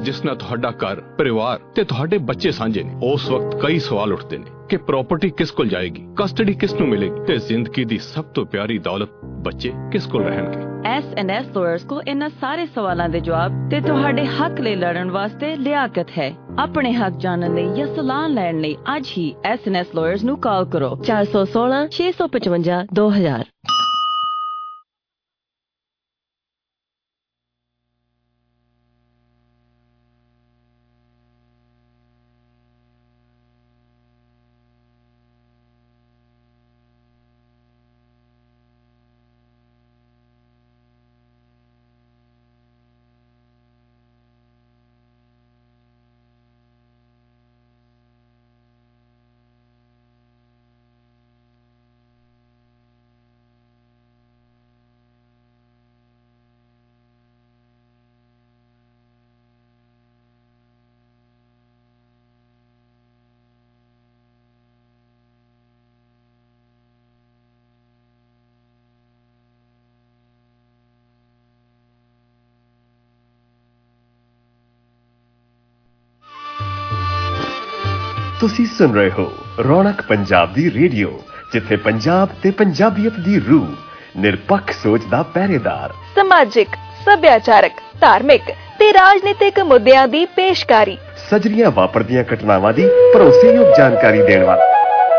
जिस नाल तुहाडा घर परिवार ते तुहाडे बच्चे साझे ने, उस वक्त कई सवाल उठते ने कि प्रॉपर्टी किस कोल जाएगी, कस्टडी किस नूं मिलेगी ते जिंदगी दी सब तो प्यारी दौलत बच्चे किस कोल रहणगे। S&S Lawyers को इन्हां सारे सवालों के जवाब ते तुहाडे हक ले लड़न वास्ते लियाकत है। अपने हक जानने लई या सलाह लैण लई अज ही S&S Lawyers नूं कॉल करो 416 655 2000। ਤੁਸੀਂ ਸੁਣ ਰਹੇ ਹੋ ਰੌਣਕ ਪੰਜਾਬ ਦੀ ਰੇਡੀਓ, ਜਿੱਥੇ ਪੰਜਾਬ ਤੇ ਪੰਜਾਬੀਅਤ ਦੀ ਰੂਹ ਨਿਰਪੱਖ ਸੋਚ ਦਾ ਪਹਿਰੇਦਾਰ, ਸਮਾਜਿਕ, ਸੱਭਿਆਚਾਰਕ, ਧਾਰਮਿਕ ਤੇ ਰਾਜਨੀਤਿਕ ਮੁੱਦਿਆਂ ਦੀ ਪੇਸ਼ਕਾਰੀ, ਸਜਰੀਆਂ ਵਾਪਰਦੀਆਂ ਘਟਨਾਵਾਂ ਦੀ ਭਰੋਸੇਯੋਗ ਜਾਣਕਾਰੀ ਦੇਣ ਵਾਲਾ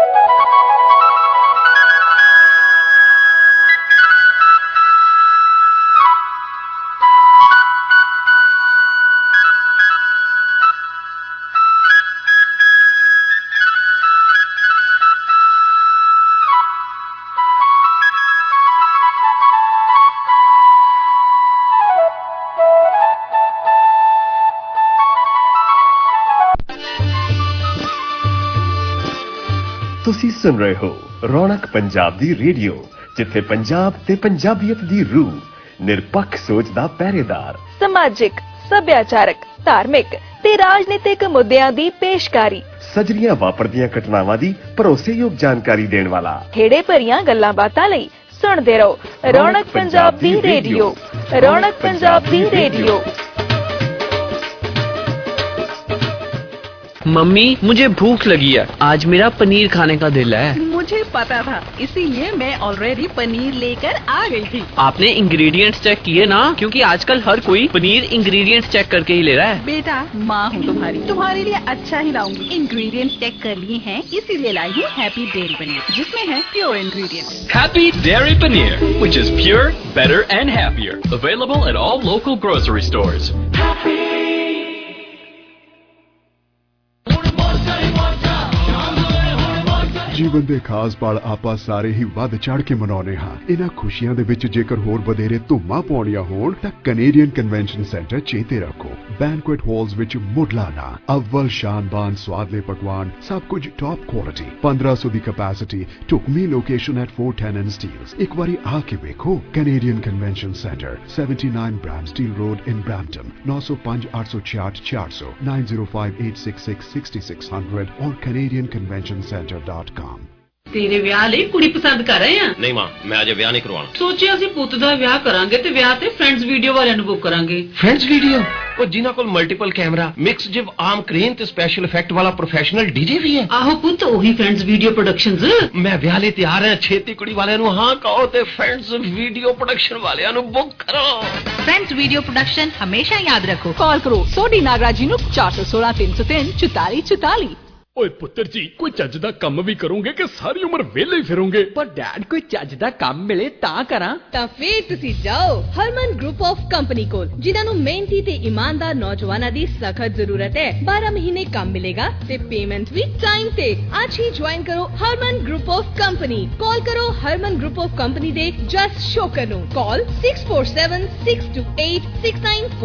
ਤੁਸੀਂ ਸੁਣ ਰਹੇ ਹੋ ਰੌਣਕ ਪੰਜਾਬ ਦੀ ਰੇਡੀਓ, ਜਿੱਥੇ ਪੰਜਾਬ ਤੇ ਪੰਜਾਬੀਅਤ ਦੀ ਰੂਹ ਨਿਰਪੱਖ ਸੋਚ ਦਾ ਪਹਿਰੇਦਾਰ, ਸਮਾਜਿਕ, ਸੱਭਿਆਚਾਰਕ, ਧਾਰਮਿਕ ਤੇ ਰਾਜਨੀਤਿਕ ਮੁੱਦਿਆਂ ਦੀ ਪੇਸ਼ਕਾਰੀ, ਸਜਰੀਆਂ ਵਾਪਰਦੀਆਂ ਘਟਨਾਵਾਂ ਦੀ ਭਰੋਸੇਯੋਗ ਜਾਣਕਾਰੀ ਦੇਣ ਵਾਲਾ, ਖੇੜੇ ਭਰੀਆਂ ਗੱਲਾਂ ਬਾਤਾਂ ਲਈ ਸੁਣਦੇ ਰਹੋ ਰੌਣਕ ਪੰਜਾਬ ਦੀ ਰੇਡੀਓ। ਰੌਣਕ ਪੰਜਾਬ ਦੀ ਰੇਡੀਓ। मम्मी, मुझे भूख लगी है, आज मेरा पनीर खाने का दिल है। मुझे पता था, इसीलिए मैं ऑलरेडी पनीर लेकर आ गई थी। आपने इंग्रेडिएंट्स चेक किए ना? क्योंकि आजकल हर कोई पनीर इंग्रेडिएंट्स चेक करके ही ले रहा है। बेटा, माँ हूँ तुम्हारे लिए अच्छा ही लाऊंगी। इंग्रेडिएंट्स चेक कर लिए हैं, इसीलिए लाई हूँ हैप्पी डेयरी पनीर, जिसमें है pure ingredients. Happy Dairy Paneer, which is pure, better and happier. Available at all local grocery stores. ਜੀਵਨ ਦੇ ਖਾਸ ਪਲ ਆਪਾਂ ਸਾਰੇ ਹੀ ਵੱਧ ਚੜ ਕੇ ਮਨਾਉਂਦੇ ਹਾਂ। ਇਹਨਾਂ ਖੁਸ਼ੀਆਂ ਦੇ ਵਿੱਚ ਜੇਕਰ ਹੋਰ ਵਧੇਰੇ ਧੁੰਮਾਂ ਪਾਉਣੀਆਂ ਹੋਣ ਤਾਂ ਕੈਨੇਡੀਅਨ ਕਨਵੈਨਸ਼ਨ ਸੈਂਟਰ ਚੇਤੇ ਰੱਖੋ। ਬੈਂਕੁਏਟ ਹਾਲਸ ਵਿੱਚ ਮੁੱਢਲਾ ਅਵਲ ਸ਼ਾਨਬਾਨ ਸਵਾਦਲੇ ਪਕਵਾਨ, ਸਭ ਕੁਝ ਟੌਪ ਕੁਆਲਿਟੀ, 1500 ਦੀ ਕੈਪੈਸਿਟੀ, ਢੁਕਵੀਂ ਲੋਕੇਸ਼ਨ ਐਟ 410 ਐਂਡ ਸਟੀਲਸ। ਇੱਕ ਵਾਰੀ ਆ ਕੇ ਵੇਖੋ। Canadian Convention Centre, 79 Bramsteele Road in Brampton, 905 866 400, 905 866 6600 और canadianconventioncenter.com। ਤੇਰੇ ਵਿਆਹ ਲਈ ਕੁੜੀ ਪਸੰਦ ਕਰ ਰਹੇ ਆ? ਨਹੀਂ ਮਾਂ, ਮੈਂ ਅਜੇ ਵਿਆਹ ਨਹੀਂ ਕਰਵਾਉਣਾ। ਸੋਚਿਆ ਅਸੀਂ ਪੁੱਤ ਦਾ ਵਿਆਹ ਕਰਾਂਗੇ ਤੇ ਵਿਆਹ ਤੇ ਫਰੈਂਡਸ ਵੀਡੀਓ ਵਾਲਿਆਂ ਨੂੰ ਬੁੱਕ ਕਰਾਂਗੇ। Friends video? ਉਹ ਜਿਨ੍ਹਾਂ ਕੋਲ ਮਲਟੀਪਲ ਕੈਮਰਾ, ਮਿਕਸ ਜਿਵ ਆਰਮ ਕ੍ਰੇਨ ਤੇ ਸਪੈਸ਼ਲ ਇਫੈਕਟ ਵਾਲਾ ਪ੍ਰੋਫੈਸ਼ਨਲ ਡੀਜੇ ਵੀ ਹੈ। ਆਹੋ ਪੁੱਤ, ਉਹੀ ਫਰੈਂਡਸ ਵੀਡੀਓ ਪ੍ਰੋਡਕਸ਼ਨਸ। ਮੈਂ ਵਿਆਹ ਲਈ ਤਿਆਰ ਹਾਂ। ਛੇਤੀ ਕੁੜੀ ਵਾਲਿਆਂ ਨੂੰ ਹਾਂ ਕਹੋ ਤੇ ਫਰੈਂਡਸ ਵੀਡੀਓ ਪ੍ਰੋਡਕਸ਼ਨ ਵਾਲਿਆਂ ਨੂੰ ਬੁੱਕ ਕਰੋ। फ्रेंड्स वीडियो प्रोडक्शन हमेशा याद रखो। कॉल करो सोडी नागराज जी 416 303 44 44। ਓਏ ਪੁੱਤਰ ਜੀ, ਕੋਈ ਚੱਜ ਦਾ ਕੰਮ ਵੀ ਕਰੋਗੇ ਕਿ ਸਾਰੀ ਉਮਰ ਵਿਹਲੇ ਹੀ ਫਿਰੋਗੇ? ਪਰ ਡੈਡ, ਕੋਈ ਚੱਜ ਦਾ ਕੰਮ ਮਿਲੇ ਤਾਂ ਕਰਾਂ। ਤਾਂ ਫੇਰ ਤੁਸੀਂ ਜਾਓ ਹਰਮਨ ਗਰੁੱਪ ਆਫ ਕੰਪਨੀ ਕੋਲ, ਜਿਨ੍ਹਾਂ ਨੂੰ ਮਿਹਨਤੀ ਤੇ ਇਮਾਨਦਾਰ ਨੌਜਵਾਨਾਂ ਦੀ ਸਖਤ ਜ਼ਰੂਰਤ ਹੈ। 12 ਮਹੀਨੇ ਕੰਮ ਮਿਲੇਗਾ ਤੇ ਪੇਮੈਂਟ ਵੀ ਟਾਈਮ ਤੇ। ਅੱਜ ਹੀ ਜੁਆਇਨ ਕਰੋ Harman group of company. Call ਕਰੋ ਹਰਮਨ ਗਰੁੱਪ ਆਫ ਕੰਪਨੀ ਦੇ ਜਸ ਸ਼ੋਕਰ ਨੂੰ। Call 647 628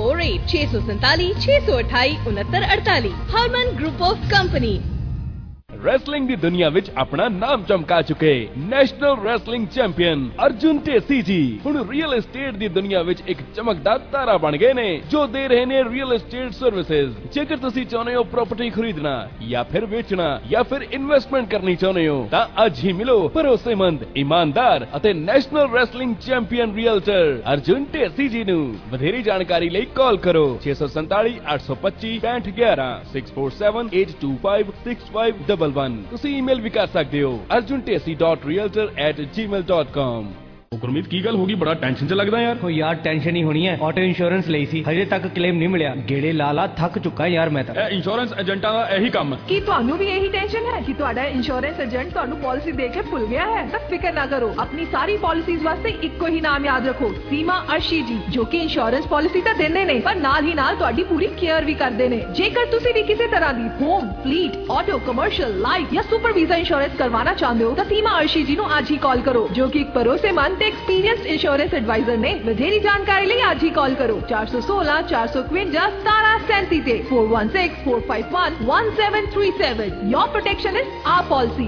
6948 647 628 6948। Harman group of company. Wrestling ਦੀ ਦੁਨੀਆ ਵਿੱਚ ਆਪਣਾ ਨਾਮ ਚਮਕਾ ਚੁੱਕੇ national wrestling champion Arjun Dhesi ji ਹੁਣ ਰੀਅਲ ਏਸਟੇਟ ਦੀ ਦੁਨੀਆ ਵਿੱਚ ਇੱਕ ਚਮਕਦਾਰ ਤਾਰਾ ਬਣ ਗਏ ਨੇ ਜੋ ਦੇ ਰਹੇ ਨੇ ਰੀਅਲ ਏਸਟੇਟ ਸਰਵਿਸਿਜ਼। ਜੇਕਰ ਤੁਸੀਂ ਚਾਹੁੰਦੇ ਹੋ ਪ੍ਰਾਪਰਟੀ ਖਰੀਦਣਾ ਜਾਂ ਫਿਰ ਵੇਚਣਾ ਜਾਂ ਫਿਰ ਇਨਵੈਸਟਮੈਂਟ ਕਰਨੀ ਚਾਹੁੰਦੇ ਹੋ ਤਾਂ ਅੱਜ ਹੀ ਮਿਲੋ ਭਰੋਸੇਮੰਦ, ਇਮਾਨਦਾਰ ਅਤੇ national wrestling champion realtor Arjun Dhesi ji ਨੂੰ। ਵਧੇਰੀ ਜਾਣਕਾਰੀ ਲਈ ਕਾਲ ਕਰੋ 647 825 6511 647 825 6511। ਤੁਸੀਂ ਈਮੇਲ ਵੀ ਕਰ ਸਕਦੇ ਹੋ arjuntesi.realtor@gmail.com। ਗੁਰਮੀਤ ਕੀ ਗੱਲ ਹੋ ਗਈ, ਬੜਾ ਟੈਨਸ਼ਨ 'ਚ ਲੱਗਦਾ ਯਾਰ। ਓ ਯਾਰ ਟੈਨਸ਼ਨ ਹੀ ਹੋਣੀ ਹੈ, ਆਟੋ ਇੰਸ਼ੋਰੈਂਸ ਲਈ ਸੀ, ਹਜੇ ਤੱਕ ਕਲੇਮ ਨਹੀਂ ਮਿਲਿਆ। ਗੇੜੇ ਲਾ ਥੱਕ ਚੁੱਕਾ ਯਾਰ ਮੈਂ ਤਾਂ। ਇਹ ਇੰਸ਼ੋਰੈਂਸ ਏਜੰਟਾਂ ਦਾ ਇਹੀ ਕੰਮ ਹੈ। ਕੀ ਤੁਹਾਨੂੰ ਵੀ ਇਹੀ ਟੈਨਸ਼ਨ ਹੈ ਕਿ ਤੁਹਾਡਾ ਇੰਸ਼ੋਰੈਂਸ ਏਜੰਟ ਤੁਹਾਨੂੰ ਪਾਲਿਸੀ ਦੇ ਕੇ ਭੁੱਲ ਗਿਆ ਹੈ? ਤਾਂ ਫਿਕਰ ਨਾ ਕਰੋ, ਆਪਣੀ ਸਾਰੀ ਪਾਲਿਸੀਜ਼ ਵਾਸਤੇ ਇੱਕੋ ਹੀ ਨਾਮ ਯਾਦ ਰੱਖੋ, ਸੀਮਾ ਅਰਸ਼ੀ ਜੀ, ਜੋ ਕਿ ਇੰਸ਼ੋਰੈਂਸ ਪਾਲਿਸੀ ਤਾਂ ਦਿੰਦੇ ਨੇ ਪਰ ਨਾਲ ਹੀ ਨਾਲ ਤੁਹਾਡੀ ਪੂਰੀ ਕੇਅਰ ਵੀ ਕਰਦੇ ਨੇ। ਜੇਕਰ ਤੁਸੀਂ ਵੀ ਕਿਸੇ ਤਰ੍ਹਾਂ ਦੀ home, fleet, auto, commercial, life ਜਾਂ ਸੁਪਰ ਵੀਜ਼ਾ ਇੰਸ਼ੋਰੈਂਸ ਕਰਵਾਉਣਾ ਚਾਹੁੰਦੇ ਹੋ ਤਾਂ ਸੀਮਾ ਅਰਸ਼ੀ ਜੀ ਨੂੰ ਅੱਜ ਹੀ ਕਾਲ ਕਰੋ, ਜੋ ਕਿ ਇੱਕ ਭਰੋਸੇਮੰਦ ਤੇ ਐਕਸਪੀਰੀਅੰਸਡ इंश्योरेंस एडवाइजर ने। ਵਧੇਰੀ ਜਾਣਕਾਰੀ ਲਈ ਅੱਜ ਹੀ ਕਾਲ ਕਰੋ 416 451 1737 ਤੇ 416 451 1737। Your protection is our policy।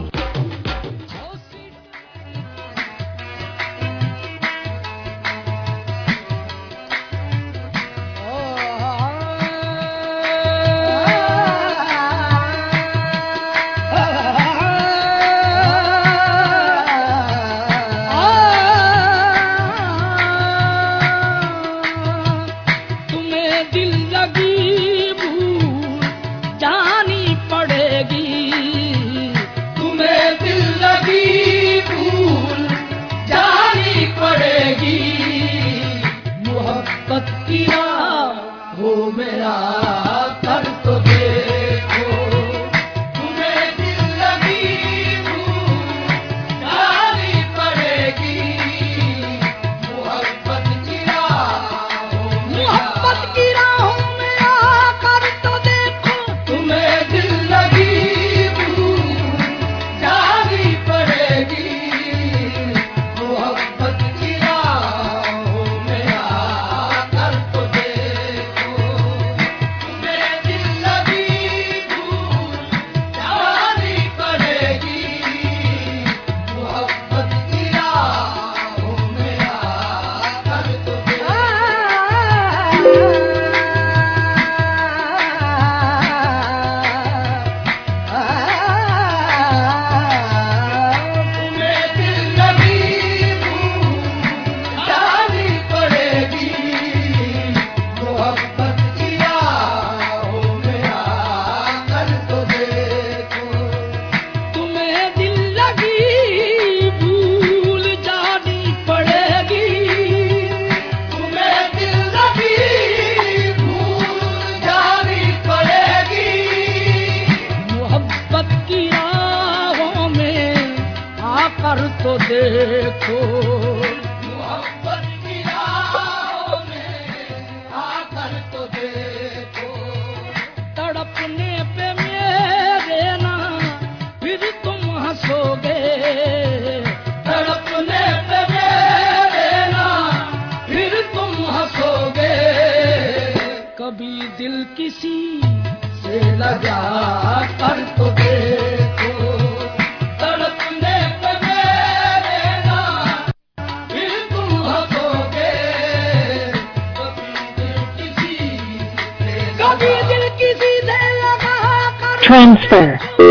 Transfer.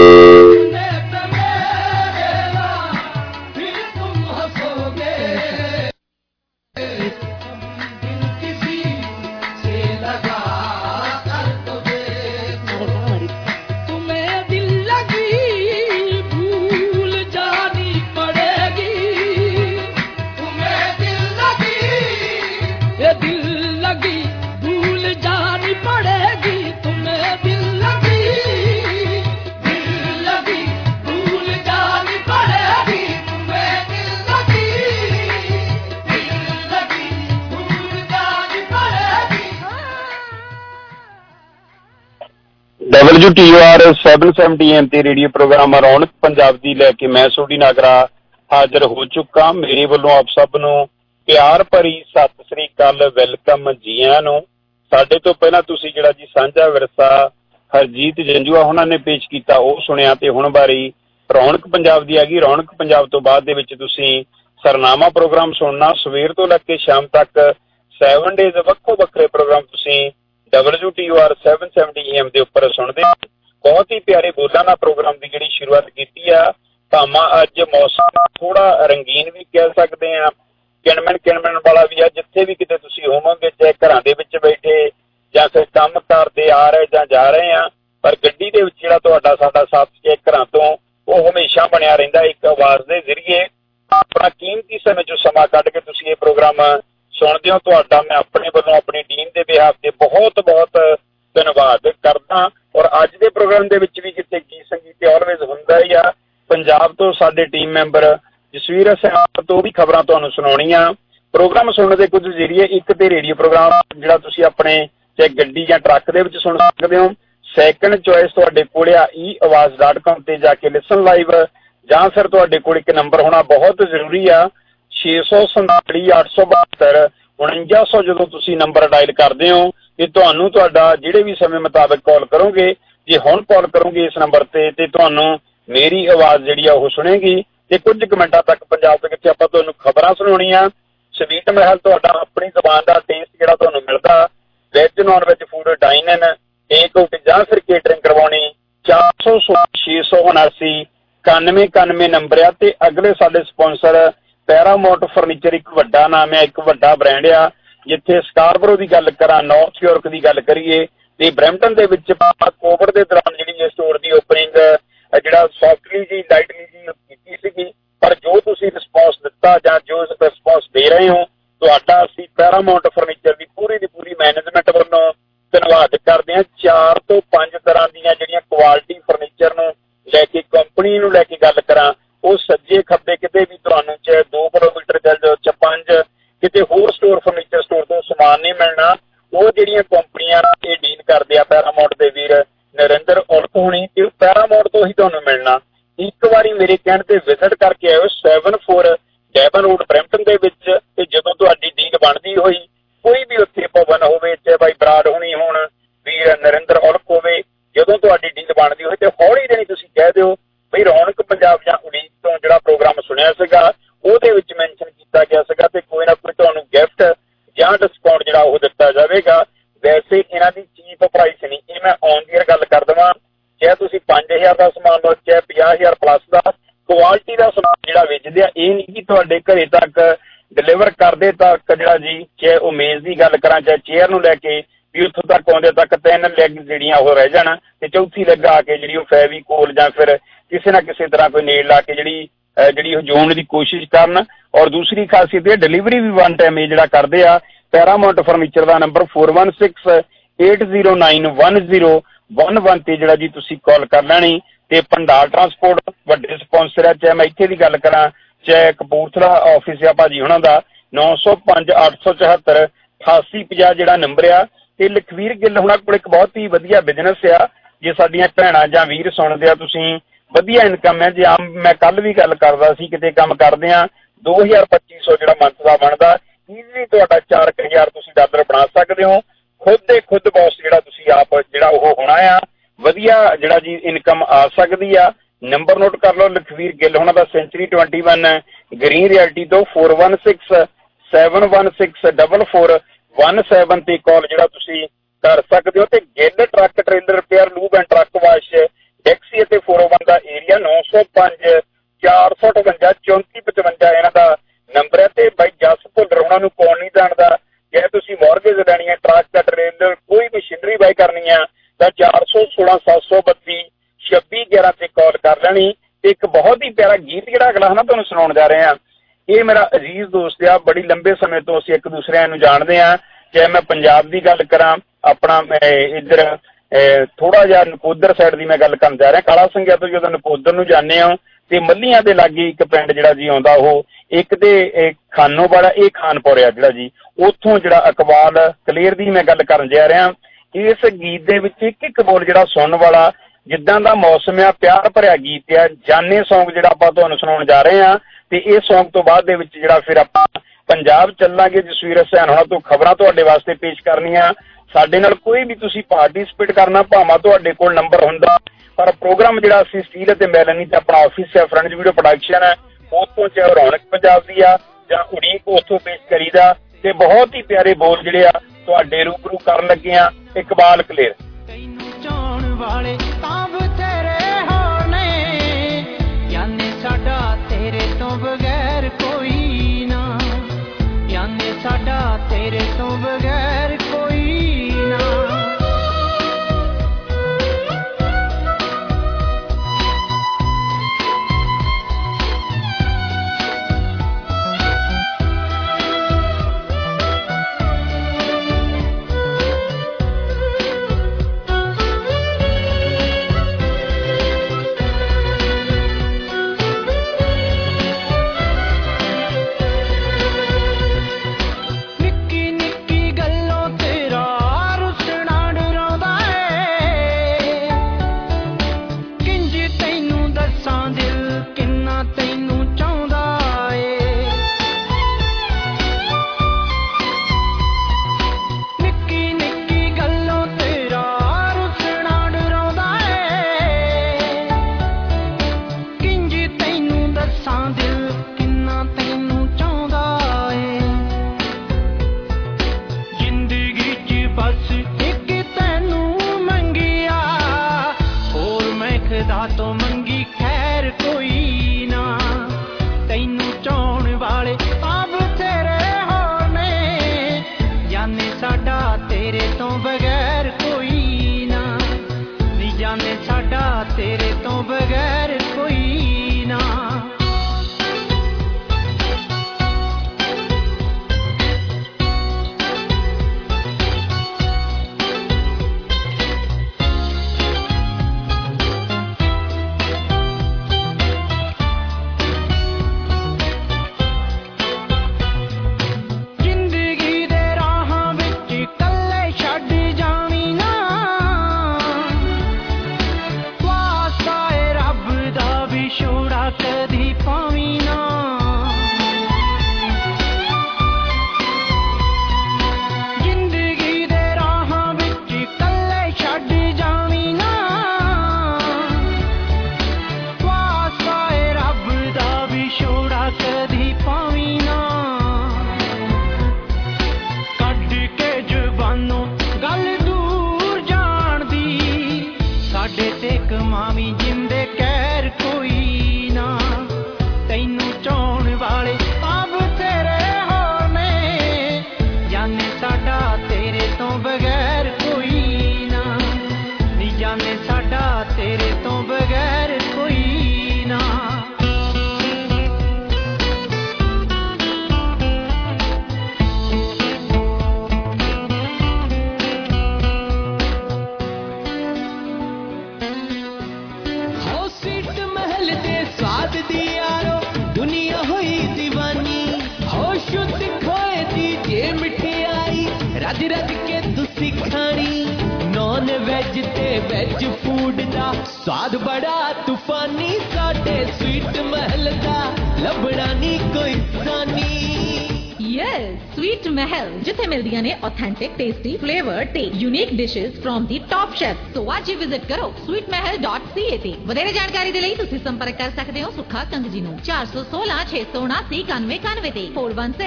WTOR 770 AM ਤੇ ਰੇਡੀਓ ਪ੍ਰੋਗਰਾਮ ਰੌਣਕ ਪੰਜਾਬ ਦੀ ਲੈ ਕੇ ਮੈਂ ਸੋਢੀ ਨਾਗਰਾ ਹਾਜ਼ਰ ਹੋ ਚੁੱਕਾ। ਮੇਰੇ ਵੱਲੋਂ ਆਪ ਸਭ ਨੂੰ ਪਿਆਰ ਭਰੀ ਸਤਿ ਸ੍ਰੀ ਅਕਾਲ, ਵੈਲਕਮ ਜੀ ਆਇਆਂ ਨੂੰ। ਸਾਡੇ ਤੋਂ ਪਹਿਲਾਂ ਤੁਸੀਂ ਜਿਹੜਾ ਜੀ ਸਾਂਝਾ ਵਿਰਸਾ ਹਰਜੀਤ ਜੰਜੂਆ ਉਹਨਾਂ ਨੇ ਪੇਸ਼ ਕੀਤਾ ਉਹ ਸੁਣਿਆ। ਤੇ ਹੁਣ ਵਾਰੀ ਰੌਣਕ ਪੰਜਾਬ ਦੀ ਆ ਗਈ। ਰੌਣਕ ਪੰਜਾਬ ਤੋਂ ਬਾਅਦ ਦੇ ਵਿੱਚ ਤੁਸੀਂ ਸਰਨਾਮਾ ਪ੍ਰੋਗਰਾਮ ਸੁਣਨਾ। ਸਵੇਰ ਤੋਂ ਲੈ ਕੇ ਸ਼ਾਮ ਤੱਕ 7 ਡੇਜ਼ ਵੱਖੋ ਵੱਖਰੇ ਪ੍ਰੋਗਰਾਮ ਤੁਸੀਂ WTOR 770 AM ਦੇ ਉੱਪਰ ਸੁਣਦੇ। ਬਹੁਤ ਹੀ ਪਿਆਰੇ ਬੋਲਾਂ ਨਾਲ ਪ੍ਰੋਗਰਾਮ ਦੀ ਜਿਹੜੀ ਸ਼ੁਰੂਆਤ ਕੀਤੀ ਆ। ਭਾਵਾਂ ਅੱਜ ਮੌਸਮ ਥੋੜਾ ਰੰਗੀਨ ਵੀ ਕਹਿ ਸਕਦੇ ਆ, ਕਿਣਮਣ ਵਾਲਾ ਵੀ ਆ। ਜਿੱਥੇ ਵੀ ਕਿਤੇ ਤੁਸੀਂ ਹੋਵੋਗੇ, ਚਾਹੇ ਘਰਾਂ ਦੇ ਵਿੱਚ ਬੈਠੇ ਜਾਂ ਫਿਰ ਕੰਮ ਕਰਦੇ ਆ ਰਹੇ ਜਾਂ ਜਾ ਰਹੇ ਆ, ਪਰ ਗੱਡੀ ਦੇ ਵਿੱਚ ਜਿਹੜਾ ਤੁਹਾਡਾ ਸਾਡਾ ਸਾਥ ਚਾਹੇ ਘਰਾਂ ਤੋਂ, ਉਹ ਹਮੇਸ਼ਾ ਬਣਿਆ ਰਹਿੰਦਾ ਇੱਕ ਆਵਾਜ਼ ਦੇ ਜ਼ਰੀਏ। ਆਪਣਾ ਕੀਮਤੀ ਸਮੇਂ ਚੋਂ ਸਮਾਂ ਕੱਢ ਕੇ ਤੁਸੀਂ ਇਹ ਪ੍ਰੋਗਰਾਮ ਸੁਣਦੇ ਹੋ। ਤੁਹਾਡਾ ਮੈਂ ਆਪਣੇ ਵੱਲੋਂ ਆਪਣੀ ਟੀਮ ਦੇ ਬਿਹਾਫ ਤੇ ਬਹੁਤ ਬਹੁਤ ਧੰਨਵਾਦ ਕਰਦਾ। ਔਰ ਅੱਜ ਦੇ ਪ੍ਰੋਗਰਾਮ ਦੇ ਵਿੱਚ ਵੀ ਕਿਤੇ ਗੀਤ ਸੰਗੀਤ ਤੇ ਆਲਵੇਜ਼ ਹੁੰਦਾ ਹੀ ਆ। ਪੰਜਾਬ ਤੋਂ ਸਾਡੇ ਟੀਮ ਮੈਂਬਰ ਜਸਵੀਰ ਸਿੰਘ ਤੋਂ ਵੀ ਖਬਰਾਂ ਤੁਹਾਨੂੰ ਸੁਣਾਉਣੀਆਂ। ਪ੍ਰੋਗਰਾਮ ਸੁਣਨ ਦੇ ਕੁਝ ਜ਼ਰੀਏ, ਇੱਕ ਤੇ ਰੇਡੀਓ ਪ੍ਰੋਗਰਾਮ ਜਿਹੜਾ ਤੁਸੀਂ ਆਪਣੇ ਚਾਹੇ ਗੱਡੀ ਜਾਂ ਟਰੱਕ ਦੇ ਵਿੱਚ ਸੁਣ ਸਕਦੇ ਹੋ। ਸੈਕੰਡ ਚੋਇਸ ਤੁਹਾਡੇ ਕੋਲ ਆ eAwaaz.com ਤੇ ਜਾ ਕੇ ਲਿਸਨ ਲਾਈਵ, ਜਾਂ ਫਿਰ ਤੁਹਾਡੇ ਕੋਲ ਇੱਕ ਨੰਬਰ ਹੋਣਾ ਬਹੁਤ ਜ਼ਰੂਰੀ ਆ 647 872 4900। ਜਦੋਂ ਤੁਸੀਂ ਨੰਬਰ ਡਾਇਲ ਕਰਦੇ ਹੋ ਤੇ ਤੁਹਾਨੂੰ ਤੁਹਾਡਾ ਜਿਹੜੇ ਵੀ ਸਮੇਂ ਮੁਤਾਬਕ ਕਾਲ ਕਰੋਗੇ, ਜੇ ਹੁਣ ਕਾਲ ਕਰੋਗੇ ਇਸ ਨੰਬਰ ਤੇ ਤੁਹਾਨੂੰ ਮੇਰੀ ਆਵਾਜ਼ ਜਿਹੜੀ ਆ ਉਹ ਸੁਣੇਗੀ। ਤੇ ਕੁਝ ਕੁ ਮਿੰਟਾਂ ਤੱਕ ਪੰਜਾਬ ਦੇ ਵਿੱਚ ਆਪਾਂ ਤੁਹਾਨੂੰ ਖਬਰਾਂ ਸੁਣਾਉਣੀਆਂ। ਸਵੀਟ ਮਹਿਲ ਤੁਹਾਡਾ ਆਪਣੀ ਜ਼ਬਾਨ ਦਾ ਟੇਸਟ ਜਿਹੜਾ ਤੁਹਾਨੂੰ ਮਿਲਦਾ। Veg non veg food dine in take out ਜਾਂ ਫਿਰ ਕੇਟਰਿੰਗ ਕਰਵਾਉਣੀ 400 679 91 ਨੰਬਰ ਆ। ਤੇ ਅਗਲੇ ਸਾਡੇ ਸਪਾਂਸਰ ਪੈਰਾਮਾਉਂਟ ਫਰਨੀਚਰ ਇੱਕ ਵੱਡਾ ਨਾਮ ਹੈ, ਇੱਕ ਵੱਡਾ ਬ੍ਰਾਂਡ ਆ। ਜਿੱਥੇ ਸਕਾਰਬਰੋ ਦੀ ਗੱਲ ਕਰਾਂ, ਨਾਰਥ ਯਾਰਕ ਦੀ ਗੱਲ ਕਰੀਏ ਤੇ ਬਰੈਂਪਟਨ ਦੇ ਵਿੱਚ ਕੋਵਿਡ ਦੇ ਦੌਰਾਨ ਜਿਹੜੀ ਇਹ ਸਟੋਰ ਦੀ ਓਪਨਿੰਗ ਜਿਹੜਾ ਸੌਫਟਲੀ ਜੀ ਲਾਈਟਲੀ ਜੀ ਕੀਤੀ ਸੀਗੀ, ਪਰ ਜੋ ਤੁਸੀਂ ਰਿਸਪੌਂਸ ਦਿੱਤਾ ਜਾਂ ਜੋ ਰਿਸਪੌਂਸ ਦੇ ਰਹੇ ਹੋ, ਤੁਹਾਡਾ ਅਸੀਂ ਪੈਰਾਮਾਉਂਟ ਫਰਨੀਚਰ ਦੀ ਪੂਰੀ ਮੈਨੇਜਮੈਂਟ ਵੱਲੋਂ ਧੰਨਵਾਦ ਕਰਦੇ ਹਾਂ। 4 ਤੋਂ 5 ਤਰ੍ਹਾਂ ਦੀਆਂ ਜਿਹੜੀਆਂ ਕੁਆਲਿਟੀ ਫਰਨੀਚਰ ਨੂੰ ਲੈ ਕੇ, ਕੰਪਨੀ ਨੂੰ ਲੈ ਕੇ ਗੱਲ ਕਰਾਂ, ਉਹ ਸੱਜੇ ਖੱਬੇ ਕਿਤੇ ਵੀ ਤੁਹਾਨੂੰ ਚਾਹੇ 2 ਕਿਲੋਮੀਟਰ ਚੱਲ ਜਾਓ, ਚਾਹੇ 5 ਕਿਤੇ ਹੋਰ ਫਰਨੀਚਰ ਸਟੋਰ ਤੋਂ ਸਮਾਨ ਨਹੀਂ ਮਿਲਣਾ। ਉਹ ਜਿਹੜੀਆਂ ਕੰਪਨੀਆਂ ਇਹ ਡੀਲ ਕਰਦੇ ਆ ਪੈਰਾਮਾਉਂਟ ਦੇ ਵੀਰ ਨਰਿੰਦਰ ਔਲਖ ਹੋਣੀ, ਤੇ ਪੈਰਾਮਾਉਂਟ ਤੋਂ ਹੀ ਤੁਹਾਨੂੰ ਮਿਲਣਾ। ਇੱਕ ਵਾਰੀ ਮੇਰੇ ਕਹਿਣ ਤੇ ਵਿਜ਼ਿਟ ਕਰਕੇ ਆਇਓ 74 ਡੈਵਨ ਰੋਡ ਬਰੈਂਪਟਨ ਦੇ ਵਿੱਚ। ਤੇ ਜਦੋਂ ਤੁਹਾਡੀ ਡੀਲ ਬਣਦੀ ਹੋਈ, ਕੋਈ ਵੀ ਉੱਥੇ ਭਵਨ ਹੋਵੇ, ਚਾਹੇ ਬਾਈ ਬਰਾੜ ਹੋਣੀ ਹੋਣ, ਵੀਰ ਨਰਿੰਦਰ ਔਲਖ ਹੋਵੇ, ਜਦੋਂ ਤੁਹਾਡੀ ਡੀਲ ਬਣਦੀ ਹੋਵੇ ਤੇ ਹੌਲੀ ਦੇਣੀ ਤੁਸੀਂ ਕਹਿ ਦਿਓ ਬਈ ਰੌਣਕ ਪੰਜਾਬ ਜਾਂ ਉਡੀਕ ਤੋਂ ਜਿਹੜਾ ਪ੍ਰੋਗਰਾਮ ਸੁਣਿਆ ਸੀਗਾ ਉਹਦੇ ਵਿੱਚ ਮੈਂਸ਼ਨ ਕੀਤਾ ਗਿਆ ਸੀਗਾ, ਤੇ ਕੋਈ ਨਾ ਕੋਈ ਤੁਹਾਨੂੰ ਗਿਫਟ ਜਾਂ ਡਿਸਕਾਊਂਟ ਜਿਹੜਾ ਉਹ ਦਿੱਤਾ ਜਾਵੇਗਾ। ਵੈਸੇ ਇਹਨਾਂ ਦੀ ਚੀਪ ਪ੍ਰਾਈਸ ਨਹੀਂ, ਇਹ ਮੈਂ ਔਨ ਦੀ ਏਅਰ ਗੱਲ ਕਰ ਦੇਵਾਂ। ਚਾਹੇ ਤੁਸੀਂ 5000 ਦਾ ਸਮਾਨ ਲਓ, ਚਾਹੇ 50000 ਪਲੱਸ ਦਾ, ਕੁਆਲਿਟੀ ਦਾ ਸਮਾਨ ਜਿਹੜਾ ਵੇਚਦੇ ਆ, ਇਹ ਨਹੀਂ ਕਿ ਤੁਹਾਡੇ ਘਰੇ ਤੱਕ ਡਿਲੀਵਰ ਕਰਦੇ ਤੱਕ ਜਿਹੜਾ ਜੀ, ਚਾਹੇ ਉਹ ਮੇਜ਼ ਦੀ ਗੱਲ ਕਰਾਂ, ਚਾਹੇ ਚੇਅਰ ਨੂੰ ਲੈ ਕੇ ਵੀ ਉੱਥੋਂ ਤੱਕ ਆਉਂਦੇ ਤੱਕ 3 ਲੈਗ ਜਿਹੜੀਆਂ ਉਹ ਰਹਿ ਜਾਣ, ਤੇ ਚੌਥੀ ਲੈਗ ਆ ਕੇ ਜਿਹੜੀ ਉਹ ਫੈਵੀਕੋਲ ਜਾਂ ਫਿਰ ਕਿਸੇ ਨਾ ਕਿਸੇ ਤਰ੍ਹਾਂ ਕੋਈ ਨੇਲ ਲਾ ਕੇ ਜਿਹੜੀ ਉਹ ਜੋੜਨ ਦੀ ਕੋਸ਼ਿਸ਼ ਕਰਨ। ਔਰ ਦੂਸਰੀ ਖਾਸੀਅਤ ਇਹ ਡਿਲੀਵਰੀ ਵੀ 1 ਟਾਈਮ ਇਹ ਜਿਹੜਾ ਕਰਦੇ ਆ। ਪੈਰਾਮਾਉਂਟ ਫਰਨੀਚਰ ਦਾ ਨੰਬਰ 4168091011 ਤੇ ਜਿਹੜਾ ਜੀ ਤੁਸੀਂ ਕਾਲ ਕਰ ਲੈਣੀ। ਤੇ ਭੰਡਾਰ ਟਰਾਂਸਪੋਰਟ ਵੱਡੇ ਸਪਾਂਸਰ ਆ। ਚਾਹੇ ਮੈਂ ਇੱਥੇ ਦੀ ਗੱਲ ਕਰਾਂ, ਚਾਹੇ ਕਪੂਰਥਲਾ ਆਫਿਸ ਆ ਭਾਜੀ ਉਹਨਾਂ ਦਾ 905 874 8850 ਜਿਹੜਾ ਨੰਬਰ ਆ। ਤੇ ਲਖਵੀਰ ਗਿੱਲ ਹੁਣਾਂ ਕੋਲ ਇੱਕ ਬਹੁਤ ਹੀ ਵਧੀਆ ਬਿਜ਼ਨਸ ਆ। ਜੇ ਸਾਡੀਆਂ ਭੈਣਾਂ ਜਾਂ ਵੀਰ ਸੁਣਦੇ ਆ, ਤੁਸੀਂ ਵਧੀਆ ਇਨਕਮ ਹੈ। ਜੇ ਆਮ ਮੈਂ ਕੱਲ ਵੀ ਗੱਲ ਕਰਦਾ ਸੀ, ਕਿਤੇ ਕੰਮ ਕਰਦੇ ਆ 2200 ਜਿਹੜਾ ਮੰਥ ਦਾ ਬਣਦਾ, ਈਜ਼ਲੀ ਤੁਹਾਡਾ 4000 ਤੁਸੀਂ ਡਾਲਰ ਬਣਾ ਸਕਦੇ ਹੋ। ਖੁਦ ਬੌਸ ਜਿਹੜਾ ਤੁਸੀਂ ਆਪ ਜਿਹੜਾ ਉਹ ਹੋਣਾ ਆ, ਵਧੀਆ ਜਿਹੜਾ ਜੀ ਇਨਕਮ ਆ ਸਕਦੀ ਆ। ਨੰਬਰ ਨੋਟ ਕਰ ਲਓ, ਲਖਵੀਰ ਗਿੱਲ ਹੋਣਾ ਦਾ ਸੈਂਚੁਰੀ 21 ਗ੍ਰੀਨ ਰਿਐਲਟੀ ਤੋਂ 4167164417 ਤੇ ਕਾਲ ਜਿਹੜਾ ਤੁਸੀਂ ਕਰ ਸਕਦੇ ਹੋ। ਤੇ Gill truck trailer repair, lube and truck wash, taxi ਅਤੇ 401 ਦਾ ਏਰੀਆ 905 458 3455 ਇਹਨਾਂ ਦਾ ਨੰਬਰ ਹੈ। ਤੇ ਬਾਈ ਜਸ ਭੁੱਲਰ ਉਹਨਾਂ ਨੂੰ ਕੌਣ ਨਹੀਂ ਜਾਣਦਾ। ਜੇ ਤੁਸੀਂ ਮੌਰਗੇਜ ਲੈਣੀ ਹੈ, ਟਰੱਕ ਦਾ ਟ੍ਰੇਲਰ, ਕੋਈ ਮਸ਼ੀਨਰੀ ਬਾਈ ਕਰਨੀ ਆ ਤਾਂ 416 732 2611 ਤੇ ਕਾਲ ਕਰ ਲੈਣੀ। ਤੇ ਇੱਕ ਬਹੁਤ ਹੀ ਪਿਆਰਾ ਗੀਤ ਜਿਹੜਾ ਅਗਲਾ ਹੈ ਨਾ ਤੁਹਾਨੂੰ ਸੁਣਾਉਣ ਜਾ ਰਹੇ ਹਾਂ, ਇਹ ਮੇਰਾ ਅਜ਼ੀਜ਼ ਦੋਸਤ ਆ। ਬੜੀ ਲੰਬੇ ਸਮੇਂ ਤੋਂ ਅਸੀਂ ਇੱਕ ਦੂਸਰਿਆਂ ਨੂੰ ਜਾਣਦੇ ਹਾਂ। ਚਾਹੇ ਮੈਂ ਪੰਜਾਬ ਦੀ ਗੱਲ ਕਰਾਂ, ਆਪਣਾ ਇੱਧਰ ਥੋੜਾ ਜਿਹਾ ਨਕੋਦਰ ਸਾਈਡ ਦੀ ਮੈਂ ਗੱਲ ਕਰਨ ਜਾ ਰਿਹਾ। ਕਾਲਾ ਸੰਘਿਆ ਤੋਂ ਜਦੋਂ ਨਕੋਦਰ ਨੂੰ ਜਾਂਦੇ ਹੋ ਤੇ ਮੱਲੀਆਂ ਦੇ ਲਾਗੇ ਇੱਕ ਪਿੰਡ ਜਿਹੜਾ ਜੀ ਆਉਂਦਾ, ਉਹ ਇੱਕ ਤੇ ਖਾਨੋ ਵਾਲਾ, ਇਹ ਖਾਨਪੁਰ ਆ ਜਿਹੜਾ ਜੀ, ਉੱਥੋਂ ਜਿਹੜਾ ਇਕਬਾਲ ਕਲੇਰ ਦੀ ਮੈਂ ਗੱਲ ਕਰਨ ਜਾ ਰਿਹਾ। ਇਸ ਗੀਤ ਦੇ ਵਿੱਚ ਇੱਕ ਬੋਲ ਜਿਹੜਾ ਸੁਣਨ ਵਾਲਾ, ਜਿੱਦਾਂ ਦਾ ਮੌਸਮ ਆ, ਪਿਆਰ ਭਰਿਆ ਗੀਤ ਆ। ਜਾਨੇ ਸੌਂਗ ਜਿਹੜਾ ਆਪਾਂ ਤੁਹਾਨੂੰ ਸੁਣਾਉਣ ਜਾ ਰਹੇ ਹਾਂ। ਤੇ ਇਹ ਸੌਂਗ ਤੋਂ ਬਾਅਦ ਦੇ ਵਿੱਚ ਜਿਹੜਾ ਫਿਰ ਆਪਾਂ ਪੰਜਾਬ ਚੱਲਾਂਗੇ। ਜਸਵੀਰ ਹੁਸੈਨ ਹੋਣਾ ਤੋਂ ਖਬਰਾਂ ਤੁਹਾਡੇ ਵਾਸਤੇ ਪੇਸ਼ ਕਰਨੀਆਂ। ਸਾਡੇ ਨਾਲ ਕੋਈ ਵੀ ਤੁਸੀਂ ਪਾਰਟਿਸਿਪੇਟ ਕਰਨਾ, ਭਾਵੇਂ ਤੁਹਾਡੇ ਕੋਲ ਨੰਬਰ ਹੁੰਦਾ, ਪਰ ਪ੍ਰੋਗਰਾਮ ਜਿਹੜਾ ਅਸੀਂ ਸਟੀਲ ਅਤੇ ਮੈਲਨੀ ਤੇ ਆਪਣਾ ਆਫਿਸ ਹੈ ਫਰੰਟ ਵੀਡੀਓ ਪ੍ਰੋਡਕਸ਼ਨ ਹੈ, ਉੱਥੋਂ ਚਾਹੇ ਰੌਣਕ ਪੰਜਾਬ ਦੀ ਆ ਜਾਂ ਉਡੀਕ, ਉੱਥੋਂ ਪੇਸ਼ ਕਰੀਦਾ ਤੇ ਬਹੁਤ ਹੀ ਪਿਆਰੇ ਬੋਲ ਜਿਹੜੇ ਆ ਤੁਹਾਡੇ ਰੂਬਰੂ ਕਰਨ ਲੱਗੇ ਆ। ਇਕਬਾਲ ਕਲੇਰ ਵਾਲੇ ਤਾਂ ਬਥੇਰੇ ਹੋਣੇ, ਯਾਨੇ ਸਾਡਾ ਤੇਰੇ ਤੋਂ ਬਗੈਰ ਕੋਈ ਨਾ, ਯਾਨੇ ਸਾਡਾ ਤੇਰੇ ਤੋਂ ਬਗੈਰ ਕੋਈ ਨਾ। तेरे तो बगैर कोई ना। स्वाद बड़ा तूफानी साडे स्वीट महल दा लभना नी कोई सानी। यस स्वीट महल जिथे मिलदियां ने ऑथेंटिक टेस्टी फ्लेवर ते unique dishes from the top chef. So आज ही विजिट करो sweetmahal.ca ते वधेरे जानकारी दे लई तुसीं संपर्क कर सकदे हो सुखा कंग जी नूं 416 679 9191 ते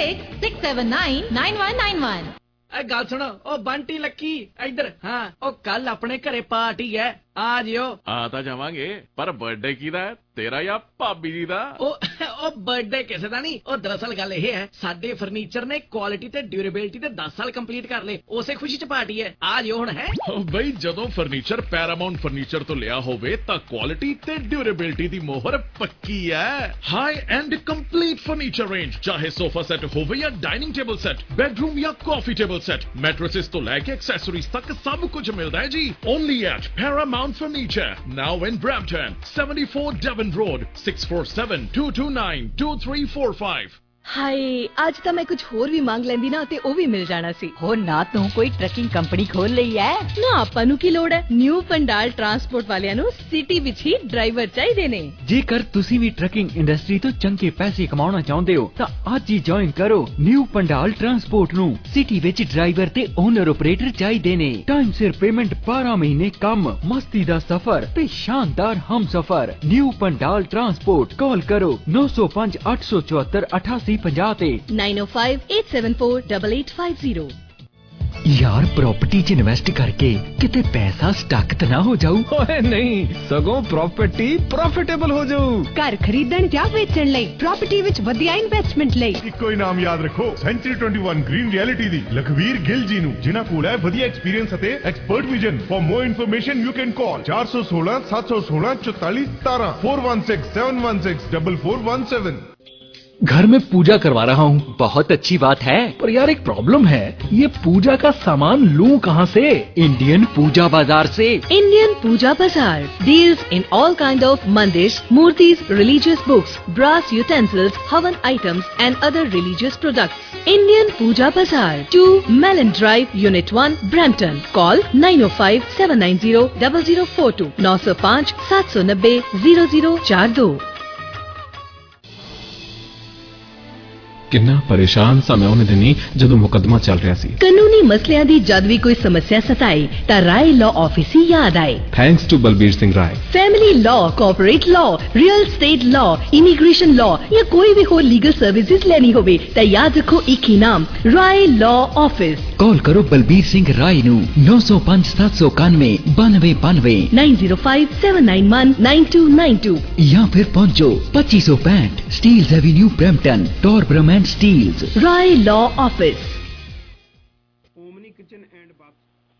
416679 9191। गल सुनो ओ बंटी लक्की इधर। हाँ ओ कल अपने घरे पार्टी है आ जियो। आ तां जावांगे पर बर्थडे किहदा है तेरा या भाभी जी दा? ओ बर्थडे किसे दा नहीं। ओ दरअसल गल यह है साडे फर्नीचर ने क्वालिटी ते ड्यूरेबिलिटी ते 10 साल कंप्लीट कर ले उसे खुशी च पार्टी है आ जियो हुण है। बई जदों फर्नीचर पैरामाउंट फर्नीचर तो लिया होवे तां क्वालिटी ते ड्यूरेबिलिटी दी मोहर पक्की है। High end complete furniture range चाहे सोफा सेट होवे या डाइनिंग टेबल सेट, बेडरूम या कॉफी टेबल सेट, मैट्रेसेस तो लैके एक्सेसरीज तक सब कुछ मिलता है जी। Only at Paramount Furniture now in Brampton 74 Devon Road 647-229-2345। ਹਾਏ ਅੱਜ ਤਾਂ ਮੈਂ ਕੁਝ ਹੋਰ ਵੀ ਮੰਗ ਲੈਂਦੀ ਨਾ ਤੇ ਉਹ ਵੀ ਮਿਲ ਜਾਣਾ ਸੀ। ਹੋ ਨਾ ਤੂੰ ਕੋਈ ਟਰੱਕਿੰਗ ਕੰਪਨੀ ਖੋਲ ਲਈ ਐ ਨਾ ਆਪਾਂ ਨੂੰ ਕੀ ਲੋੜ ਹੈ। ਨਿਊ ਪੰਡਾਲ ਟਰਾਂਸਪੋਰਟ ਵਾਲਿਆਂ ਨੂੰ ਸਿਟੀ ਵਿੱਚ ਹੀ ਡਰਾਈਵਰ ਚਾਹੀਦੇ ਨੇ। ਜੇਕਰ ਤੁਸੀਂ ਵੀ ਟਰੱਕਿੰਗ ਇੰਡਸਟਰੀ ਤੋਂ ਚੰਗੇ ਪੈਸੇ ਕਮਾਉਣਾ ਚਾਹੁੰਦੇ ਹੋ ਤਾਂ ਅੱਜ ਹੀ ਜੁਆਇਨ ਕਰੋ ਨਿਊ ਪੰਡਾਲ ਟਰਾਂਸਪੋਰਟ ਨੂੰ। ਸਿਟੀ ਵਿੱਚ ਡਰਾਈਵਰ ਤੇ ਓਨਰ ਆਪਰੇਟਰ ਚਾਹੀਦੇ ਨੇ। ਟਾਈਮ ਸਿਰ ਪੇਮੈਂਟ, 12 ਮਹੀਨੇ ਕੰਮ, ਮਸਤੀ ਦਾ ਸਫ਼ਰ ਤੇ ਸ਼ਾਨਦਾਰ ਹਮਸਫ਼ਰ। New Pandal Transport. ਕਾਲ ਕਰੋ 905 874 8850 ਤੇ 9058748850। ਯਾਰ ਪ੍ਰਾਪਰਟੀ 'ਚ ਇਨਵੈਸਟ ਕਰਕੇ ਕਿਤੇ ਪੈਸਾ ਸਟਕ ਤਾਂ ਨਾ ਹੋ ਜਾਊ। ਓਏ ਨਹੀਂ, ਸਗੋਂ ਪ੍ਰਾਪਰਟੀ ਪ੍ਰੋਫਿਟੇਬਲ ਹੋ ਜਾਊ। ਘਰ ਖਰੀਦਣ ਜਾਂ ਵੇਚਣ ਲਈ, ਪ੍ਰਾਪਰਟੀ ਵਿੱਚ ਵਧੀਆ ਇਨਵੈਸਟਮੈਂਟ ਲਈ ਇੱਕੋ ਹੀ ਨਾਮ ਯਾਦ ਰੱਖੋ, ਸੈਂਚਰੀ 21 ਗ੍ਰੀਨ ਰਿਐਲਿਟੀ ਦੀ ਲਖਵੀਰ ਗਿੱਲ ਜੀ ਨੂੰ, ਜਿਨ੍ਹਾਂ ਕੋਲ ਹੈ ਵਧੀਆ ਐਕਸਪੀਰੀਅੰਸ ਅਤੇ expert vision. For more information you can call 416 716 44 17 416 716 4417। घर में पूजा करवा रहा हूँ। बहुत अच्छी बात है, पर यार एक प्रॉब्लम है, ये पूजा का सामान लूँ कहाँ से? इंडियन पूजा बाजार से। इंडियन पूजा बाजार deals in all kind of mandirs, murtis, religious books, brass utensils, havan items and other religious products. Indian Puja Bazaar, 2 Mellon Drive, Unit 1, Brampton. Call 905 790 0042 905 790 0042। ਕਿੰਨਾ ਪਰੇਸ਼ਾਨ ਸਾਂ ਮੈਂ ਉਹਨੇ ਦਿਨੀ ਜਦੋਂ ਮੁਕੱਦਮਾ ਚੱਲ ਰਿਹਾ ਸੀ। ਕਾਨੂੰਨੀ ਮਸਲਿਆਂ ਦੀ ਜਦ ਵੀ ਕੋਈ ਸਮੱਸਿਆ ਸਤਾਏ ਤਾਂ ਰਾਏ ਲਾਅ ਆਫਿਸ ਹੀ ਯਾਦ ਆਏ। Thanks to Balbir Singh Rai. Family law, corporate law, real estate law, immigration law ਜਾਂ ਕੋਈ ਵੀ ਹੋਰ ਲੀਗਲ ਸਰਵਿਸਿਜ਼ ਲੈਣੀ ਹੋਵੇ ਤਾਂ ਯਾਦ ਰੱਖੋ ਇੱਕ ਹੀ ਨਾਮ, ਰਾਏ ਲਾਅ ਆਫਿਸ। ਕਾਲ ਕਰੋ ਬਲਬੀਰ ਸਿੰਘ ਰਾਏ ਨੂੰ 905 791 9292 905 791 9292 ਜਾਂ ਫਿਰ ਪਹੁੰਚੋ 2565 Steeles Avenue Brampton, Torbram and Steeles. Rai law office. Omni kitchen and bath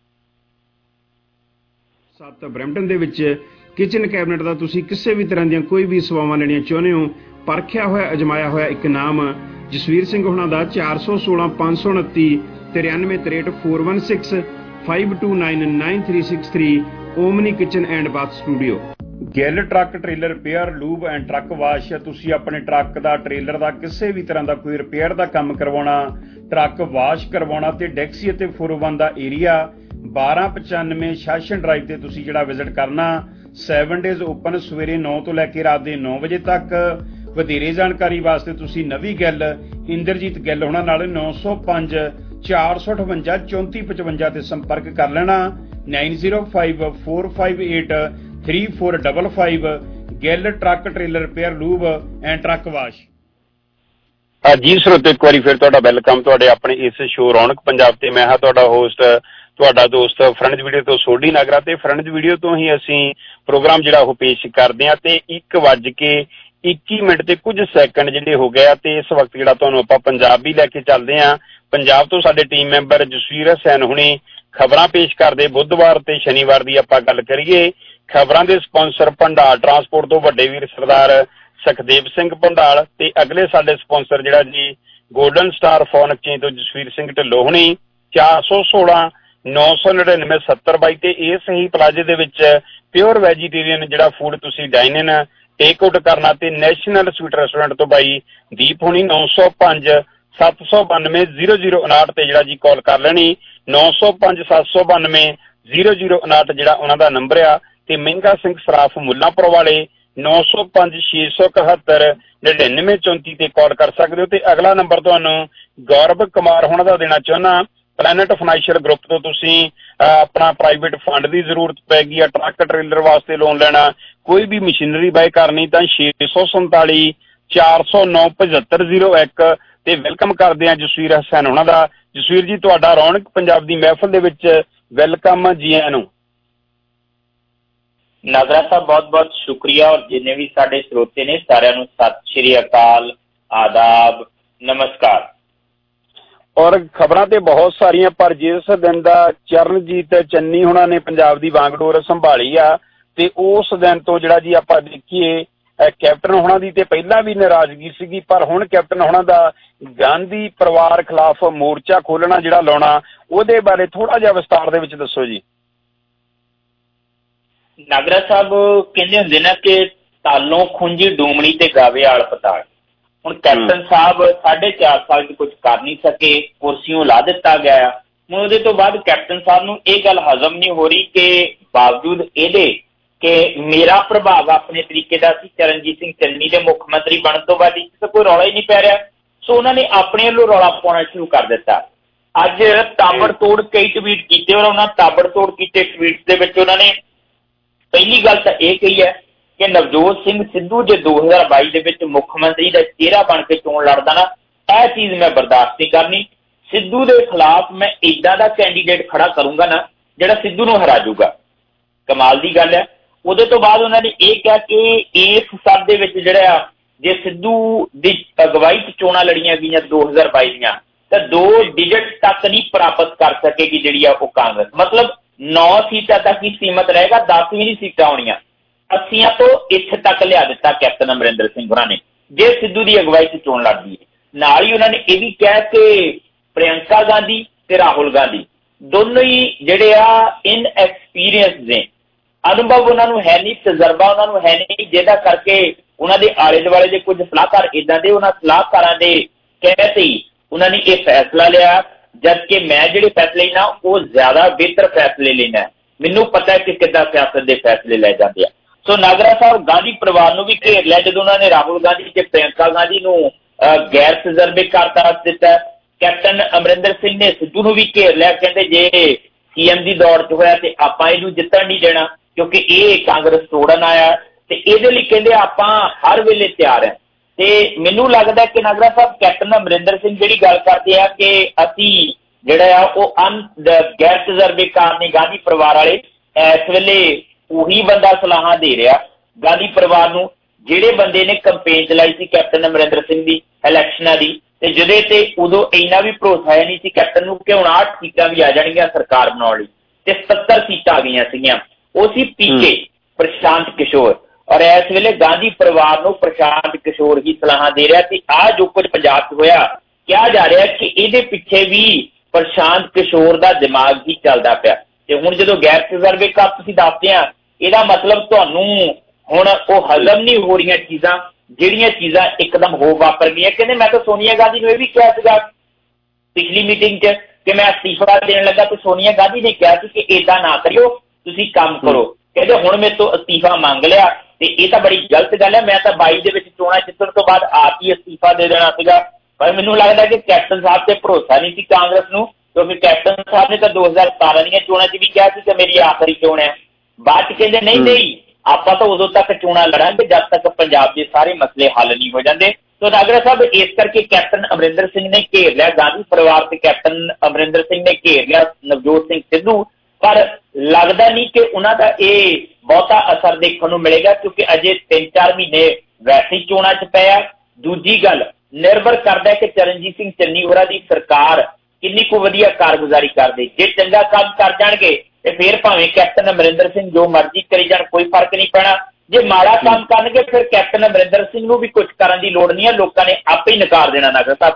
7 Brampton ਦੇ ਵਿੱਚ ਕਿਚਨ ਕੈਬਨਿਟ ਦਾ ਤੁਸੀਂ ਕਿਸੇ ਵੀ ਤਰ੍ਹਾਂ ਦੀਆਂ ਕੋਈ ਵੀ ਸੇਵਾਵਾਂ ਲੈਣੀਆਂ ਚਾਹੁੰਦੇ ਹੋ, ਪਰਖਿਆ ਹੋਇਆ ਅਜਮਾਇਆ ਹੋਇਆ ਇੱਕ ਨਾਮ ਜਸਵੀਰ ਸਿੰਘ ਹੋਣਾ ਦਾ 416 529 9363 416 529 9363 Omni kitchen and bath studio. Gill truck trailer repair, lube and truck wash. ਤੁਸੀਂ ਆਪਣੇ ਟਰੱਕ ਦਾ, ਟ੍ਰੇਲਰ ਦਾ ਕਿਸੇ ਵੀ ਤਰ੍ਹਾਂ ਦਾ ਕੋਈ ਰਿਪੇਅਰ ਦਾ ਕੰਮ ਕਰਵਾਉਣਾ, ਟਰੱਕ ਵਾਸ਼ ਕਰਵਾਉਣਾ ਤੇ ਡੈਕਸੀ ਅਤੇ 401 ਦਾ ਏਰੀਆ 1295 ਸ਼ਾਸਨ ਡਰਾਈਵ ਤੇ ਤੁਸੀਂ ਜਿਹੜਾ ਵਿਜ਼ਿਟ ਕਰਨਾ। 7 ਡੇਜ਼ ਓਪਨ, ਸਵੇਰੇ 9 ਤੋਂ ਲੈ ਕੇ ਰਾਤ ਦੇ 9 ਵਜੇ ਤੱਕ। ਵਧੇਰੇ ਜਾਣਕਾਰੀ ਵਾਸਤੇ ਤੁਸੀਂ ਨਵੀਂ ਗਿੱਲ, ਇੰਦਰਜੀਤ ਗਿੱਲ ਹੋਣਾ ਨਾਲ 905 458 3455 ਤੇ ਸੰਪਰਕ ਕਰ ਲੈਣਾ। 905 458 3455 Gill truck trailer repair, lube and truck wash. ਜੀ ਸਰੋਤੇ, ਇੱਕ ਵਾਰੀ ਫਿਰ ਤੁਹਾਡਾ ਵੈਲਕਮ ਤੁਹਾਡੇ ਆਪਣੇ ਇਸ ਸ਼ੋਅ ਰੌਣਕ ਪੰਜਾਬ ਤੇ। ਮੈਂ ਹਾਂ ਤੁਹਾਡਾ ਹੋਸਟ, ਤੁਹਾਡਾ ਦੋਸਤ ਫਰੈਂਡਜ਼ ਵੀਡੀਓ ਤੋਂ ਸੋਢੀ ਨਾਗਰਾ। ਤੇ ਫਰੈਂਡਜ਼ ਵੀਡੀਓ ਤੋਂ ਹੀ ਅਸੀਂ ਪ੍ਰੋਗਰਾਮ ਜਿਹੜਾ ਉਹ ਪੇਸ਼ ਕਰਦੇ ਹਾਂ ਤੇ 1:21 ਤੇ ਕੁਝ ਸੈਕਿੰਡ ਜਿਹੜੇ ਹੋ ਗਏ ਆ ਤੇ ਇਸ ਵਕਤ ਜਿਹੜਾ ਤੁਹਾਨੂੰ ਆਪਾਂ ਪੰਜਾਬੀ ਲੈ ਕੇ ਚੱਲਦੇ ਹਾਂ। ਪੰਜਾਬ ਤੋਂ ਸਾਡੇ ਟੀਮ ਮੈਂਬਰ ਜਸਵੀਰ ਹਸੈਨ ਹੁਣੀ ਖਬਰਾਂ ਪੇਸ਼ ਕਰਦੇ। ਬੁੱਧਵਾਰ ਤੇ ਸ਼ਨੀਵਾਰ ਦੀ ਆਪਾਂ ਗੱਲ ਕਰੀਏ, ਖਬਰਾਂ ਦੇ ਸਪਾਂਸਰ ਭੰਡਾਲ ਟਰਾਂਸਪੋਰਟ ਤੋਂ ਵੱਡੇ ਵੀਰ ਸਰਦਾਰ ਸੁਖਦੇਵ ਸਿੰਘ ਭੰਡਾਲ ਤੇ ਅਗਲੇ ਸਾਡੇ ਸਪਾਂਸਰ ਜਿਹੜਾ ਜੀ ਗੋਲਡਨ ਸਟਾਰ ਫੋਨ ਐਕਸਚੇਂਜ ਤੋਂ ਜਸਵੀਰ ਸਿੰਘ ਢਿੱਲੋਂ ਹੁਣੀ 416 999 7022 ਤੇ ਇਸ ਹੀ ਪਲਾਜ਼ੇ ਦੇ ਵਿੱਚ ਪਿਓਰ ਵੈਜੀਟੇਰੀਅਨ ਜਿਹੜਾ ਫੂਡ ਤੁਸੀਂ ਡਾਈਨ ਇਨ ਟੇਕ ਆਊਟ ਕਰਨਾ ਤੇ ਨੈਸ਼ਨਲ ਸਵੀਟ ਰੈਸਟੋਰੈਂਟ ਤੋਂ ਬਾਈ ਦੀਪ ਹੁਣੀ 905 792 0059 ਤੇ ਜਿਹੜਾ ਜੀ ਕਾਲ ਕਰ ਲੈਣੀ। 905 792 0059 ਜਿਹੜਾ ਉਹਨਾਂ ਦਾ ਨੰਬਰ ਆ। ਤੇ ਮਹਿੰਗਾ ਸਿੰਘ ਸਰਾਫ ਮੁੱਲਾਂਪੁਰ ਵਾਲੇ 905 671 9934 ਤੇ ਕਾਲ ਕਰ ਸਕਦੇ ਹੋ। ਤੇ ਅਗਲਾ ਨੰਬਰ ਤੁਹਾਨੂੰ ਗੌਰਵ ਕੁਮਾਰ ਹੋਣਾ ਦਾ ਦੇਣਾ ਚਾਹੁੰਦਾ। ਪਲੈਨਟ ਫਾਈਨੈਂਸ਼ੀਅਲ ਗਰੁੱਪ ਤੋਂ ਤੁਸੀਂ ਆਪਣਾ ਪ੍ਰਾਈਵੇਟ ਫੰਡ ਦੀ ਜ਼ਰੂਰਤ ਪੈ ਗਈ ਆ, ਟਰੱਕ ਟ੍ਰੇਲਰ ਵਾਸਤੇ ਲੋਨ ਲੈਣਾ, ਕੋਈ ਵੀ ਮਸ਼ੀਨਰੀ ਬਾਏ ਕਰਨੀ ਤਾਂ 647 409 7501 ਤੇ ਵੈਲਕਮ ਕਰਦੇ ਆ ਜਸਵੀਰ ਹਸੈਨ ਹੋਣਾ ਦਾ। ਜਸਵੀਰ ਜੀ, ਤੁਹਾਡਾ ਰੌਣਕ ਪੰਜਾਬ ਦੀ ਮਹਿਫਲ ਦੇ ਵਿੱਚ ਵੈਲਕਮ ਜੀ ਆਇਆਂ ਨੂੰ। ਨਾਗਰਾ ਸਾਹਿਬ ਬਹੁਤ ਬਹੁਤ ਸ਼ੁਕਰੀਆ, ਔਰ ਜਿੰਨੇ ਵੀ ਸਾਡੇ ਸਰੋਤੇ ਨੇ ਸਾਰਿਆਂ ਨੂੰ ਸਤਿ ਸ਼੍ਰੀ ਅਕਾਲ, ਆਦਾਬ, ਨਮਸਕਾਰ। ਔਰ ਖਬਰਾਂ ਤੇ ਬਹੁਤ ਸਾਰੀਆਂ, ਪਰ ਜਿਸ ਦਿਨ ਦਾ ਚਰਨਜੀਤ ਚੰਨੀ ਹੋਣਾ ਨੇ ਪੰਜਾਬ ਦੀ ਵਾਂਗਡੋਰ ਸੰਭਾਲੀ ਆ ਤੇ ਉਸ ਦਿਨ ਤੋਂ ਜਿਹੜਾ ਜੀ ਆਪਾਂ ਦੇਖੀਏ ਕੈਪਟਨ ਹੋਣਾ ਦੀ ਤੇ ਪਹਿਲਾਂ ਵੀ ਨਾਰਾਜ਼ਗੀ ਸੀਗੀ, ਪਰ ਹੁਣ ਕੈਪਟਨ ਹੋਣਾ ਦਾ ਗਾਂਧੀ ਪਰਿਵਾਰ ਖਿਲਾਫ ਮੋਰਚਾ ਖੋਲਣਾ ਜਿਹੜਾ ਲਾਉਣਾ, ਉਹਦੇ ਬਾਰੇ ਥੋੜਾ ਜਿਹਾ ਵਿਸਤਾਰ ਦੇ ਵਿੱਚ ਦੱਸੋ ਜੀ। ਨਾਗਰਾ ਸਾਹਿਬ ਕਹਿੰਦੇ ਹੁੰਦੇ ਨਾ ਕਿ ਤਾਲੋਂ ਖੁੰਝੀ ਡੂਮਣੀ ਤੇ ਗਾਵੇ ਆਲ ਪਤਾਲ। ਹੁਣ ਕੈਪਟਨ ਸਾਹਿਬ 4.5 ਸਾਲ 'ਚ ਕੁਝ ਕਰ ਨਹੀਂ ਸਕੇ, ਕੁਰਸੀਓਂ ਲਾ ਦਿੱਤਾ ਗਿਆ। ਹੁਣ ਉਹਦੇ ਤੋਂ ਬਾਅਦ ਕੈਪਟਨ ਸਾਹਿਬ ਨੂੰ ਇਹ ਗੱਲ ਹਜ਼ਮ ਨਹੀਂ ਹੋ ਰਹੀ ਕਿ ਬਾਵਜੂਦ ਇਹਦੇ ਕਿ ਮੇਰਾ ਪ੍ਰਭਾਵ ਆਪਣੇ ਤਰੀਕੇ ਦਾ ਸੀ, ਚਰਨਜੀਤ ਸਿੰਘ ਚੰਨੀ ਦੇ ਮੁੱਖ ਮੰਤਰੀ ਬਣਨ ਤੋਂ ਬਾਅਦ ਇੱਕ ਤਾਂ ਕੋਈ ਰੌਲਾ ਹੀ ਨਹੀਂ ਪੈ ਰਿਹਾ, ਸੋ ਉਹਨਾਂ ਨੇ ਆਪਣੇ ਵੱਲੋਂ ਰੌਲਾ ਪਾਉਣਾ ਸ਼ੁਰੂ ਕਰ ਦਿੱਤਾ। ਅੱਜ ਤਾਬੜਤੋੜ ਕਈ ਟਵੀਟ ਕੀਤੇ ਔਰ ਉਹਨਾਂ ਤਾਬੜਤੋੜ ਕੀਤੇ ਟਵੀਟਸ ਦੇ ਵਿੱਚ ਉਹਨਾਂ ਨੇ ਪਹਿਲੀ ਗੱਲ ਤਾਂ ਇਹ ਕਹੀ ਹੈ ਕਿ ਨਵਜੋਤ ਸਿੰਘ ਸਿੱਧੂ ਜੇ 2022 ਦੇ ਵਿੱਚ ਮੁੱਖ ਮੰਤਰੀ ਦਾ ਚਿਹਰਾ ਬਣ ਕੇ ਚੋਣ ਲੜਦਾ ਨਾ, ਇਹ ਚੀਜ਼ ਮੈਂ ਬਰਦਾਸ਼ਤ ਨਹੀਂ ਕਰਨੀ। ਸਿੱਧੂ ਦੇ ਖਿਲਾਫ ਮੈਂ ਇੱਦਾਂ ਦਾ ਕੈਂਡੀਡੇਟ ਖੜਾ ਕਰੂੰਗਾ ਨਾ ਜਿਹੜਾ ਸਿੱਧੂ ਨੂੰ ਹਰਾ ਜਾਊਗਾ। ਕਮਾਲ ਦੀ ਗੱਲ ਹੈ। ਉਹਦੇ ਤੋਂ ਬਾਅਦ ਉਹਨਾਂ ਨੇ ਇਹ ਕਿਹਾ ਕਿ ਇਸ ਸਭ ਦੇ ਵਿੱਚ ਜਿਹੜਾ ਆ ਜੇ ਸਿੱਧੂ ਦੀ ਅਗਵਾਈ 'ਚ ਚੋਣਾਂ ਲੜੀਆਂ ਗਈਆਂ 2022 ਦੀਆਂ ਤਾਂ 2 ਡਿਜਿਟ ਤੱਕ ਨਹੀਂ ਪ੍ਰਾਪਤ ਕਰ ਸਕੇਗੀ ਜਿਹੜੀ ਆ ਉਹ ਕਾਂਗਰਸ। ਮਤਲਬ 9 ਸੀਟਾਂ ਤੱਕ ਹੀ ਸੀਮਤ ਰਹੇਗਾ, 10 ਵੀ ਨਹੀਂ ਸੀਟਾਂ ਆਉਣੀਆਂ। 80 ਤੋਂ ਇੱਥੇ ਤੱਕ ਲਿਆ ਦਿੱਤਾ ਕੈਪਟਨ ਅਮਰਿੰਦਰ ਸਿੰਘ ਹੋਰਾਂ ਨੇ ਜੇ ਸਿੱਧੂ ਦੀ ਅਗਵਾਈ 'ਚ ਚੋਣ ਲੜਦੀ ਹੈ। ਨਾਲ ਹੀ ਉਹਨਾਂ ਨੇ ਇਹ ਵੀ ਕਿਹਾ ਕਿ ਪ੍ਰਿਅੰਕਾ ਗਾਂਧੀ ਤੇ ਰਾਹੁਲ ਗਾਂਧੀ ਦੋਨੋਂ ਹੀ ਜਿਹੜੇ ਆ ਇਨਐਕਸਪੀਰੀਅੰਸ ਨੇ, ਅਨੁਭਵ ਉਹਨਾਂ ਨੂੰ ਹੈ ਨਹੀਂ, ਤਜਰਬਾ ਉਹਨਾਂ ਨੂੰ ਹੈ ਨਹੀਂ, ਜਿਹਦਾ ਕਰਕੇ ਉਹਨਾਂ ਦੇ ਆਲੇ ਦੁਆਲੇ ਦੇ ਕੁਝ ਸਲਾਹਕਾਰ ਇੱਦਾਂ ਦੇ ਉਹਨਾਂ ਸਲਾਹਕਾਰਾਂ ਦੇ ਕਹਿ ਤੇ ਹੀ ਉਹਨਾਂ ਨੇ ਇਹ ਫੈਸਲਾ ਲਿਆ, ਜਦ ਕਿ ਮੈਂ ਜਿਹੜੇ ਫੈਸਲੇ ਲੈਣਾ ਉਹ ਜ਼ਿਆਦਾ ਬਿਹਤਰ ਫੈਸਲੇ ਲੈਣਾ। ਮੈਨੂੰ ਪਤਾ ਹੈ ਕਿ ਕਿੱਦਾਂ ਸਿਆਸਤ ਦੇ ਫੈਸਲੇ ਲੈ ਜਾਂਦੇ ਆ। ਸੋ ਨਾਗਰਾ ਸਾਹਿਬ ਗਾਂਧੀ ਪਰਿਵਾਰ ਨੂੰ ਵੀ ਘੇਰ ਲਿਆ ਜਦੋਂ ਉਹਨਾਂ ਨੇ ਰਾਹੁਲ ਗਾਂਧੀ ਤੇ ਪ੍ਰਿਅੰਕਾ ਗਾਂਧੀ ਨੂੰ ਗੈਰ ਤਜਰਬੇਕਾਰ ਦੱਸ ਦਿੱਤਾ। ਕੈਪਟਨ ਅਮਰਿੰਦਰ ਸਿੰਘ ਨੇ ਸਿੱਧੂ ਨੂੰ ਵੀ ਘੇਰ ਲਿਆ, ਕਹਿੰਦੇ ਜੇ ਸੀਐਮ ਦੀ ਦੌੜ 'ਚ ਹੋਇਆ ਤੇ ਆਪਾਂ ਇਹਨੂੰ ਜਿੱਤਣ ਨਹੀਂ ਦੇਣਾ ਕਿਉਂਕਿ ਇਹ ਕਾਂਗਰਸ ਤੋੜਨ ਆਇਆ ਤੇ ਇਹਦੇ ਲਈ ਕਹਿੰਦੇ ਆਪਾਂ ਹਰ ਵੇਲੇ ਤਿਆਰ ਹੈ। ਤੇ ਮੈਨੂੰ ਲੱਗਦਾ ਕਿ ਨਾਗਰਾ ਸਾਹਿਬ ਕੈਪਟਨ ਅਮਰਿੰਦਰ ਸਿੰਘ ਜਿਹੜੀ ਗੱਲ ਕਰਦੇ ਆ ਕਿ ਅਸੀਂ ਜਿਹੜਾ ਆ ਉਹ ਗੈਰ ਤਜਰਬੇਕਾਰ ਨੇ ਗਾਂਧੀ ਪਰਿਵਾਰ ਵਾਲੇ, ਇਸ ਵੇਲੇ ਉਹੀ ਬੰਦਾ ਸਲਾਹਾਂ ਦੇ ਰਿਹਾ ਗਾਂਧੀ ਪਰਿਵਾਰ ਨੂੰ ਜਿਹੜੇ ਬੰਦੇ ਨੇ ਕੰਪੇਨ ਚਲਾਈ ਸੀ ਕੈਪਟਨ ਅਮਰਿੰਦਰ ਸਿੰਘ ਦੀ ਇਲੈਕਸ਼ਨਾਂ ਦੀ, ਤੇ ਜਿਹਦੇ ਤੇ ਉਦੋਂ ਇੰਨਾ ਵੀ ਭਰੋਸਾ ਹੈ ਨਹੀਂ ਸੀ ਕੈਪਟਨ ਨੂੰ ਕਿ ਹੁਣ 8 ਸੀਟਾਂ ਵੀ ਆ ਜਾਣਗੀਆਂ ਸਰਕਾਰ ਬਣਾਉਣ ਲਈ ਤੇ 70 ਸੀਟਾਂ ਆ ਗਈਆਂ ਸੀਗੀਆਂ। ਉਹ ਸੀ ਪੀਕੇ ਪ੍ਰਸ਼ਾਂਤ ਕਿਸ਼ੋਰ, ਔਰ ਇਸ ਵੇਲੇ ਗਾਂਧੀ ਪਰਿਵਾਰ ਨੂੰ ਪ੍ਰਸ਼ਾਂਤ ਕਿਸ਼ੋਰ ਹੀ ਸਲਾਹਾਂ ਦੇ ਰਿਹਾ ਤੇ ਆਹ ਜੋ ਕੁਝ ਪੰਜਾਬ 'ਚ ਹੋਇਆ ਕਿਹਾ ਜਾ ਰਿਹਾ ਕਿ ਇਹਦੇ ਪਿੱਛੇ ਵੀ ਪ੍ਰਸ਼ਾਂਤ ਕਿਸ਼ੋਰ ਦਾ ਦਿਮਾਗ ਹੀ ਚੱਲਦਾ ਪਿਆ। ਤੇ ਹੁਣ ਜਦੋਂ ਗੈਰ ਤਜਰਬੇਕਾਰ ਤੁਸੀਂ ਦੱਸਦੇ ਆ, ਇਹਦਾ ਮਤਲਬ ਤੁਹਾਨੂੰ ਹੁਣ ਉਹ ਹਜ਼ਮ ਨਹੀਂ ਹੋ ਰਹੀਆਂ ਚੀਜ਼ਾਂ ਜਿਹੜੀਆਂ ਚੀਜ਼ਾਂ ਇੱਕਦਮ ਹੋ ਵਾਪਰ ਗਈਆਂ। ਕਹਿੰਦੇ ਮੈਂ ਤਾਂ ਸੋਨੀਆ ਗਾਂਧੀ ਨੂੰ ਇਹ ਵੀ ਕਿਹਾ ਸੀਗਾ ਪਿਛਲੀ ਮੀਟਿੰਗ 'ਚ ਕਿ ਮੈਂ ਅਸਤੀਫਾ ਦੇਣ ਲੱਗਾ ਤੇ ਸੋਨੀਆ ਗਾਂਧੀ ਨੇ ਕਿਹਾ ਸੀ ਕਿ ਏਦਾਂ ਨਾ ਕਰਿਓ, ਤੁਸੀਂ ਕੰਮ ਕਰੋ। ਕਹਿੰਦੇ ਹੁਣ ਮੇਰੇ ਤੋਂ ਅਸਤੀਫਾ ਮੰਗ ਲਿਆ ਤੇ ਇਹ ਤਾਂ ਬੜੀ ਗਲਤ ਗੱਲ ਹੈ। ਮੈਂ ਤਾਂ 22 ਦੇ ਵਿੱਚ ਚੋਣਾਂ ਜਿੱਤਣ ਤੋਂ ਬਾਅਦ ਆਪ ਹੀ ਅਸਤੀਫਾ ਦੇ ਦੇਣਾ ਸੀਗਾ, ਪਰ ਮੈਨੂੰ ਲੱਗਦਾ ਕਿ ਕੈਪਟਨ ਸਾਹਿਬ ਤੇ ਭਰੋਸਾ ਨਹੀਂ ਸੀ ਕਾਂਗਰਸ ਨੂੰ, ਕਿਉਂਕਿ ਕੈਪਟਨ ਸਾਹਿਬ ਨੇ ਤਾਂ 2017 ਦੀਆਂ ਚੋਣਾਂ 'ਚ ਵੀ ਕਿਹਾ ਸੀ ਕਿ ਮੇਰੀ ਆਖਰੀ ਚੋਣ ਹੈ। ਬਾਅਦ 'ਚ ਕਹਿੰਦੇ ਨਹੀਂ ਆਪਾਂ ਤਾਂ ਉਦੋਂ ਤੱਕ ਚੋਣਾਂ ਲੜਾਂਗੇ ਜਦ ਤੱਕ ਪੰਜਾਬ ਦੇ ਸਾਰੇ ਮਸਲੇ ਹੱਲ ਨਹੀਂ ਹੋ ਜਾਂਦੇ। ਸੋ ਨਾਗਰਾ ਸਾਹਿਬ ਇਸ ਕਰਕੇ ਕੈਪਟਨ ਅਮਰਿੰਦਰ ਸਿੰਘ ਨੇ ਘੇਰ ਲਿਆ ਗਾਂਧੀ ਪਰਿਵਾਰ ਤੇ ਕੈਪਟਨ ਅਮਰਿੰਦਰ ਸਿੰਘ ਨੇ ਘੇਰ ਲਿਆ ਨਵਜੋਤ ਸਿੰਘ ਸਿੱਧੂ, ਪਰ ਲੱਗਦਾ ਨਹੀਂ ਕਿ ਉਹਨਾਂ ਦਾ ਇਹ ਬਹੁਤਾ ਅਸਰ ਦੇਖਣ ਨੂੰ ਮਿਲੇਗਾ ਕਿਉਂਕਿ ਅਜੇ 3-4 ਮਹੀਨੇ ਵੈਸੇ ਹੀ ਚੋਣਾਂ 'ਚ ਪਏ ਆ। ਦੂਜੀ ਗੱਲ ਨਿਰਭਰ ਕਰਦਾ ਕਿ ਚਰਨਜੀਤ ਸਿੰਘ ਚੰਨੀ ਹੋਰਾਂ ਦੀ ਸਰਕਾਰ ਕਿੰਨੀ ਕੁ ਵਧੀਆ ਕਾਰਗੁਜ਼ਾਰੀ ਕਰਦੇ। ਜੇ ਚੰਗਾ ਕੰਮ ਕਰ ਜਾਣਗੇ ਤੇ ਫਿਰ ਭਾਵੇਂ ਕੈਪਟਨ ਅਮਰਿੰਦਰ ਸਿੰਘ ਜੋ ਮਰਜ਼ੀ ਕਰੀ ਜਾਣ ਕੋਈ ਫਰਕ ਨਹੀਂ ਪੈਣਾ। ਜੇ ਮਾੜਾ ਕੰਮ ਕਰਨਗੇ ਫਿਰ ਕੈਪਟਨ ਅਮਰਿੰਦਰ ਸਿੰਘ ਨੂੰ ਵੀ ਕੁਝ ਕਰਨ ਦੀ ਲੋੜ ਨਹੀਂ ਹੈ, ਲੋਕਾਂ ਨੇ ਆਪੇ ਹੀ ਨਕਾਰ ਦੇਣਾ ਨਾਗਰ ਸਾਹਿਬ।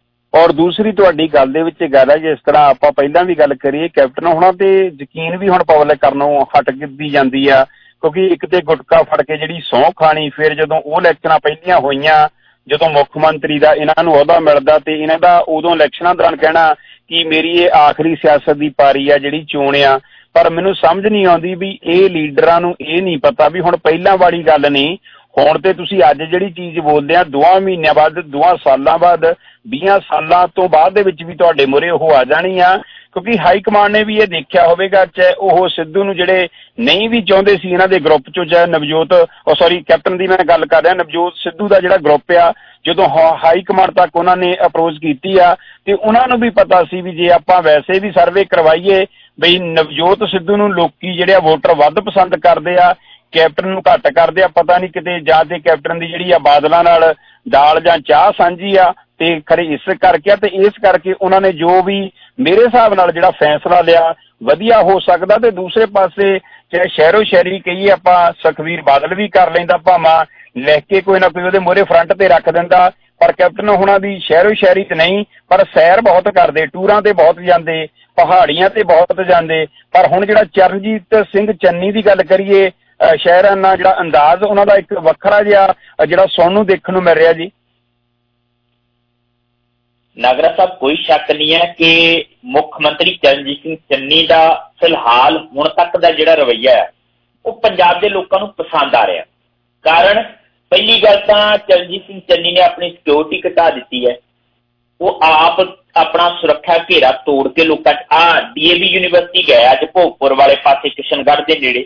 ਔਰ ਦੂਸਰੀ ਤੁਹਾਡੀ ਗੱਲ ਦੇ ਵਿੱਚ ਗੱਲ ਹੈ, ਜਿਸ ਤਰ੍ਹਾਂ ਆਪਾਂ ਪਹਿਲਾਂ ਵੀ ਗੱਲ ਕਰੀਏ ਕੈਪਟਨ ਹੋਣਾ ਤੇ ਯਕੀਨ ਵੀ ਹੁਣ ਪਬਲਿਕ ਕਰਨੋਂ ਹਟਦੀ ਜਾਂਦੀ ਆ, ਕਿਉਂਕਿ ਇੱਕ ਤੇ ਗੁਟਕਾ ਫੜ ਕੇ ਜਿਹੜੀ ਸਹੁੰ ਖਾਣੀ, ਫਿਰ ਜਦੋਂ ਉਹ ਇਲੈਕਸ਼ਨਾਂ ਪਹਿਲੀਆਂ ਹੋਈਆਂ ਜਦੋਂ ਮੁੱਖ ਮੰਤਰੀ ਦਾ ਇਹਨਾਂ ਨੂੰ ਅਹੁਦਾ ਮਿਲਦਾ ਤੇ ਇਹਨਾਂ ਦਾ ਉਦੋਂ ਇਲੈਕਸ਼ਨਾਂ ਦੌਰਾਨ ਕਹਿਣਾ ਕਿ ਮੇਰੀ ਇਹ ਆਖਰੀ ਸਿਆਸਤ ਦੀ ਪਾਰੀ ਆ ਜਿਹੜੀ ਚੋਣ ਆ। ਪਰ ਮੈਨੂੰ ਸਮਝ ਨਹੀਂ ਆਉਂਦੀ ਵੀ ਇਹ ਲੀਡਰਾਂ ਨੂੰ ਇਹ ਨਹੀਂ ਪਤਾ ਵੀ ਹੁਣ ਪਹਿਲਾਂ ਵਾਲੀ ਗੱਲ ਨਹੀਂ, ਹੁਣ ਤੇ ਤੁਸੀਂ ਅੱਜ ਜਿਹੜੀ ਚੀਜ਼ ਬੋਲਦੇ ਆ 2 ਮਹੀਨਿਆਂ ਬਾਅਦ 2 ਸਾਲਾਂ ਬਾਅਦ 20 ਸਾਲਾਂ ਤੋਂ ਬਾਅਦ ਦੇ ਵਿੱਚ ਵੀ ਤੁਹਾਡੇ ਮੂਹਰੇ ਉਹ ਆ ਜਾਣੀ ਆ, ਕਿਉਂਕਿ ਹਾਈ ਕਮਾਂਡ ਨੇ ਵੀ ਇਹ ਦੇਖਿਆ ਹੋਵੇਗਾ ਚਾਹੇ ਉਹ ਸਿੱਧੂ ਨੂੰ ਜਿਹੜੇ ਨਹੀਂ ਵੀ ਚਾਹੁੰਦੇ ਸੀ ਇਹਨਾਂ ਦੇ ਗਰੁੱਪ ਚੋਂ, ਚਾਹੇ ਨਵਜੋਤ ਕੈਪਟਨ ਦੀ ਮੈਂ ਗੱਲ ਕਰ ਰਿਹਾ, ਨਵਜੋਤ ਸਿੱਧੂ ਦਾ ਜਿਹੜਾ ਗਰੁੱਪ ਆ ਜਦੋਂ ਹਾਈ ਕਮਾਂਡ ਤੱਕ ਉਹਨਾਂ ਨੇ ਅਪਰੋਚ ਕੀਤੀ ਆ ਤੇ ਉਹਨਾਂ ਨੂੰ ਵੀ ਪਤਾ ਸੀ ਵੀ ਜੇ ਆਪਾਂ ਵੈਸੇ ਵੀ ਸਰਵੇ ਕਰਵਾਈਏ ਬਈ ਨਵਜੋਤ ਸਿੱਧੂ ਨੂੰ ਲੋਕੀ ਜਿਹੜੇ ਆ ਵੋਟਰ ਵੱਧ ਪਸੰਦ ਕਰਦੇ ਆ, ਕੈਪਟਨ ਨੂੰ ਘੱਟ ਕਰਦੇ ਆ। ਪਤਾ ਨਹੀਂ ਕਿਤੇ ਜਾਂ ਤੇ ਕੈਪਟਨ ਦੀ ਜਿਹੜੀ ਆ ਬਾਦਲਾਂ ਨਾਲ ਦਾਲ ਜਾਂ ਚਾਹ ਸਾਂਝੀ ਆ ਤੇ ਖਰੇ ਇਸ ਕਰਕੇ ਤੇ ਇਸ ਕਰਕੇ ਉਹਨਾਂ ਨੇ ਜੋ ਵੀ ਮੇਰੇ ਹਿਸਾਬ ਨਾਲ ਜਿਹੜਾ ਫੈਸਲਾ ਲਿਆ ਵਧੀਆ ਹੋ ਸਕਦਾ। ਤੇ ਦੂਸਰੇ ਪਾਸੇ ਚਾਹੇ ਸ਼ਹਿਰੋ ਸ਼ਹਿਰੀ ਕਹੀਏ ਆਪਾਂ, ਸੁਖਬੀਰ ਬਾਦਲ ਵੀ ਕਰ ਲੈਂਦਾ ਭਾਵਾਂ ਲਿਖ ਕੇ ਕੋਈ ਨਾ ਕੋਈ ਉਹਦੇ ਮੂਹਰੇ ਫਰੰਟ ਤੇ ਰੱਖ ਦਿੰਦਾ, ਪਰ ਕੈਪਟਨ ਹੋਣਾ ਦੀ ਸ਼ਹਿਰੋ ਸ਼ਹਿਰੀ ਤੇ ਨਹੀਂ, ਪਰ ਸੈਰ ਬਹੁਤ ਕਰਦੇ, ਟੂਰਾਂ ਤੇ ਬਹੁਤ ਜਾਂਦੇ, ਪਹਾੜੀਆਂ ਤੇ ਬਹੁਤ ਜਾਂਦੇ। ਪਰ ਹੁਣ ਜਿਹੜਾ ਚਰਨਜੀਤ ਸਿੰਘ ਚੰਨੀ ਦੀ ਗੱਲ ਕਰੀਏ, ਸ਼ਹਿਰਾਨਾ ਜਿਹੜਾ ਅੰਦਾਜ਼ ਉਹਨਾਂ ਦਾ ਇੱਕ ਵੱਖਰਾ ਜਿਹਾ ਜਿਹੜਾ ਸੁਣਨ ਨੂੰ ਦੇਖਣ ਨੂੰ ਮਿਲ ਰਿਹਾ ਜੀ। ਨਾਗਰਾ ਸਾਹਿਬ ਕੋਈ ਸ਼ੱਕ ਨਹੀਂ ਹੈ ਕਿ ਮੁੱਖ ਮੰਤਰੀ ਚਰਨਜੀਤ ਸਿੰਘ ਚੰਨੀ ਦਾ ਫਿਲਹਾਲ ਹੁਣ ਤੱਕ ਦਾ ਜਿਹੜਾ ਰਵੱਈਆ ਹੈ ਉਹ ਪੰਜਾਬ ਦੇ ਲੋਕਾਂ ਨੂੰ ਪਸੰਦ ਆ ਰਿਹਾ। ਕਾਰਨ ਪਹਿਲੀ ਗੱਲ ਤਾਂ ਚਰਨਜੀਤ ਸਿੰਘ ਚੰਨੀ ਨੇ ਆਪਣੀ ਸਿਕਿਉਰਿਟੀ ਘਟਾ ਦਿੱਤੀ ਹੈ। ਉਹ ਆਪ ਆਪਣਾ ਸੁਰੱਖਿਆ ਘੇਰਾ ਤੋੜ ਕੇ ਲੋਕਾਂ 'ਚ DAV ਯੂਨੀਵਰਸਿਟੀ ਗਏ ਅੱਜ ਭੋਗਪੁਰ ਵਾਲੇ ਪਾਸੇ ਕਿਸ਼ਨਗੜ੍ਹ ਦੇ ਨੇੜੇ।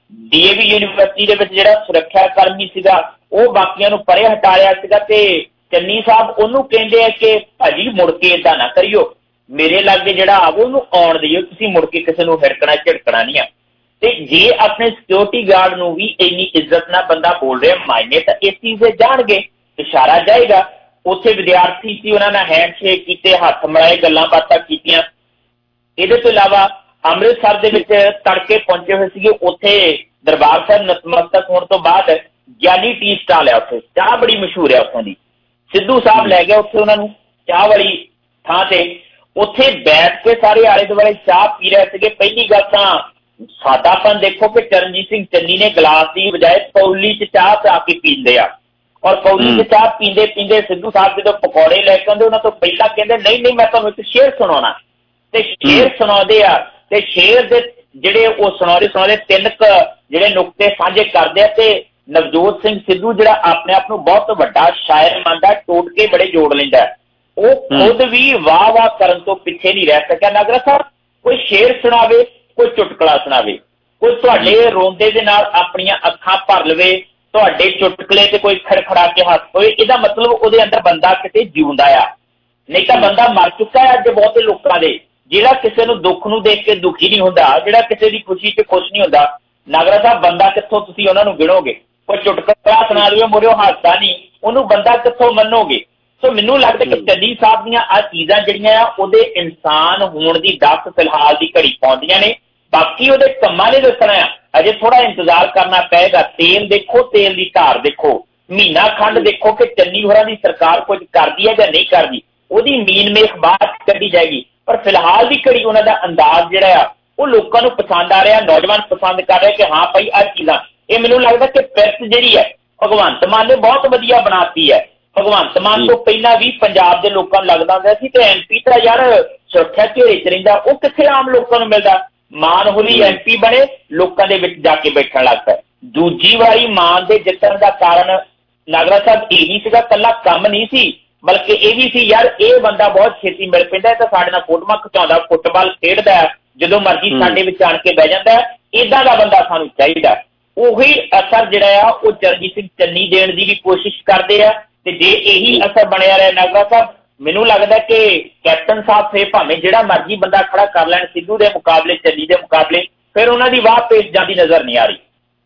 DAV ਯੂਨੀਵਰਸਿਟੀ ਦੇ ਵਿੱਚ ਜਿਹੜਾ ਸੁਰੱਖਿਆ ਕਰਮੀ ਸੀਗਾ ਉਹ ਬਾਕੀਆਂ ਨੂੰ ਪਰੇ ਹਟਾ ਲਿਆ ਸੀਗਾ ਤੇ ਚੰਨੀ ਸਾਹਿਬ ਉਹਨੂੰ ਕਹਿੰਦੇ ਆ ਕਿ ਭਾਜੀ ਮੁੜ ਕੇ ਏਦਾਂ ਨਾ ਕਰਿਓ, ਮੇਰੇ ਲਾਗੇ ਜਿਹੜਾ ਆਵੋ ਉਹਨੂੰ ਆਉਣ ਦਿਓ, ਤੁਸੀਂ ਮੁੜ ਕੇ ਕਿਸੇ ਨੂੰ ਹਿੜਕਣਾ ਝਿੜਕਣਾ ਨਹੀਂ ਆ। ਤੇ ਜੇ ਆਪਣੇ ਸਿਕਿਉਰਿਟੀ ਗਾਰਡ ਨੂੰ ਵੀ ਇੰਨੀ ਇੱਜ਼ਤ ਨਾਲ ਬੰਦਾ ਬੋਲ ਰਿਹਾ ਮਾਇਨੇ ਤਾਂ ਇਸ ਚੀਜ਼ ਦੇ ਜਾਣਗੇ, ਇਸ਼ਾਰਾ ਜਾਏਗਾ। ਉੱਥੇ ਵਿਦਿਆਰਥੀ ਸੀ, ਉਹਨਾਂ ਨਾਲ ਹੈਂਡਸ਼ੇਕ ਕੀਤੇ, ਹੱਥ ਮਿਲਾਏ, ਗੱਲਾਂ ਬਾਤਾਂ ਕੀਤੀਆਂ। ਇਹਦੇ ਤੋਂ ਇਲਾਵਾ ਅੰਮ੍ਰਿਤਸਰ ਦੇ ਵਿੱਚ ਤੜਕੇ ਪਹੁੰਚੇ ਹੋਏ ਸੀਗੇ, ਉੱਥੇ ਦਰਬਾਰ ਸਾਹਿਬ ਨਤਮਸਤਕ ਹੋਣ ਤੋਂ ਬਾਅਦ ਗਿਆਨੀ ਟੀ ਸਟਾਲ ਹੈ, ਉੱਥੇ ਚਾਹ ਬੜੀ ਮਸ਼ਹੂਰ ਹੈ ਉੱਥੋਂ ਦੀ। ਸਿੱਧੂ ਸਾਹਿਬ ਲੈ ਗਿਆ ਉੱਥੇ ਉਹਨਾਂ ਨੂੰ ਚਾਹ ਵਾਲੀ ਥਾਂ ਤੇ, ਉੱਥੇ ਬੈਠ ਕੇ ਸਾਰੇ ਆਲੇ ਦੁਆਲੇ ਚਾਹ ਪੀ ਰਹੇ ਸੀਗੇ। ਪਹਿਲੀ ਗੱਲ ਤਾਂ ਸਾਦਾਪਨ ਦੇਖੋ ਕਿ ਚਰਨਜੀਤ ਸਿੰਘ ਚੰਨੀ ਨੇ ਗਲਾਸ ਦੀ ਬਜਾਏ ਕੌਲੀ 'ਚ ਚਾਹ ਪਾ ਕੇ ਪੀਂਦੇ ਆ, ਔਰ ਕੌਲੀ 'ਚ ਚਾਹ ਪੀਂਦੇ ਪੀਂਦੇ ਸਿੱਧੂ ਸਾਹਿਬ ਜਦੋਂ ਪਕੌੜੇ ਲੈ ਕੇ ਆਉਂਦੇ ਉਹਨਾਂ ਤੋਂ ਪਹਿਲਾਂ ਕਹਿੰਦੇ ਨਹੀਂ ਮੈਂ ਤੁਹਾਨੂੰ ਇੱਕ ਸ਼ੇਰ ਸੁਣਾਉਣਾ, ਤੇ ਸ਼ੇਰ ਸੁਣਾਉਂਦੇ ਆ ਤੇ ਸ਼ੇਰ ਦੇ ਜਿਹੜੇ ਉਹ ਸੁਣਾਉਂਦੇ ਤਿੰਨ ਜਿਹੜੇ ਨੁਕਤੇ ਸਾਂਝੇ ਕਰਦੇ ਆ ਤੇ ਨਵਜੋਤ ਸਿੰਘ ਸਿੱਧੂ ਜਿਹੜਾ ਆਪਣੇ ਆਪ ਨੂੰ ਬਹੁਤ ਵੱਡਾ ਸ਼ਾਇਰ ਮੰਨਦਾ, ਟੋਟਕੇ ਬੜੇ ਜੋੜ ਲੈਂਦਾ, ਉਹ ਖੁਦ ਵੀ ਵਾਹ ਕਰਨ ਤੋਂ ਪਿੱਛੇ ਨਹੀਂ ਰਹਿ ਸਕਿਆ। ਨਾਗਰਾ ਸਾਹਿਬ ਕੋਈ ਸ਼ੇਰ ਸੁਣਾਵੇ, ਕੋਈ ਚੁਟਕਲਾ ਸੁਣਾਵੇ, ਕੋਈ ਤੁਹਾਡੇ ਰੋਂਦੇ ਦੇ ਨਾਲ ਆਪਣੀਆਂ ਅੱਖਾਂ ਭਰ ਲਵੇ, ਤੁਹਾਡੇ ਚੁਟਕਲੇ ਤੇ ਕੋਈ ਖੜਖੜਾ ਕੇ ਹੱਸ ਪਵੇ, ਇਹਦਾ ਮਤਲਬ ਉਹਦੇ ਅੰਦਰ ਬੰਦਾ ਕਿਤੇ ਜਿਉਂਦਾ ਆ, ਨਹੀਂ ਤਾਂ ਬੰਦਾ ਮਰ ਚੁੱਕਾ ਹੈ। ਅੱਜ ਬਹੁਤੇ ਲੋਕਾਂ ਦੇ ਜਿਹੜਾ ਕਿਸੇ ਨੂੰ ਦੁੱਖ ਨੂੰ ਦੇਖ ਕੇ ਦੁਖੀ ਨਹੀਂ ਹੁੰਦਾ, ਜਿਹੜਾ ਕਿਸੇ ਦੀ ਖੁਸ਼ੀ 'ਚ ਖੁਸ਼ ਨਹੀਂ ਹੁੰਦਾ, ਨਾਗਰਾ ਸਾਹਿਬ ਬੰਦਾ ਕਿੱਥੋਂ ਤੁਸੀਂ ਉਹਨਾਂ ਨੂੰ ਗਿਣੋਗੇ? ਕੋਈ ਚੁਟਕਲਾ ਸੁਣਾ ਦੇਵੇ ਮੋਰਿਓ ਹਾਸਾ ਨਹੀਂ, ਉਹਨੂੰ ਬੰਦਾ ਕਿੱਥੋਂ ਮੰਨੋਗੇ? ਸੋ ਮੈਨੂੰ ਲੱਗਦਾ ਕਿ ਚੰਨੀ ਸਾਹਿਬ ਦੀਆਂ ਆਹ ਚੀਜ਼ਾਂ ਜਿਹੜੀਆਂ ਆ ਉਹਦੇ ਇਨਸਾਨ ਹੋਣ ਦੀ ਦੱਸ ਫਿਲਹਾਲ ਦੀ ਘੜੀ ਪਾਉਂਦੀਆਂ ਨੇ। ਬਾਕੀ ਉਹਦੇ ਕੰਮਾਂ ਨੇ ਦੱਸਣਾ ਆ, ਅਜੇ ਥੋੜਾ ਇੰਤਜ਼ਾਰ ਕਰਨਾ ਪਏਗਾ। ਤੇਲ ਦੇਖੋ, ਤੇਲ ਦੀ ਧਾਰ ਦੇਖੋ, ਮਹੀਨਾ ਖੰਡ ਦੇਖੋ ਕਿ ਚੰਨੀ ਹੋਰਾਂ ਦੀ ਸਰਕਾਰ ਕੁਝ ਕਰਦੀ ਹੈ ਜਾਂ ਨਹੀਂ ਕਰਦੀ, ਉਹਦੀ ਮੀਨ ਮੇਖ ਬਾਤ ਕੱਢੀ ਜਾਏਗੀ। ਪਰ ਫਿਲਹਾਲ ਦੀ ਘੜੀ ਉਹਨਾਂ ਦਾ ਅੰਦਾਜ਼ ਜਿਹੜਾ ਆ ਉਹ ਲੋਕਾਂ ਨੂੰ ਪਸੰਦ ਆ ਰਿਹਾ, ਨੌਜਵਾਨ ਪਸੰਦ ਕਰ ਰਹੇ ਕਿ ਹਾਂ ਭਾਈ ਆਹ ਚੀਜ਼ਾਂ। ਇਹ ਮੈਨੂੰ ਲੱਗਦਾ ਕਿ ਪਿਰਤ ਜਿਹੜੀ ਹੈ ਭਗਵੰਤ ਮਾਨ ਨੇ ਬਹੁਤ ਵਧੀਆ ਬਣਾਤੀ ਹੈ। ਭਗਵੰਤ ਮਾਨ ਤੋਂ ਪਹਿਲਾਂ ਵੀ ਪੰਜਾਬ ਦੇ ਲੋਕਾਂ ਨੂੰ ਲੱਗਦਾ ਹੁੰਦਾ ਸੀ ਤੇ MP ਤਾਂ ਯਾਰ ਸੁਰੱਖਿਆ ਘੇਰੇ 'ਚ ਰਹਿੰਦਾ, ਉਹ ਕਿੱਥੇ ਆਮ ਲੋਕਾਂ ਨੂੰ ਮਿਲਦਾ। ਮਾਨ ਹੋਰੀ MP ਬਣੇ, ਲੋਕਾਂ ਦੇ ਵਿੱਚ ਜਾ ਕੇ ਬੈਠਣ ਲੱਗ ਪਿਆ। ਦੂਜੀ ਵਾਰੀ ਮਾਨ ਦੇ ਜਿੱਤਣ ਦਾ ਕਾਰਨ ਨਾਗਰਾ ਸਾਹਿਬ ਇਹ ਨਹੀਂ ਸੀਗਾ, ਇਕੱਲਾ ਕੰਮ ਨਹੀਂ ਸੀ, ਬਲਕਿ ਇਹ ਵੀ ਸੀ ਯਾਰ ਇਹ ਬੰਦਾ ਬਹੁਤ ਛੇਤੀ ਮਿਲ ਪੈਂਦਾ ਤਾਂ ਸਾਡੇ ਨਾਲ ਫੋਟੋਆਂ ਖਿਚਾਉਂਦਾ, ਫੁੱਟਬਾਲ ਖੇਡਦਾ, ਜਦੋਂ ਮਰਜ਼ੀ ਸਾਡੇ ਵਿੱਚ ਆਣ ਕੇ ਬਹਿ ਜਾਂਦਾ, ਏਦਾਂ ਦਾ ਬੰਦਾ ਸਾਨੂੰ ਚਾਹੀਦਾ। ਉਹੀ ਅਸਰ ਜਿਹੜਾ ਆ ਉਹ ਚਰਨਜੀਤ ਸਿੰਘ ਚੰਨੀ ਦੇਣ ਦੀ ਵੀ ਕੋਸ਼ਿਸ਼ ਕਰਦੇ ਆ ਤੇ ਜੇ ਇਹੀ ਅਸਰ ਬਣਿਆ ਰਿਹਾ ਨਾਗਰਾ ਸਾਹਿਬ, ਮੈਨੂੰ ਲੱਗਦਾ ਕਿ ਕੈਪਟਨ ਸਾਹਿਬ ਫੇਰ ਭਾਵੇਂ ਜਿਹੜਾ ਮਰਜ਼ੀ ਬੰਦਾ ਖੜਾ ਕਰ ਲੈਣ ਸਿੱਧੂ ਦੇ ਮੁਕਾਬਲੇ, ਚੰਨੀ ਦੇ ਮੁਕਾਬਲੇ, ਫਿਰ ਉਹਨਾਂ ਦੀ ਵਾਹ ਪੇਸ਼ ਜਾਂਦੀ ਨਜ਼ਰ ਨਹੀਂ ਆ ਰਹੀ।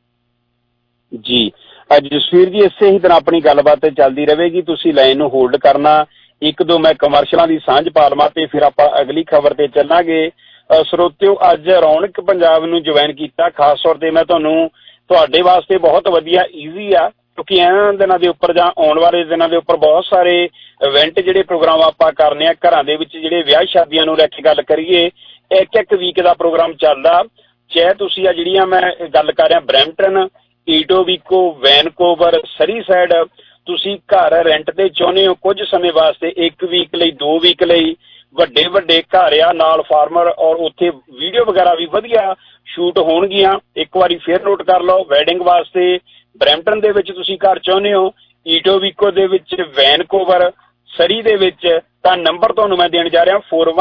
ਜੀ ਜਸਵੀਰ ਜੀ, ਇਸੇ ਹੀ ਤਰ੍ਹਾਂ ਆਪਣੀ ਗੱਲਬਾਤ ਚੱਲਦੀ ਰਹੇਗੀ, ਤੁਸੀਂ ਲਾਈਨ ਨੂੰ ਹੋਲਡ ਕਰਨਾ। ਇੱਕ ਦੋ ਮੈਂ ਕਮਰਸ਼ਲਾਂ ਦੀ ਸਾਂਝ ਪਾ ਲਵਾਂ ਤੇ ਫਿਰ ਆਪਾਂ ਅਗਲੀ ਖਬਰ ਤੇ ਚੱਲਾਂਗੇ। ਸਰੋਤਿਓ, ਅੱਜ ਰੌਣਕ ਪੰਜਾਬ ਨੂੰ ਜੁਆਇਨ ਕੀਤਾ, ਖਾਸ ਤੌਰ ਤੇ ਮੈਂ ਤੁਹਾਡੇ ਵਾਸਤੇ ਬਹੁਤ ਵਧੀਆ ਈਜ਼ੀ ਆ, ਕਿਉਂਕਿ ਇਹਨਾਂ ਦਿਨਾਂ ਦੇ ਉੱਪਰ ਜਾਂ ਆਉਣ ਵਾਲੇ ਦਿਨਾਂ ਦੇ ਉੱਪਰ ਬਹੁਤ ਸਾਰੇ ਇਵੈਂਟ ਜਿਹੜੇ ਪ੍ਰੋਗਰਾਮ ਆਪਾਂ ਕਰਨੇ ਆ ਘਰਾਂ ਦੇ ਵਿੱਚ, ਜਿਹੜੇ ਵਿਆਹ ਸ਼ਾਦੀਆਂ ਨੂੰ ਲੈ ਕੇ ਗੱਲ ਕਰੀਏ, ਇੱਕ ਵੀਕ ਦਾ ਪ੍ਰੋਗਰਾਮ ਚੱਲਦਾ। ਚਾਹੇ ਤੁਸੀਂ ਆ ਜਿਹੜੀਆਂ ਮੈਂ ਗੱਲ ਕਰ ਰਿਹਾ Brampton, Etobicoke, Vancouver, Surrey side, ਤੁਸੀਂ ਘਰ ਰੈਂਟ ਤੇ ਚਾਹੁੰਦੇ ਹੋ ਕੁਝ ਸਮੇਂ ਵਾਸਤੇ, 1 ਵੀਕ ਲਈ, 2 ਵੀਕ ਲਈ, ਵੱਡੇ ਘਰ ਆ ਨਾਲ ਫਾਰਮਰ, ਔਰ ਉੱਥੇ ਵੀਡੀਓ ਵਗੈਰਾ ਵੀ ਵਧੀਆ ਸ਼ੂਟ ਹੋਣਗੀਆਂ। ਇੱਕ ਵਾਰੀ ਫੇਰ ਨੋਟ ਕਰ ਲਓ, ਵੈਡਿੰਗ ਵਾਸਤੇ ਬਰੈਂਪਟਨ ਦੇ ਵਿੱਚ ਤੁਸੀਂ ਘਰ ਚਾਹੁੰਦੇ ਹੋ, ਈਟੋਬੀਕੋ ਦੇ ਵਿੱਚ, ਵੈਨਕੂਵਰ, ਸਰੀ ਦੇ ਵਿੱਚ, ਤਾਂ ਨੰਬਰ ਤੁਹਾਨੂੰ ਮੈਂ ਦੇਣ ਜਾ ਰਿਹਾ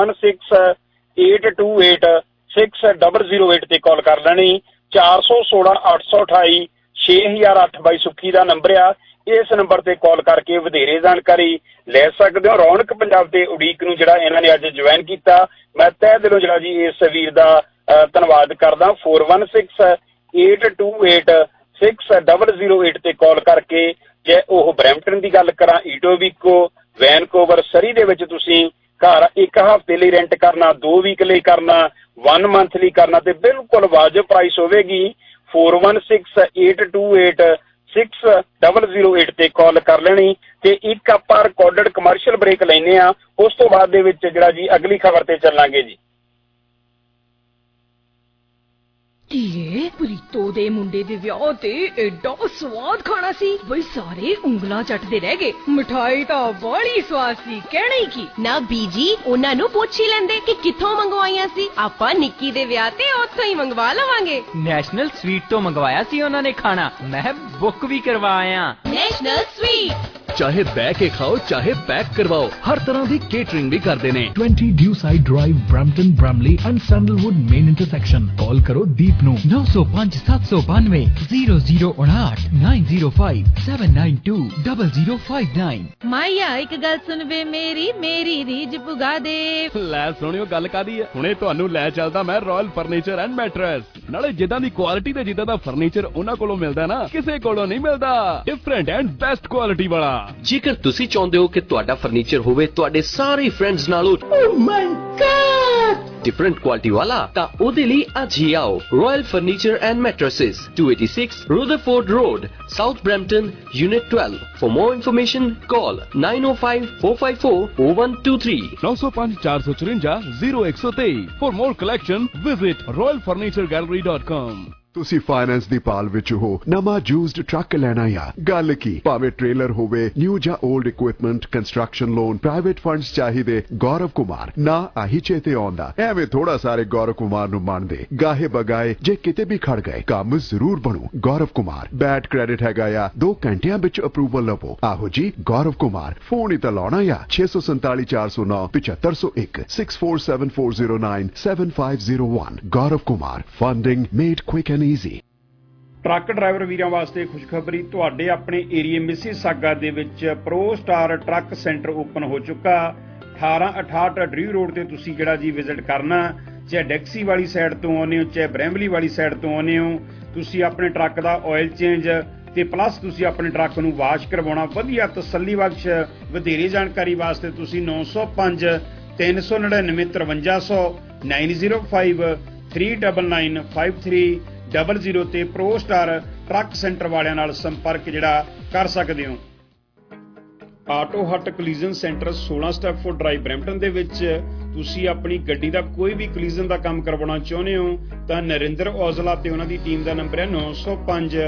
4168286008 ਤੇ ਕਾਲ ਕਰ ਲੈਣੀ। 416-828 6008 ਬਾਈ ਸੁੱਖੀ ਦਾ ਨੰਬਰ ਆ, ਇਸ ਨੰਬਰ ਤੇ ਕਾਲ ਕਰਕੇ ਵਧੇਰੇ ਜਾਣਕਾਰੀ ਲੈ ਸਕਦੇ ਹੋ। ਰੌਣਕ ਪੰਜਾਬ ਦੇ ਉਡੀਕ ਨੂੰ ਜਿਹੜਾ ਇਹਨਾਂ ਨੇ ਅੱਜ ਜੁਆਇਨ ਕੀਤਾ, ਮੈਂ ਤਹਿ ਦਿਲੋਂ ਜਿਹੜਾ ਜੀ ਇਸ ਵੀਰ ਦਾ ਧੰਨਵਾਦ ਕਰਦਾ। 4168286008 ਤੇ ਕਾਲ ਕਰਕੇ, ਜੇ ਉਹ ਬਰੈਂਪਟਨ ਦੀ ਗੱਲ ਕਰਾਂ, ਈਟੋਬੀਕੋ, ਵੈਨਕੂਵਰ, ਸਰੀ ਦੇ ਵਿੱਚ ਤੁਸੀਂ ਘਰ 1 ਹਫ਼ਤੇ ਲਈ ਰੈਂਟ ਕਰਨਾ, 2 ਵੀਕ ਲਈ ਕਰਨਾ, 1 ਮੰਥ ਲਈ ਕਰਨਾ, ਤੇ ਬਿਲਕੁਲ ਵਾਜਬ ਪ੍ਰਾਈਸ ਹੋਵੇਗੀ। 4168286008 ਤੇ ਕਾਲ ਕਰ ਲੈਣੀ। ਤੇ ਇੱਕ ਆਪਾਂ ਰਿਕਾਰਡਡ ਕਮਰਸ਼ੀਅਲ ਬ੍ਰੇਕ ਲੈਨੇ ਆ, ਉਸ ਤੋਂ ਬਾਅਦ ਦੇ ਵਿੱਚ ਜਿਹੜਾ ਜੀ ਅਗਲੀ ਖਬਰ ਤੇ ਚੱਲਾਂਗੇ ਜੀ। ਕੀ ਪ੍ਰੀਤੋ ਦੇ ਮੁੰਡੇ ਦੇ ਵਿਆਹ ਤੇ ਐਡਾ ਸਵਾਦ ਖਾਣਾ ਸੀ ਬਈ ਸਾਰੇ ਉਂਗਲਾਂ ਚੱਟਦੇ ਰਹਿ ਗਏ। ਮਿਠਾਈ ਤਾਂ ਬੜੀ ਸਵਾਦ ਸੀ, ਕਹਿਣਾ ਹੀ ਕੀ। ਨਾ ਬੀਜੀ, ਉਹਨਾਂ ਨੂੰ ਪੁੱਛ ਹੀ ਲੈਂਦੇ ਕਿ ਕਿੱਥੋਂ ਮੰਗਵਾਈਆਂ ਸੀ। ਆਪਾਂ ਨਿੱਕੀ ਦੇ ਵਿਆਹ ਤੇ ਉੱਥੋਂ ਹੀ ਮੰਗਵਾ ਲਵਾਂਗੇ। ਨੈਸ਼ਨਲ ਸਵੀਟ ਤੋਂ ਮੰਗਵਾਇਆ ਸੀ ਉਹਨਾਂ ਨੇ ਖਾਣਾ, ਮੈਂ ਬੁੱਕ ਵੀ ਕਰਵਾਇਆ। ਨੈਸ਼ਨਲ ਸਵੀਟ चाहे बह के खाओ चाहे पैक करवाओ, हर तरह की केटरिंग भी करते हैं। 20 Dewside Drive, Brampton, Bramalea and Sandalwood main intersection. Call करो दीप नू 905 792 0059 905 792 0059। माया एक गल सुन वे मेरी, मेरी रीज पुगा दे। ਲੈ ਸੁਣਿਓ ਗੱਲ ਕਾਦੀ ਹੈ, ਹੁਣੇ ਤੁਹਾਨੂੰ ਲੈ ਚੱਲਦਾ ਮੈਂ ਰਾਇਲ ਫਰਨੀਚਰ ਐਂਡ ਮੈਟਰਸ। ਨਾਲੇ ਜਿੱਦਾਂ ਦੀ ਕੁਆਲਿਟੀ ਤੇ ਜਿੱਦਾਂ ਦਾ ਫਰਨੀਚਰ ਉਹਨਾਂ ਕੋਲੋਂ ਮਿਲਦਾ ਨਾ, ਕਿਸੇ ਕੋਲੋਂ ਨਹੀਂ ਮਿਲਦਾ। ਡਿਫਰੈਂਟ ਐਂਡ ਬੈਸਟ ਕੁਆਲਿਟੀ ਵਾਲਾ। ਜੇਕਰ ਤੁਸੀਂ ਚਾਹੁੰਦੇ ਹੋ ਕਿ ਤੁਹਾਡਾ ਫਰਨੀਚਰ ਹੋਵੇ ਤੁਹਾਡੇ ਸਾਰੇ ਫਰੈਂਡਸ ਨਾਲੋਂ डिफरेंट क्वालिटी वाला, ता ओदे लिए आज ही आओ Royal Furniture and Mattresses 286 Rutherford Road, South Brampton, Unit 12. For more information, call 905 454 0123 905 454 0123। For more collection, visit royalfurnituregallery.com। ਤੁਸੀਂ ਫਾਈਨੈਂਸ ਦੀ ਭਾਲ ਵਿੱਚ ਹੋ, ਨਵਾਂ ਯੂਜ਼ਡ ਟਰੱਕ ਲੈਣਾ ਆ, ਗੱਲ ਕੀ, ਭਾਵੇਂ ਟ੍ਰੇਲਰ ਹੋਵੇ, ਨਿਊ ਜਾਂ old equipment, construction loan, private funds ਚਾਹੀਦੇ, ਗੌਰਵ ਕੁਮਾਰ ਨਾ ਆਹੀ ਚੇਤੇ ਆਉਂਦਾ। ਐਵੇਂ ਥੋੜਾ ਸਾਰੇ ਗੌਰਵ ਕੁਮਾਰ ਨੂੰ ਮੰਨਦੇ, ਗਾਹੇ ਬਗਾਏ ਜੇ ਕਿਤੇ ਵੀ ਖੜ ਗਏ ਕੰਮ ਜ਼ਰੂਰ ਬਣੂ। ਗੌਰਵ ਕੁਮਾਰ ਬੈਡ ਕ੍ਰੈਡਿਟ ਹੈਗਾ ਆ, 2 ਘੰਟਿਆਂ ਵਿੱਚ ਅਪਰੂਵਲ ਲਵੋ। ਆਹੋ ਜੀ ਗੌਰਵ ਕੁਮਾਰ, ਫੋਨ ਹੀ ਤਾਂ ਲਾਉਣਾ ਆ 647 409 7501 647409 7501। Gaurav Kumar, funding made quick and easy. Truck driver ਵੀਰਾਂ ਵਾਸਤੇ ਖੁਸ਼ਖਬਰੀ, ਤੁਹਾਡੇ ਆਪਣੇ ਏਰੀਏ ਮਿਸੀਸਾਗਾ ਦੇ ਵਿੱਚ Pro Star Truck Centre open ਹੋ ਚੁੱਕਾ। 1868 ਡਰੀ ਰੋਡ ਤੇ ਤੁਸੀਂ ਜਿਹੜਾ ਜੀ ਵਿਜ਼ਿਟ ਕਰਨਾ, ਚਾਹੇ ਡੈਕਸੀ ਵਾਲੀ ਸਾਈਡ ਤੋਂ ਆਉਂਦੇ ਹੋ ਚਾਹੇ ਬ੍ਰੈਮਲੀ ਵਾਲੀ ਸਾਈਡ ਤੋਂ ਆਉਂਦੇ ਹੋ, ਤੁਸੀਂ ਆਪਣੇ ਟਰੱਕ ਦਾ ਆਇਲ ਚੇਂਜ ਤੇ ਪਲੱਸ ਤੁਸੀਂ ਆਪਣੇ ਟਰੱਕ ਨੂੰ ਵਾਸ਼ ਕਰਵਾਉਣਾ ਵਧੀਆ ਤਸੱਲੀ ਬਖਸ਼। ਵਧੇਰੇ ਜਾਣਕਾਰੀ ਵਾਸਤੇ ਤੁਸੀਂ 905 399 5300 905 399 5300 ਤੇ ਪ੍ਰੋ ਸਟਾਰ ਟਰੱਕ ਸੈਂਟਰ ਵਾਲਿਆਂ ਨਾਲ ਸੰਪਰਕ ਜਿਹੜਾ ਕਰ ਸਕਦੇ ਹੋ। Auto Hut Collision Centre 16 Stepford Drive Brampton ਦੇ ਵਿੱਚ ਤੁਸੀਂ ਆਪਣੀ ਗੱਡੀ ਦਾ ਕੋਈ ਵੀ ਕਲੀਜ਼ਨ ਦਾ ਕੰਮ ਕਰਵਾਉਣਾ ਚਾਹੁੰਦੇ ਹੋ ਤਾਂ ਨਰਿੰਦਰ ਔਜਲਾ ਤੇ ਉਹਨਾਂ ਦੀ ਟੀਮ ਦਾ ਨੰਬਰ ਹੈ 905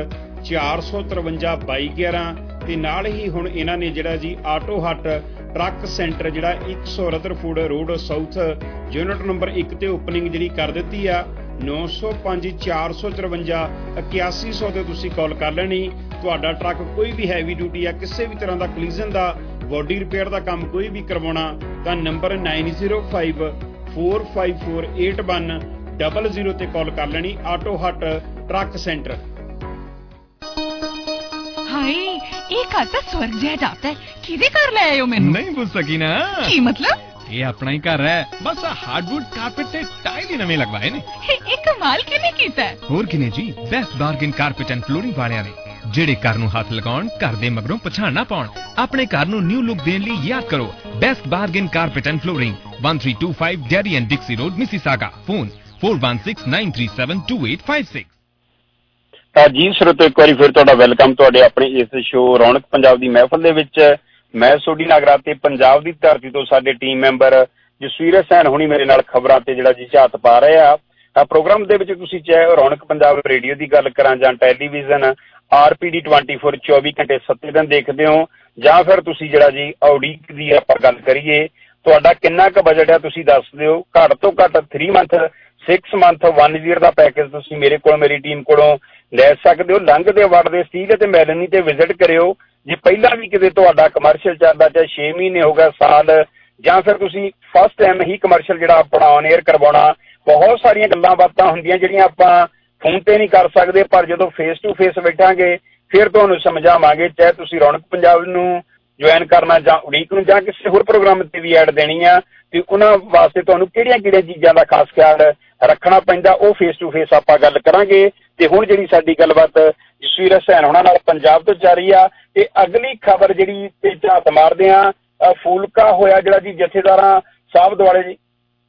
453 2211 ਤੇ ਨਾਲ ਹੀ ਹੁਣ ਇਹਨਾਂ ਨੇ ਜਿਹੜਾ ਜੀ ਆਟੋ ਹੱਟ ਟਰੱਕ ਸੈਂਟਰ ਜਿਹੜਾ 100 Rutherford Road South unit number 1 ਤੇ ਓਪਨਿੰਗ ਜਿਹੜੀ ਕਰ ਦਿੱਤੀ ਆ। 905 453 8100 ਤੇ ਤੁਸੀਂ ਕਾਲ ਕਰ ਲੈਣੀ। ਤੁਹਾਡਾ ਟਰੱਕ ਕੋਈ ਵੀ ਹੈਵੀ ਡਿਊਟੀ ਆ, ਕਿਸੇ ਵੀ ਤਰ੍ਹਾਂ ਦਾ ਕਲੀਜ਼ਨ ਦਾ, ਬੋਡੀ ਰਿਪੇਅਰ ਦਾ ਕੰਮ ਕੋਈ ਵੀ ਕਰਵਾਉਣਾ ਤਾਂ ਨੰਬਰ 905 454 8100 ਤੇ ਕਾਲ ਕਰ ਲੈਣੀ। Auto Hut Truck Centre. ਹਾਏ ਇਹ ਘਰ ਤਾਂ ਸਵਰਗ ਜਿਹਾ ਜਾਪਦਾ ਹੈ। ਕਿਹਦੇ ਘਰ ਲੈ ਆਇਓ ਮੈਨੂੰ? ਨਹੀਂ ਪੁੱਛ ਸਕੀ ਨਾ। ਕੀ ਮਤਲਬ? ਇਹ ਆਪਣਾ ਹੀ ਘਰ ਹੈ, ਬਸ ਹਾਰਡਵੁੱਡ ਕਾਰਪੇਟ ਤੇ ਟਾਈਲ ਹੀ ਨਵੇਂ ਲਗਵਾਏ ਨੇ। ਇਹ ਕਮਾਲ ਕਿਹਨੇ ਕੀਤਾ? ਹੋਰ ਕਿਨੇ ਜੀ, Best Bargain Carpet and Flooring ਵਾਲਿਆਂ ਨੇ, ਜਿਹੜੇ ਘਰ ਨੂੰ ਹੱਥ ਲਗਾਉਣ, ਘਰ ਦੇ ਮਗਰੋਂ ਪਛਾਣ ਨਾ ਪਾਉਣ। ਆਪਣੇ ਘਰ ਨੂੰ ਨਿਊ ਲੁੱਕ ਦੇਣ ਲਈ ਯਾਦ ਕਰੋ Best Bargain Carpet and Flooring 1325 Derry and Dixie Road Mississauga. Phone 4169372856। ਤਾਂ ਜੀ ਸਰੋਤੋ ਇੱਕ ਵਾਰੀ ਫਿਰ ਤੁਹਾਡਾ ਵੈਲਕਮ ਤੁਹਾਡੇ ਆਪਣੇ ਇਸ ਸ਼ੋਅ ਰੌਣਕ ਪੰਜਾਬ ਦੀ ਮਹਿਫਲ ਦੇ ਵਿੱਚ। ਮੈਂ ਸੋਢੀ ਨਾਗਰਾ ਤੇ ਪੰਜਾਬ ਦੀ ਧਰਤੀ ਤੋਂ ਸਾਡੇ ਟੀਮ ਮੈਂਬਰ ਜਸਵੀਰ ਹਸੈਨ ਹੁਣੀ ਮੇਰੇ ਨਾਲ ਖਬਰਾਂ ਤੇ ਜਿਹੜਾ ਜੀ ਝਾਤ ਪਾ ਰਹੇ ਆ। ਪ੍ਰੋਗਰਾਮ ਦੇ ਵਿੱਚ ਤੁਸੀਂ ਚਾਹੇ ਰੌਣਕ ਪੰਜਾਬ ਰੇਡੀਓ ਦੀ ਗੱਲ ਕਰਾਂ ਜਾਂ ਟੈਲੀਵਿਜ਼ਨ RPD 24 24 ਘੰਟੇ 7 ਦਿਨ ਦੇਖਦੇ ਹੋ, ਜਾਂ ਫਿਰ ਤੁਸੀਂ ਜਿਹੜਾ ਜੀ ਆਡੀਕ ਦੀ ਆਪਾਂ ਗੱਲ ਕਰੀਏ, ਤੁਹਾਡਾ ਕਿੰਨਾ ਕੁ ਬਜਟ ਹੈ ਤੁਸੀਂ ਦੱਸ ਦਿਓ। ਘੱਟ ਤੋਂ ਘੱਟ 3 ਮੰਥ 6 ਮੰਥ 1 ਈਅਰ ਦਾ ਪੈਕੇਜ ਤੁਸੀਂ ਮੇਰੇ ਕੋਲ ਮੇਰੀ ਟੀਮ ਕੋਲੋਂ ਲੈ ਸਕਦੇ ਹੋ। ਲੰਘਦੇ ਵੜਦੇ ਸਟੀਲ ਤੇ ਮੈਲਨੀ ਤੇ ਵਿਜ਼ਿਟ ਕਰਿਓ। ਜੇ ਪਹਿਲਾਂ ਵੀ ਕਿਤੇ ਤੁਹਾਡਾ ਕਮਰਸ਼ੀਅਲ ਚੱਲਦਾ, ਚਾਹੇ 6 ਮਹੀਨੇ ਹੋ ਗਏ, ਸਾਲ, ਜਾਂ ਫਿਰ ਤੁਸੀਂ ਫਸਟ ਟਾਈਮ ਹੀ ਕਮਰਸ਼ੀਅਲ ਜਿਹੜਾ ਆਪਣਾ ਔਨ 에ਅਰ ਕਰਵਾਉਣਾ, ਬਹੁਤ ਸਾਰੀਆਂ ਗੱਲਾਂ ਬਾਤਾਂ ਹੁੰਦੀਆਂ ਜਿਹੜੀਆਂ ਆਪਾਂ ਫੋਨ ਤੇ ਨਹੀਂ ਕਰ ਸਕਦੇ, ਪਰ ਜਦੋਂ ਫੇਸ ਟੂ ਫੇਸ ਬੈਠਾਂਗੇ ਫਿਰ ਤੁਹਾਨੂੰ ਸਮਝਾਵਾਂਗੇ। ਚਾਹੇ ਤੁਸੀਂ ਰੌਣਕ ਪੰਜਾਬ ਨੂੰ ਜੁਆਇਨ ਕਰਨਾ ਜਾਂ ਉਡੀਕ ਨੂੰ ਜਾਂ ਕਿਸੇ ਹੋਰ ਪ੍ਰੋਗਰਾਮ ਤੇ ਵੀ ਐਡ ਦੇਣੀ ਆ, ਤੇ ਉਹਨਾਂ ਵਾਸਤੇ ਤੁਹਾਨੂੰ ਕਿਹੜੀਆਂ ਚੀਜ਼ਾਂ ਦਾ ਖਾਸ ਖਿਆਲ ਰੱਖਣਾ ਪੈਂਦਾ, ਉਹ ਫੇਸ ਟੂ ਫੇਸ ਆਪਾਂ ਗੱਲ ਕਰਾਂਗੇ। ਤੇ ਹੁਣ ਜਿਹੜੀ ਸਾਡੀ ਗੱਲਬਾਤ ਜਸਵੀਰ ਹਸੈਨ ਹੋਣਾ ਨਾਲ ਪੰਜਾਬ ਤੋਂ ਜਾਰੀ ਆ, ਤੇ ਅਗਲੀ ਖਬਰ ਜਿਹੜੀ ਤੇ ਝਾਤ ਮਾਰਦੇ ਆ, ਫੂਲਕਾ ਹੋਇਆ ਜਿਹੜਾ ਜੀ ਜਥੇਦਾਰਾਂ ਸਾਹਿਬ ਦੁਆਲੇ ਜੀ।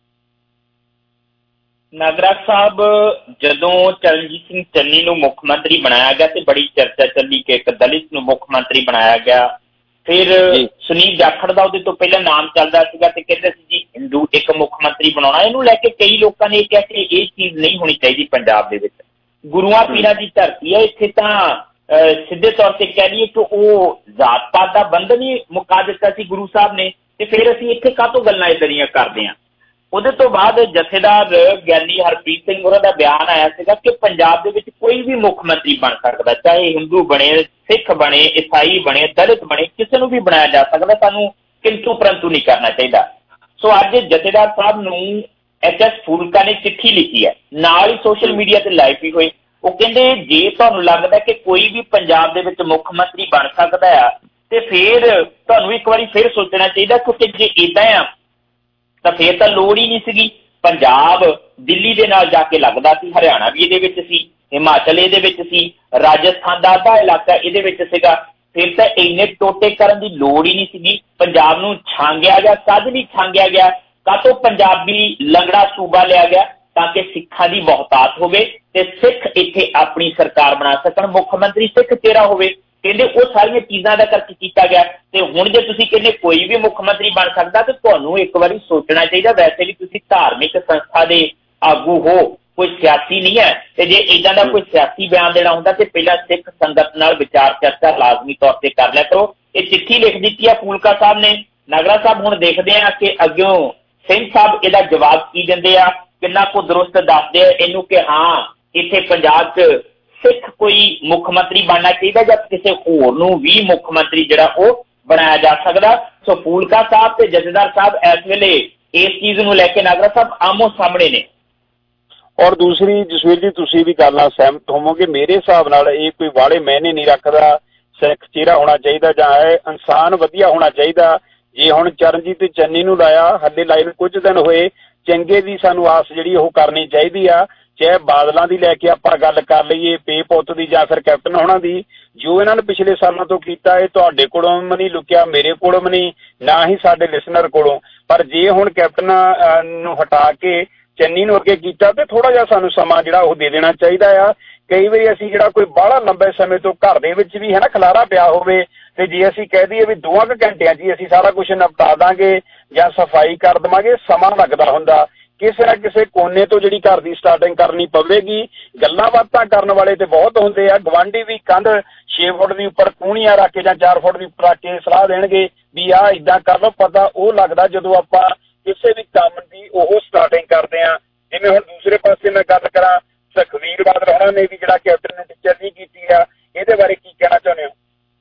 ਨਾਗਰਾ ਸਾਹਿਬ, ਜਦੋਂ ਚਰਨਜੀਤ ਸਿੰਘ ਚੰਨੀ ਨੂੰ ਮੁੱਖ ਮੰਤਰੀ ਬਣਾਇਆ ਗਿਆ ਤੇ ਬੜੀ ਚਰਚਾ ਚੱਲੀ ਕਿ ਇੱਕ ਦਲਿਤ ਨੂੰ ਮੁੱਖ ਮੰਤਰੀ ਬਣਾਇਆ ਗਿਆ, ਫਿਰ ਸੁਨੀਲ ਜਾਖੜ ਦਾ ਉਹਦੇ ਤੋਂ ਪਹਿਲਾਂ ਨਾਮ ਚੱਲਦਾ ਸੀਗਾ ਤੇ ਕਹਿੰਦੇ ਸੀ ਜੀ ਹਿੰਦੂ ਇੱਕ ਮੁੱਖ ਮੰਤਰੀ ਬਣਾਉਣਾ। ਇਹਨੂੰ ਲੈ ਕੇ ਕਈ ਲੋਕਾਂ ਨੇ ਕਿਹਾ ਕਿ ਇਹ ਚੀਜ਼ ਨਹੀਂ ਹੋਣੀ ਚਾਹੀਦੀ ਪੰਜਾਬ ਦੇ ਵਿੱਚ। ਗੁਰੂਆਂ ਪੀਰਾਂ ਦੀ ਧਰਤੀ ਹੈ, ਇੱਥੇ ਤਾਂ ਸਿੱਧੇ ਤੌਰ ਤੇ ਕਹਿ ਲਈਏ ਕਿ ਉਹ ਜ਼ਾਤ ਪਾਤ ਦਾ ਬੰਧਨ ਹੀ ਮੁਕਾ ਦਿੱਤਾ ਸੀ ਗੁਰੂ ਸਾਹਿਬ ਨੇ, ਤੇ ਫਿਰ ਅਸੀਂ ਇੱਥੇ ਕਾਹਤੋਂ ਗੱਲਾਂ ਏਦਾਂ ਦੀਆਂ ਕਰਦੇ ਹਾਂ। ਉਹਦੇ ਤੋਂ ਬਾਅਦ ਜਥੇਦਾਰ ਗਿਆਨੀ ਹਰਪ੍ਰੀਤ ਸਿੰਘ ਹੋਰਾਂ ਦਾ ਬਿਆਨ ਆਇਆ ਸੀਗਾ ਕਿ ਪੰਜਾਬ ਦੇ ਵਿੱਚ ਕੋਈ ਵੀ ਮੁੱਖ ਮੰਤਰੀ ਬਣ ਸਕਦਾ, ਚਾਹੇ ਹਿੰਦੂ ਬਣੇ, ਸਿੱਖ ਬਣੇ, ਈਸਾਈ ਬਣੇ, ਦਲਿਤ ਬਣੇ, ਕਿਸੇ ਨੂੰ ਵੀ ਬਣਾਇਆ ਜਾ ਸਕਦਾ, ਸਾਨੂੰ ਕਿੰਤੂ ਪਰੰਤੂ ਨਹੀਂ ਕਰਨਾ ਚਾਹੀਦਾ। ਸੋ ਅੱਜ ਜਥੇਦਾਰ ਸਾਹਿਬ ਨੂੰ HS ਫੂਲਕਾ ਨੇ ਚਿੱਠੀ ਲਿਖੀ ਹੈ, ਨਾਲ ਹੀ ਸੋਸ਼ਲ ਮੀਡੀਆ ਤੇ ਲਾਈਵ ਵੀ ਹੋਈ। ਉਹ ਕਹਿੰਦੇ ਜੇ ਤੁਹਾਨੂੰ ਲੱਗਦਾ ਕਿ ਕੋਈ ਵੀ ਪੰਜਾਬ ਦੇ ਵਿੱਚ ਮੁੱਖ ਮੰਤਰੀ ਬਣ ਸਕਦਾ ਆ ਤੇ ਫਿਰ ਤੁਹਾਨੂੰ ਇੱਕ ਵਾਰੀ ਫਿਰ ਸੋਚਣਾ ਚਾਹੀਦਾ, ਕਿਉਂਕਿ ਜੇ ਇੱਦਾਂ ਆ ਤਾਂ ਫਿਰ ਤਾਂ ਲੋੜ ਹੀ ਨਹੀਂ ਸੀਗੀ। ਪੰਜਾਬ ਦਿੱਲੀ ਦੇ ਨਾਲ ਜਾ ਕੇ ਲੱਗਦਾ ਸੀ, ਹਰਿਆਣਾ ਵੀ ਇਹਦੇ ਵਿੱਚ ਸੀ, ਹਿਮਾਚਲ ਇਹਦੇ ਵਿੱਚ ਸੀ, ਰਾਜਸਥਾਨ ਦਾ ਅੱਧਾ ਇਲਾਕਾ ਇਹਦੇ ਵਿੱਚ ਸੀਗਾ। ਫਿਰ ਤਾਂ ਇੰਨੇ ਟੋਟੇ ਕਰਨ ਦੀ ਲੋੜ ਹੀ ਨਹੀਂ ਸੀਗੀ। ਪੰਜਾਬ ਨੂੰ ਛਾਂਗਿਆ ਗਿਆ, ਕਦ ਵੀ ਛਾਂਗਿਆ ਗਿਆ, ਕਾਹਤੋਂ ਪੰਜਾਬੀ ਲੰਗੜਾ ਸੂਬਾ ਲਿਆ ਗਿਆ ਤਾਂ ਕਿ ਸਿੱਖਾਂ ਦੀ ਬਹੁਤਾਤ ਹੋਵੇ ਤੇ ਸਿੱਖ ਇੱਥੇ ਆਪਣੀ ਸਰਕਾਰ ਬਣਾ ਸਕਣ, ਮੁੱਖ ਮੰਤਰੀ ਸਿੱਖ ਚਿਹਰਾ ਹੋਵੇ। ਕਹਿੰਦੇ ਉਹ ਸਾਰੀਆਂ ਚੀਜ਼ਾਂ ਦਾ ਕਰਕੇ ਕੀਤਾ ਗਿਆ। ਤੇ ਹੁਣ ਜੇ ਤੁਸੀਂ ਕਹਿੰਦੇ ਕੋਈ ਵੀ ਮੁੱਖ ਮੰਤਰੀ ਬਣ ਸਕਦਾ ਤੇ ਤੁਹਾਨੂੰ ਇੱਕ ਵਾਰੀ ਸੋਚਣਾ ਚਾਹੀਦਾ। ਵੈਸੇ ਵੀ ਤੁਸੀਂ ਧਾਰਮਿਕ ਸੰਸਥਾ ਦੇ ਆਗੂ ਹੋ, ਕੋਈ ਸਿਆਸੀ ਨਹੀਂ ਹੈ, ਤੇ ਜੇ ਇੱਦਾਂ ਦਾ ਕੋਈ ਸਿਆਸੀ ਬਿਆਨ ਦੇਣਾ ਹੁੰਦਾ ਤੇ ਪਹਿਲਾਂ ਸਿੱਖ ਸੰਗਤ ਨਾਲ ਵਿਚਾਰ ਚਰਚਾ ਲਾਜ਼ਮੀ ਤੌਰ ਤੇ ਕਰ ਲਿਆ ਕਰੋ। ਇਹ ਚਿੱਠੀ ਲਿਖ ਦਿੱਤੀ ਆ ਫੂਲਕਾ ਸਾਹਿਬ ਨੇ। ਨਾਗਰਾ ਸਾਹਿਬ ਹੁਣ ਦੇਖਦੇ ਆ ਕਿ ਅੱਗਿਓਂ ਸਿੰਘ ਸਾਹਿਬ ਇਹਦਾ ਜਵਾਬ ਕੀ ਦਿੰਦੇ ਆ, ਕਿੰਨਾ ਕੁ ਦਰੁਸਤ ਦੱਸਦੇ ਆ ਇਹਨੂੰ ਕਿ ਹਾਂ ਇੱਥੇ ਪੰਜਾਬ 'ਚ ਸਿੱਖ ਕੋਈ ਮੁੱਖ ਮੰਤਰੀ ਬਣਨਾ ਚਾਹੀਦਾ ਜਾਂ ਕਿਸੇ ਹੋਰ ਨੂੰ ਵੀ ਮੁੱਖ ਮੰਤਰੀ ਜਿਹੜਾ ਉਹ ਬਣਾਇਆ ਜਾ ਸਕਦਾ। ਸੋ ਫੂਲਕਾ ਸਾਹਿਬ ਤੇ ਜਥੇਦਾਰ ਸਾਹਿਬ ਇਸ ਵੇਲੇ ਇਸ ਚੀਜ਼ ਨੂੰ ਲੈ ਕੇ ਨਾਗਰਾ ਸਾਹਿਬ ਆਮੋ ਸਾਹਮਣੇ ਨੇ। ਔਰ ਦੂਸਰੀ ਜਸਵੀਰ ਜੀ, ਤੁਸੀਂ ਵੀ ਗੱਲ ਨਾਲ ਸਹਿਮਤ ਹੋਵੋਗੇ, ਮੇਰੇ ਹਿਸਾਬ ਨਾਲ ਇਹ ਕੋਈ ਵਾਲੇ ਮਾਇਨੇ ਨਹੀਂ ਰੱਖਦਾ ਸਿੱਖ ਚਿਹਰਾ ਹੋਣਾ ਚਾਹੀਦਾ ਜਾਂ ਇਹ ਇਨਸਾਨ ਵਧੀਆ ਹੋਣਾ ਚਾਹੀਦਾ। ਜੇ ਹੁਣ ਚਰਨਜੀਤ ਤੇ ਚੰਨੀ ਨੂੰ ਲਾਇਆ, ਹੱਲੇ ਲਾਏ ਨੂੰ ਕੁਝ ਦਿਨ ਹੋਏ, ਚੰਗੇ ਦੀ ਸਾਨੂੰ ਆਸ ਜਿਹੜੀ ਉਹ ਕਰਨੀ ਚਾਹੀਦੀ ਆ। ਚਾਹੇ ਬਾਦਲਾਂ ਦੀ ਲੈ ਕੇ ਆਪਾਂ ਗੱਲ ਕਰ ਲਈਏ, ਪੇ ਪੁੱਤ ਦੀ ਜਾਂ ਫਿਰ ਕੈਪਟਨ ਹੋਣਾ ਦੀ, ਜੋ ਇਹਨਾਂ ਨੇ ਪਿਛਲੇ ਸਾਲਾਂ ਤੋਂ ਕੀਤਾ ਇਹ ਤੁਹਾਡੇ ਕੋਲੋਂ ਵੀ ਨਹੀਂ ਲੁਕਿਆ, ਮੇਰੇ ਕੋਲੋਂ ਵੀ ਨਹੀਂ, ਨਾ ਹੀ ਸਾਡੇ ਲਿਸਨਰ ਕੋਲੋਂ। ਪਰ ਜੇ ਹੁਣ ਕੈਪਟਨ ਨੂੰ ਹਟਾ ਕੇ ਚੰਨੀ ਨੂੰ ਅੱਗੇ ਕੀਤਾ ਤੇ ਥੋੜਾ ਜਿਹਾ ਸਾਨੂੰ ਸਮਾਂ ਜਿਹੜਾ ਉਹ ਦੇ ਦੇਣਾ ਚਾਹੀਦਾ ਆ। ਕਈ ਵਾਰੀ ਅਸੀਂ ਜਿਹੜਾ ਕੋਈ ਬਾਹਲਾ ਲੰਬੇ ਸਮੇਂ ਤੋਂ ਘਰ ਦੇ ਵਿੱਚ ਵੀ ਹੈ ਨਾ ਖਲਾਰਾ ਪਿਆ ਹੋਵੇ ਤੇ ਜੇ ਅਸੀਂ ਕਹਿ ਦਈਏ ਵੀ 2 ਘੰਟਿਆਂ 'ਚ ਅਸੀਂ ਸਾਰਾ ਕੁਝ ਨਿਪਟਾ ਦਾਂਗੇ ਜਾਂ ਸਫਾਈ ਕਰ ਦੇਵਾਂਗੇ, ਸਮਾਂ ਲੱਗਦਾ ਹੁੰਦਾ। ਕਿਸੇ ਨਾ ਕਿਸੇ ਕੋਨੇ ਤੋਂ ਜਿਹੜੀ ਘਰ ਦੀ ਸਟਾਰਟਿੰਗ ਕਰਨੀ ਪਵੇਗੀ। ਗੱਲਾਂ ਬਾਤਾਂ ਕਰਨ ਵਾਲੇ ਤੇ ਬਹੁਤ ਹੁੰਦੇ ਆ, ਗਵਾਂਢੀ ਵੀ ਕੰਧ 6 ਫੁੱਟ ਦੀ ਉੱਪਰ ਕੂਣੀਆਂ ਰੱਖ ਕੇ ਜਾਂ 4 ਫੁੱਟ ਦੀ ਉੱਪਰ ਰੱਖ ਕੇ ਸਲਾਹ ਦੇਣਗੇ ਵੀ ਆਹ ਏਦਾਂ ਕਰ ਲਓ। ਪਤਾ ਉਹ ਲੱਗਦਾ ਜਦੋਂ ਆਪਾਂ ਕਿਸੇ ਵੀ ਕੰਮ ਦੀ ਉਹ ਸਟਾਰਟਿੰਗ ਕਰਦੇ ਆ। ਜਿਵੇਂ ਹੁਣ ਦੂਸਰੇ ਪਾਸੇ ਮੈਂ ਗੱਲ ਕਰਾਂ, ਸੁਖਬੀਰ ਬਾਦਲ ਹੋਰਾਂ ਨੇ ਵੀ ਜਿਹੜਾ ਕੈਪਟਨ ਨੇ ਟੀਚਰ ਨਹੀਂ ਕੀਤੀ ਆ, ਇਹਦੇ ਬਾਰੇ ਕੀ ਕਹਿਣਾ ਚਾਹੁੰਦੇ ਹੋ?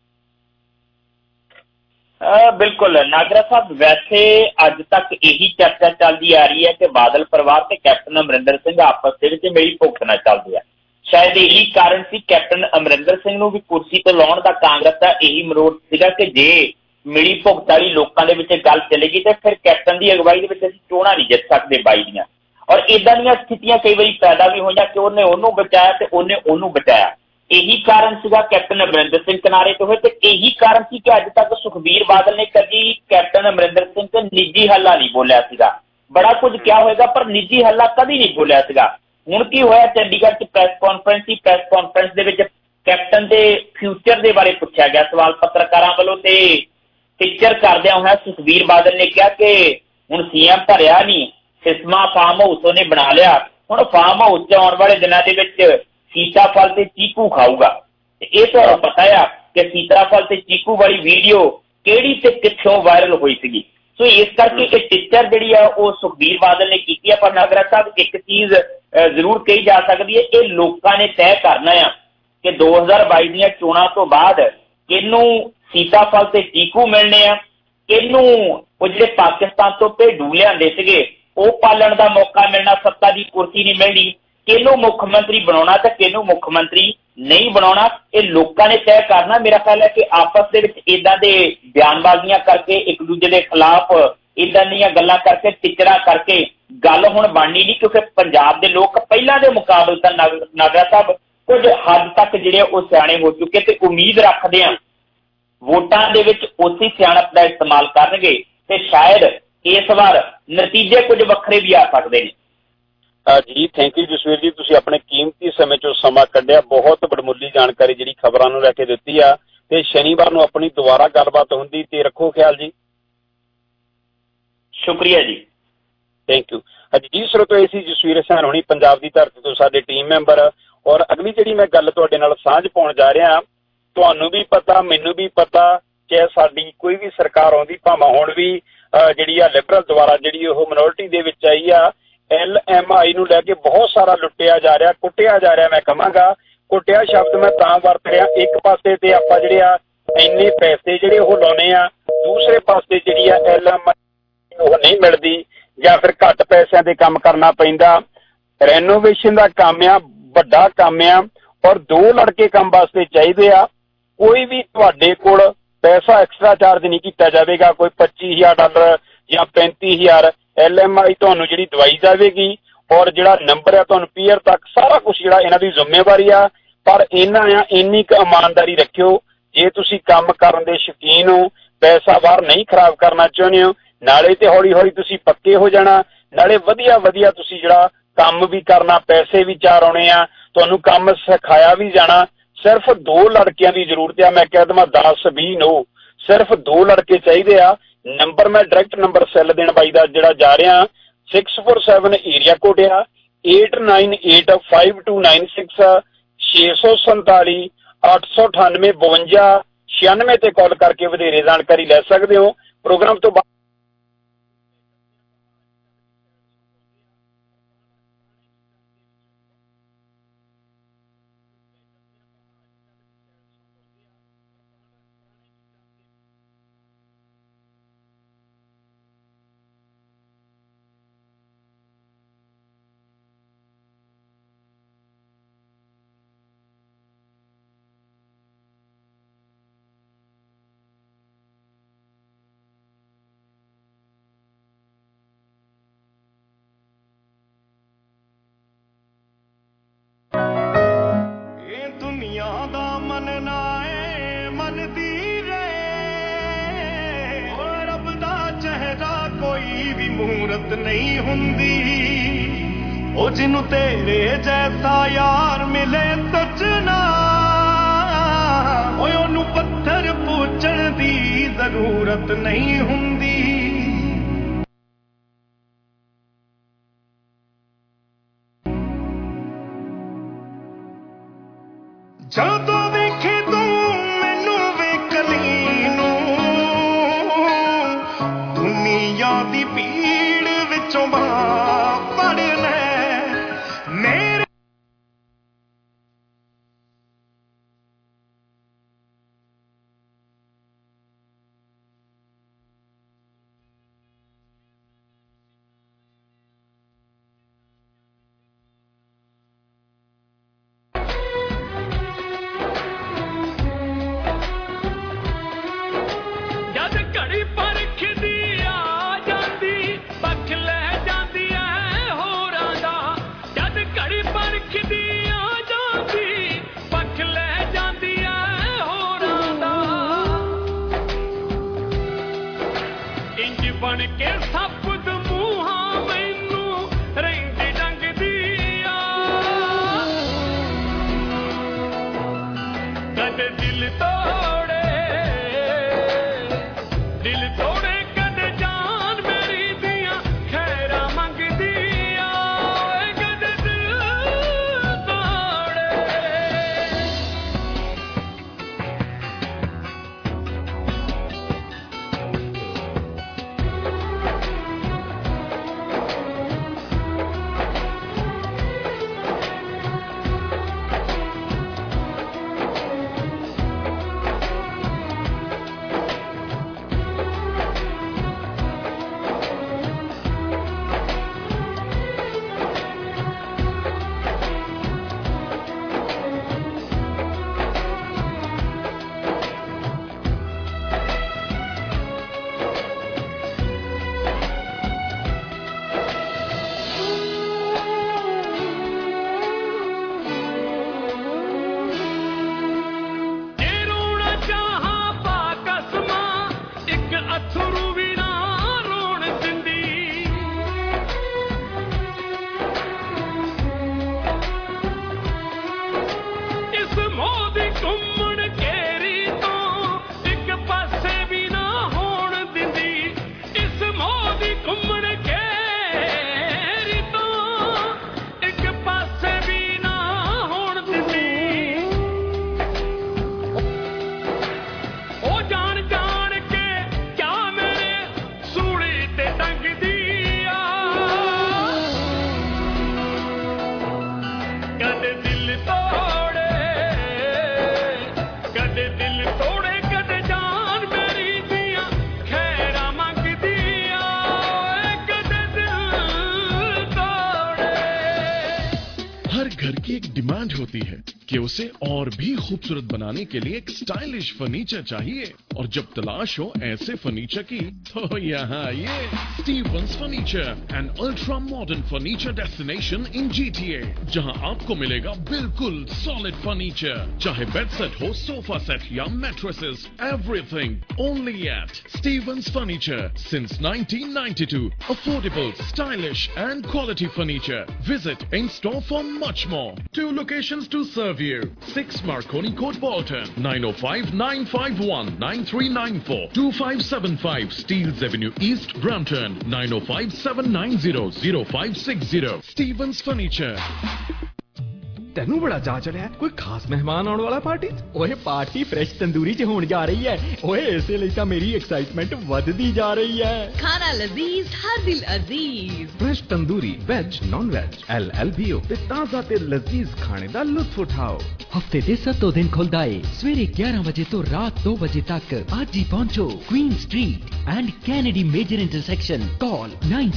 ਬਿਲਕੁਲ ਨਾਗਰਾ ਸਾਹਿਬ, ਵੈਸੇ ਅੱਜ ਤੱਕ ਇਹੀ ਚਰਚਾ ਚੱਲਦੀ ਆ ਰਹੀ ਹੈ ਕਿ ਬਾਦਲ ਪਰਿਵਾਰ ਤੇ ਕੈਪਟਨ ਅਮਰਿੰਦਰ ਸਿੰਘ ਆਪਸ ਦੇ ਵਿੱਚ ਮਿਲੀ ਭੁਗਤ ਨਾਲ ਚੱਲਦੀ ਆ। ਸ਼ਾਇਦ ਇਹੀ ਕਾਰਨ ਸੀ ਕੈਪਟਨ ਅਮਰਿੰਦਰ ਸਿੰਘ ਨੂੰ ਵੀ ਕੁਰਸੀ ਤੋਂ ਲਾਉਣ ਦਾ ਕਾਂਗਰਸ ਦਾ ਇਹੀ ਮਰੋੜ ਸੀਗਾ ਕਿ ਜੇ ਮਿਲੀ ਭੁਗਤ ਵਾਲੀ ਲੋਕਾਂ ਦੇ ਵਿੱਚ ਗੱਲ ਚਲੇਗੀ ਤੇ ਫਿਰ ਕੈਪਟਨ ਦੀ ਅਗਵਾਈ ਦੇ ਵਿੱਚ ਅਸੀਂ ਚੋਣਾਂ ਨਹੀਂ ਜਿੱਤ ਸਕਦੇ ਬਾਈ ਦੀਆਂ। ਔਰ ਇਦਾਂ ਦੀਆਂ ਸਥਿਤੀਆਂ ਕਈ ਵਾਰੀ ਪੈਦਾ ਵੀ ਹੋਈਆਂ ਕਿ ਉਹਨੇ ਉਹਨੂੰ ਬਚਾਇਆ ਤੇ ਉਹਨੇ ਉਹਨੂੰ ਬਚਾਇਆ। ਇਹੀ ਕਾਰਨ ਸੀਗਾ ਕੈਪਟਨ ਅਮਰਿੰਦਰ ਸਿੰਘ ਕਿਨਾਰੇ ਤੋਂ ਹੋਏ ਤੇ ਇਹੀ ਕਾਰਨ ਸੀ ਕਿ ਅੱਜ ਤੱਕ ਸੁਖਬੀਰ ਬਾਦਲ ਨੇ ਕਦੀ ਕੈਪਟਨ ਅਮਰਿੰਦਰ ਸਿੰਘ ਤੇ ਨਿੱਜੀ ਹੱਲਾ ਨਹੀਂ ਬੋਲਿਆ ਸੀਗਾ। ਬੜਾ ਕੁਝ ਕਿਹਾ ਹੋਏਗਾ ਪਰ ਨਿੱਜੀ ਹੱਲਾ ਕਦੀ ਨਹੀਂ ਬੋਲਿਆ ਸੀਗਾ। ਹੁਣ ਕੀ ਹੋਇਆ, ਚੰਡੀਗੜ੍ਹ 'ਚ ਪ੍ਰੈਸ ਕਾਨਫਰੰਸ ਸੀ, ਪ੍ਰੈਸ ਕਾਨਫਰੰਸ ਦੇ ਵਿੱਚ ਕੈਪਟਨ ਦੇ ਫਿਊਚਰ ਦੇ ਬਾਰੇ ਪੁੱਛਿਆ ਗਿਆ ਸਵਾਲ ਪੱਤਰਕਾਰਾਂ ਵੱਲੋਂ ਤੇ ਪਿਕਚਰ ਕਰਦਿਆਂ ਹੋਇਆ ਸੁਖਬੀਰ ਬਾਦਲ ਨੇ ਕਿਹਾ ਕਿ ਹੁਣ CM ਧਰਿਆ ਨਹੀਂ, ਸਿਸਮਾ ਫਾਰਮ ਹਾਊਸ ਉਹਨੇ ਬਣਾ ਲਿਆ, ਹੁਣ ਫਾਰਮ ਹਾਊਸ 'ਚ ਆਉਣ ਵਾਲੇ ਦਿਨਾਂ ਦੇ ਵਿੱਚ ਸੀਤਾਫਲ ਤੇ ਚੀਕੂ ਖਾਊਗਾ। ਤੇ ਇਹ ਤੁਹਾਨੂੰ ਪਤਾ ਆ ਕਿ ਸੀਤਾਫਲ ਤੇ ਚੀਕੂ ਵਾਲੀ ਵੀਡੀਓ ਕਿਹੜੀ ਤੇ ਕਿੱਥੋਂ ਵਾਇਰਲ ਹੋਈ ਸੀਗੀ। ਸੋ ਇਸ ਕਰਕੇ ਇਹ ਟੀਚਰ ਜਿਹੜੀ ਆ ਉਹ ਸੁਖਬੀਰ ਬਾਦਲ ਨੇ ਕੀਤੀ ਆ। ਪਰ ਨਾਗਰਾ ਸਾਹਿਬ ਇੱਕ ਚੀਜ਼ ਜ਼ਰੂਰ ਕਹੀ ਜਾ ਸਕਦੀ ਹੈ, ਇਹ ਲੋਕਾਂ ਨੇ ਤੈਅ ਕਰਨਾ ਆ ਕਿ 2022 ਦੀਆਂ ਚੋਣਾਂ ਤੋਂ ਬਾਅਦ ਕਿਹਨੂੰ ਸੀਤਾਫਲ ਤੇ ਚੀਕੂ ਮਿਲਣੇ ਆ, ਕਿਹਨੂੰ ਉਹ ਜਿਹੜੇ ਪਾਕਿਸਤਾਨ ਤੋਂ ਭੇਡੂ ਲਿਆਂਦੇ ਸੀਗੇ ਉਹ ਪਾਲਣ ਦਾ ਮੌਕਾ ਮਿਲਣਾ, ਸੱਤਾ ਦੀ ਕੁਰਸੀ ਨਹੀਂ ਮਿਲਣੀ, ਕਿਹਨੂੰ ਮੁੱਖ ਮੰਤਰੀ ਬਣਾਉਣਾ ਤੇ ਕਿਹਨੂੰ ਮੁੱਖ ਮੰਤਰੀ ਨਹੀਂ ਬਣਾਉਣਾ, ਇਹ ਲੋਕਾਂ ਨੇ ਤੈਅ ਕਰਨਾ। ਮੇਰਾ ਖਿਆਲ ਹੈ ਕਿ ਆਪਸ ਦੇ ਵਿੱਚ ਇਦਾਂ ਦੇ ਬਿਆਨਬਾਜ਼ੀਆਂ ਕਰਕੇ, ਇੱਕ ਦੂਜੇ ਦੇ ਖਿਲਾਫ ਇਦਾਂ ਦੀਆਂ ਗੱਲਾਂ ਕਰਕੇ, ਟਿਚਰਾਂ ਕਰਕੇ ਗੱਲ ਹੁਣ ਬਣਨੀ ਨਹੀਂ, ਕਿਉਂਕਿ ਪੰਜਾਬ ਦੇ ਲੋਕ ਪਹਿਲਾਂ ਦੇ ਮੁਕਾਬਲੇ ਤਾਂ ਨਾਗਰਾ ਸਾਹਿਬ ਕੁਝ ਹੱਦ ਤੱਕ ਜਿਹੜੇ ਉਹ ਸਿਆਣੇ ਹੋ ਚੁੱਕੇ ਤੇ ਉਮੀਦ ਰੱਖਦੇ ਆ ਵੋਟਾਂ ਦੇ ਵਿੱਚ ਉਸੇ ਸਿਆਣਪ ਦਾ ਇਸਤੇਮਾਲ ਕਰਨਗੇ ਤੇ ਸ਼ਾਇਦ ਇਸ ਵਾਰ ਨਤੀਜੇ ਕੁਝ ਵੱਖਰੇ ਵੀ ਆ ਸਕਦੇ ਨੇ। ਜੀ ਥੈਂਕ ਯੂ ਜਸਵੀਰ ਜੀ, ਤੁਸੀਂ ਆਪਣੇ ਕੀਮਤੀ ਸਮੇਂ ਚੋਂ ਸਮਾਂ ਕੱਢਿਆ, ਬਹੁਤ ਬੜਮੁੱਲੀ ਜਾਣਕਾਰੀ ਜਿਹੜੀ ਖਬਰਾਂ ਨੂੰ ਲੈ ਕੇ ਦਿੱਤੀ ਆ। ਤੇ ਸ਼ਨੀਵਾਰ ਨੂੰ ਆਪਣੀ ਦੁਬਾਰਾ ਗੱਲਬਾਤ ਹੁੰਦੀ। ਤੇ ਰੱਖੋ ਖਿਆਲ ਜੀ। ਸ਼ੁਕਰੀਆ ਜੀ। Thank you. ਅਜੀਤ ਸਰੋਤੋ ਇਹ ਸੀ ਜਸਵੀਰ ਹਸੈਨ ਹੋਣੀ ਪੰਜਾਬ ਦੀ ਧਰਤੀ ਤੋਂ ਸਾਡੇ ਟੀਮ ਮੈਂਬਰ। ਔਰ ਅਗਲੀ ਜਿਹੜੀ ਮੈਂ ਗੱਲ ਤੁਹਾਡੇ ਨਾਲ ਸਾਂਝ ਪਾਉਣ ਜਾ ਰਿਹਾ, ਤੁਹਾਨੂੰ ਵੀ ਪਤਾ ਮੈਨੂੰ ਵੀ ਪਤਾ ਕਿ ਸਾਡੀ ਕੋਈ ਵੀ ਸਰਕਾਰ ਆਉਂਦੀ, ਭਾਵੇਂ ਹੁਣ ਵੀ ਜਿਹੜੀ ਆ ਲਿਬਰਲ ਦੁਆਰਾ ਜਿਹੜੀ ਉਹ ਮਿਨੋਰਟੀ ਦੇ ਵਿੱਚ ਆਈ ਆ, LMI ਨੂੰ ਲੈ ਕੇ ਬਹੁਤ ਸਾਰਾ ਲੁੱਟਿਆ ਜਾ ਰਿਹਾ, ਕੁੱਟਿਆ ਜਾ ਰਿਹਾ। ਮੈਂ ਕਹਾਂਗਾ ਕੁੱਟਿਆ ਸ਼ਬਦ ਮੈਂ ਤਾਂ ਵਰਤ ਰਿਹਾ, ਇੱਕ ਪਾਸੇ ਤੇ ਆਪਾਂ ਜਿਹੜੇ ਆ ਇੰਨੇ ਪੈਸੇ ਜਿਹੜੇ ਉਹ ਲਾਉਣੇ ਆ, ਦੂਸਰੇ ਪਾਸੇ ਜਿਹੜੀ ਆ LMI ਉਹ ਨਹੀਂ ਮਿਲਦੀ ਜਾਂ ਫਿਰ ਘੱਟ ਪੈਸਿਆਂ ਦੇ ਕੰਮ ਕਰਨਾ ਪੈਂਦਾ। ਰੈਨੋਵੇਸ਼ਨ ਦਾ ਕੰਮ ਆ, ਵੱਡਾ ਕੰਮ ਆ, ਔਰ 2 ਲੜਕੇ ਕੰਮ ਵਾਸਤੇ ਚਾਹੀਦੇ ਆ। ਕੋਈ ਵੀ ਤੁਹਾਡੇ ਕੋਲ ਪੈਸਾ ਐਕਸਟਰਾ ਚਾਰਜ ਨਹੀਂ ਕੀਤਾ ਜਾਵੇਗਾ, ਕੋਈ $25,000 ਜਾਂ $35,000 LMI ਤੁਹਾਨੂੰ ਜਿਹੜੀ ਦਵਾਈ ਜਾਵੇਗੀ, ਔਰ ਜਿਹੜਾ ਨੰਬਰ ਆ ਤੁਹਾਨੂੰ ਪੀਅਰ ਤੱਕ ਸਾਰਾ ਕੁਝ ਜਿਹੜਾ ਇਹਨਾਂ ਦੀ ਜ਼ਿੰਮੇਵਾਰੀ ਆ। ਪਰ ਇੰਨੀ ਕੁ ਇਮਾਨਦਾਰੀ ਰੱਖਿਓ, ਜੇ ਤੁਸੀਂ ਕੰਮ ਕਰਨ ਦੇ ਸ਼ੌਕੀਨ ਹੋ, ਪੈਸਾ ਬਾਹਰ ਨਹੀਂ ਖਰਾਬ ਕਰਨਾ ਚਾਹੁੰਦੇ ਹੋ, ਨਾਲੇ ਤੇ ਹੌਲੀ ਹੌਲੀ ਤੁਸੀਂ ਪੱਕੇ ਹੋ ਜਾਣਾ, ਨਾਲੇ ਵਧੀਆ ਤੁਸੀਂ ਜਿਹੜਾ ਕੰਮ ਵੀ ਕਰਨਾ, ਪੈਸੇ ਵੀ ਚਾਰ ਆਉਣੇ ਆ, ਤੁਹਾਨੂੰ ਕੰਮ ਸਿਖਾਇਆ ਵੀ ਜਾਣਾ। ਸਿਰਫ 2 ਲੜਕਿਆਂ ਦੀ ਜ਼ਰੂਰਤ ਆ। ਮੈਂ ਕਹਿ ਦੇਵਾਂ 10-20 ਨੋ, ਸਿਰਫ 2 ਲੜਕੇ ਚਾਹੀਦੇ ਆ। ਨੰਬਰ ਮੈਂ ਡਾਇਰੈਕਟ ਨੰਬਰ ਸੈੱਲ ਦੇਣ ਬਾਈ ਦਾ ਜਿਹੜਾ ਜਾ ਰਿਹਾ, 647 ਏਰੀਆ ਕੋਡ ਆ 89852996 647 898 52 96 ਤੇ ਕਾਲ ਕਰਕੇ ਵਧੇਰੇ ਜਾਣਕਾਰੀ ਲੈ ਸਕਦੇ ਹੋ। ਪ੍ਰੋਗਰਾਮ ਤੋਂ ਬਾਅਦ ਮੂਰਤ ਨਹੀਂ ਹੁੰਦੀ, ਉਹ ਜਿਹਨੂੰ ਤੇਰੇ ਜੈਸਾ ਯਾਰ ਮਿਲੇ ਸੱਜਣਾ, ਓਏ ਉਹਨੂੰ ਪੱਥਰ ਪੂਜਣ ਦੀ ਜ਼ਰੂਰਤ ਨਹੀਂ ਹੁੰਦੀ। ਜਦੋਂ ਵੇਖੇ ਤੂੰ ਮੈਨੂੰ ਵੇਖਲੀ ਨੂੰ, ਦੁਨੀਆ ਦੀ ਭੀੜ ਵਿੱਚੋਂ ਬਾਹ ਫੜ ਲੈ ਮੇਰੇ। होती है कि उसे और भी खूबसूरत बनाने के लिए एक स्टाइलिश फर्नीचर चाहिए, और जब तलाश हो ऐसे फर्नीचर की तो यहाँ ये Stevens Furniture, an ultra modern furniture destination in GTA, जहाँ आपको मिलेगा बिल्कुल सॉलिड फर्नीचर, चाहे बेड सेट हो, सोफा सेट या mattresses, everything only at Stevens Furniture since 1992. Affordable, stylish and quality furniture. Visit in store for much more. 2 locations to serve you. 6 Marconi Court, Bolton. 905-951-9394. 2575 Steeles Avenue East, Brampton. 905-790-0560. Stevens Furniture. ਤੈਨੂੰ ਬੜਾ ਚਾਅ ਚੜਿਆ, ਕੋਈ ਖਾਸ ਮਹਿਮਾਨ ਆਉਣ ਵਾਲਾ party 'ਚ? ਓਏ ਪਾਰਟੀ ਫਰੈਸ਼ ਤੰਦੂਰੀ 'ਚ ਹੋਣ ਜਾ ਰਹੀ ਹੈ। ਓਏ ਇਸੇ ਲਈ ਤਾਂ ਮੇਰੀ ਐਕਸਾਈਟਮੈਂਟ ਵੱਧਦੀ ਜਾ ਰਹੀ ਹੈ। ਖਾਣਾ ਲਜ਼ੀਜ਼, ਹਰ ਦਿਲ ਅਜ਼ੀਜ਼। Fresh tandoori, veg, non veg, LLBO ਤੇ ਤਾਜ਼ਾ ਤੇ ਲਜ਼ੀਜ਼ ਖਾਣੇ ਦਾ ਲੁਤਫ ਉਠਾਓ। ਹਫਤੇ ਦੇ 7 ਦਿਨ ਖੁੱਲਦਾ ਏ, ਸਵੇਰੇ 11 ਵਜੇ ਤੋਂ ਰਾਤ 2 ਵਜੇ ਤੱਕ। ਅੱਜ ਹੀ ਪਹੁੰਚੋ Queen Street and Kennedy major intersection. Call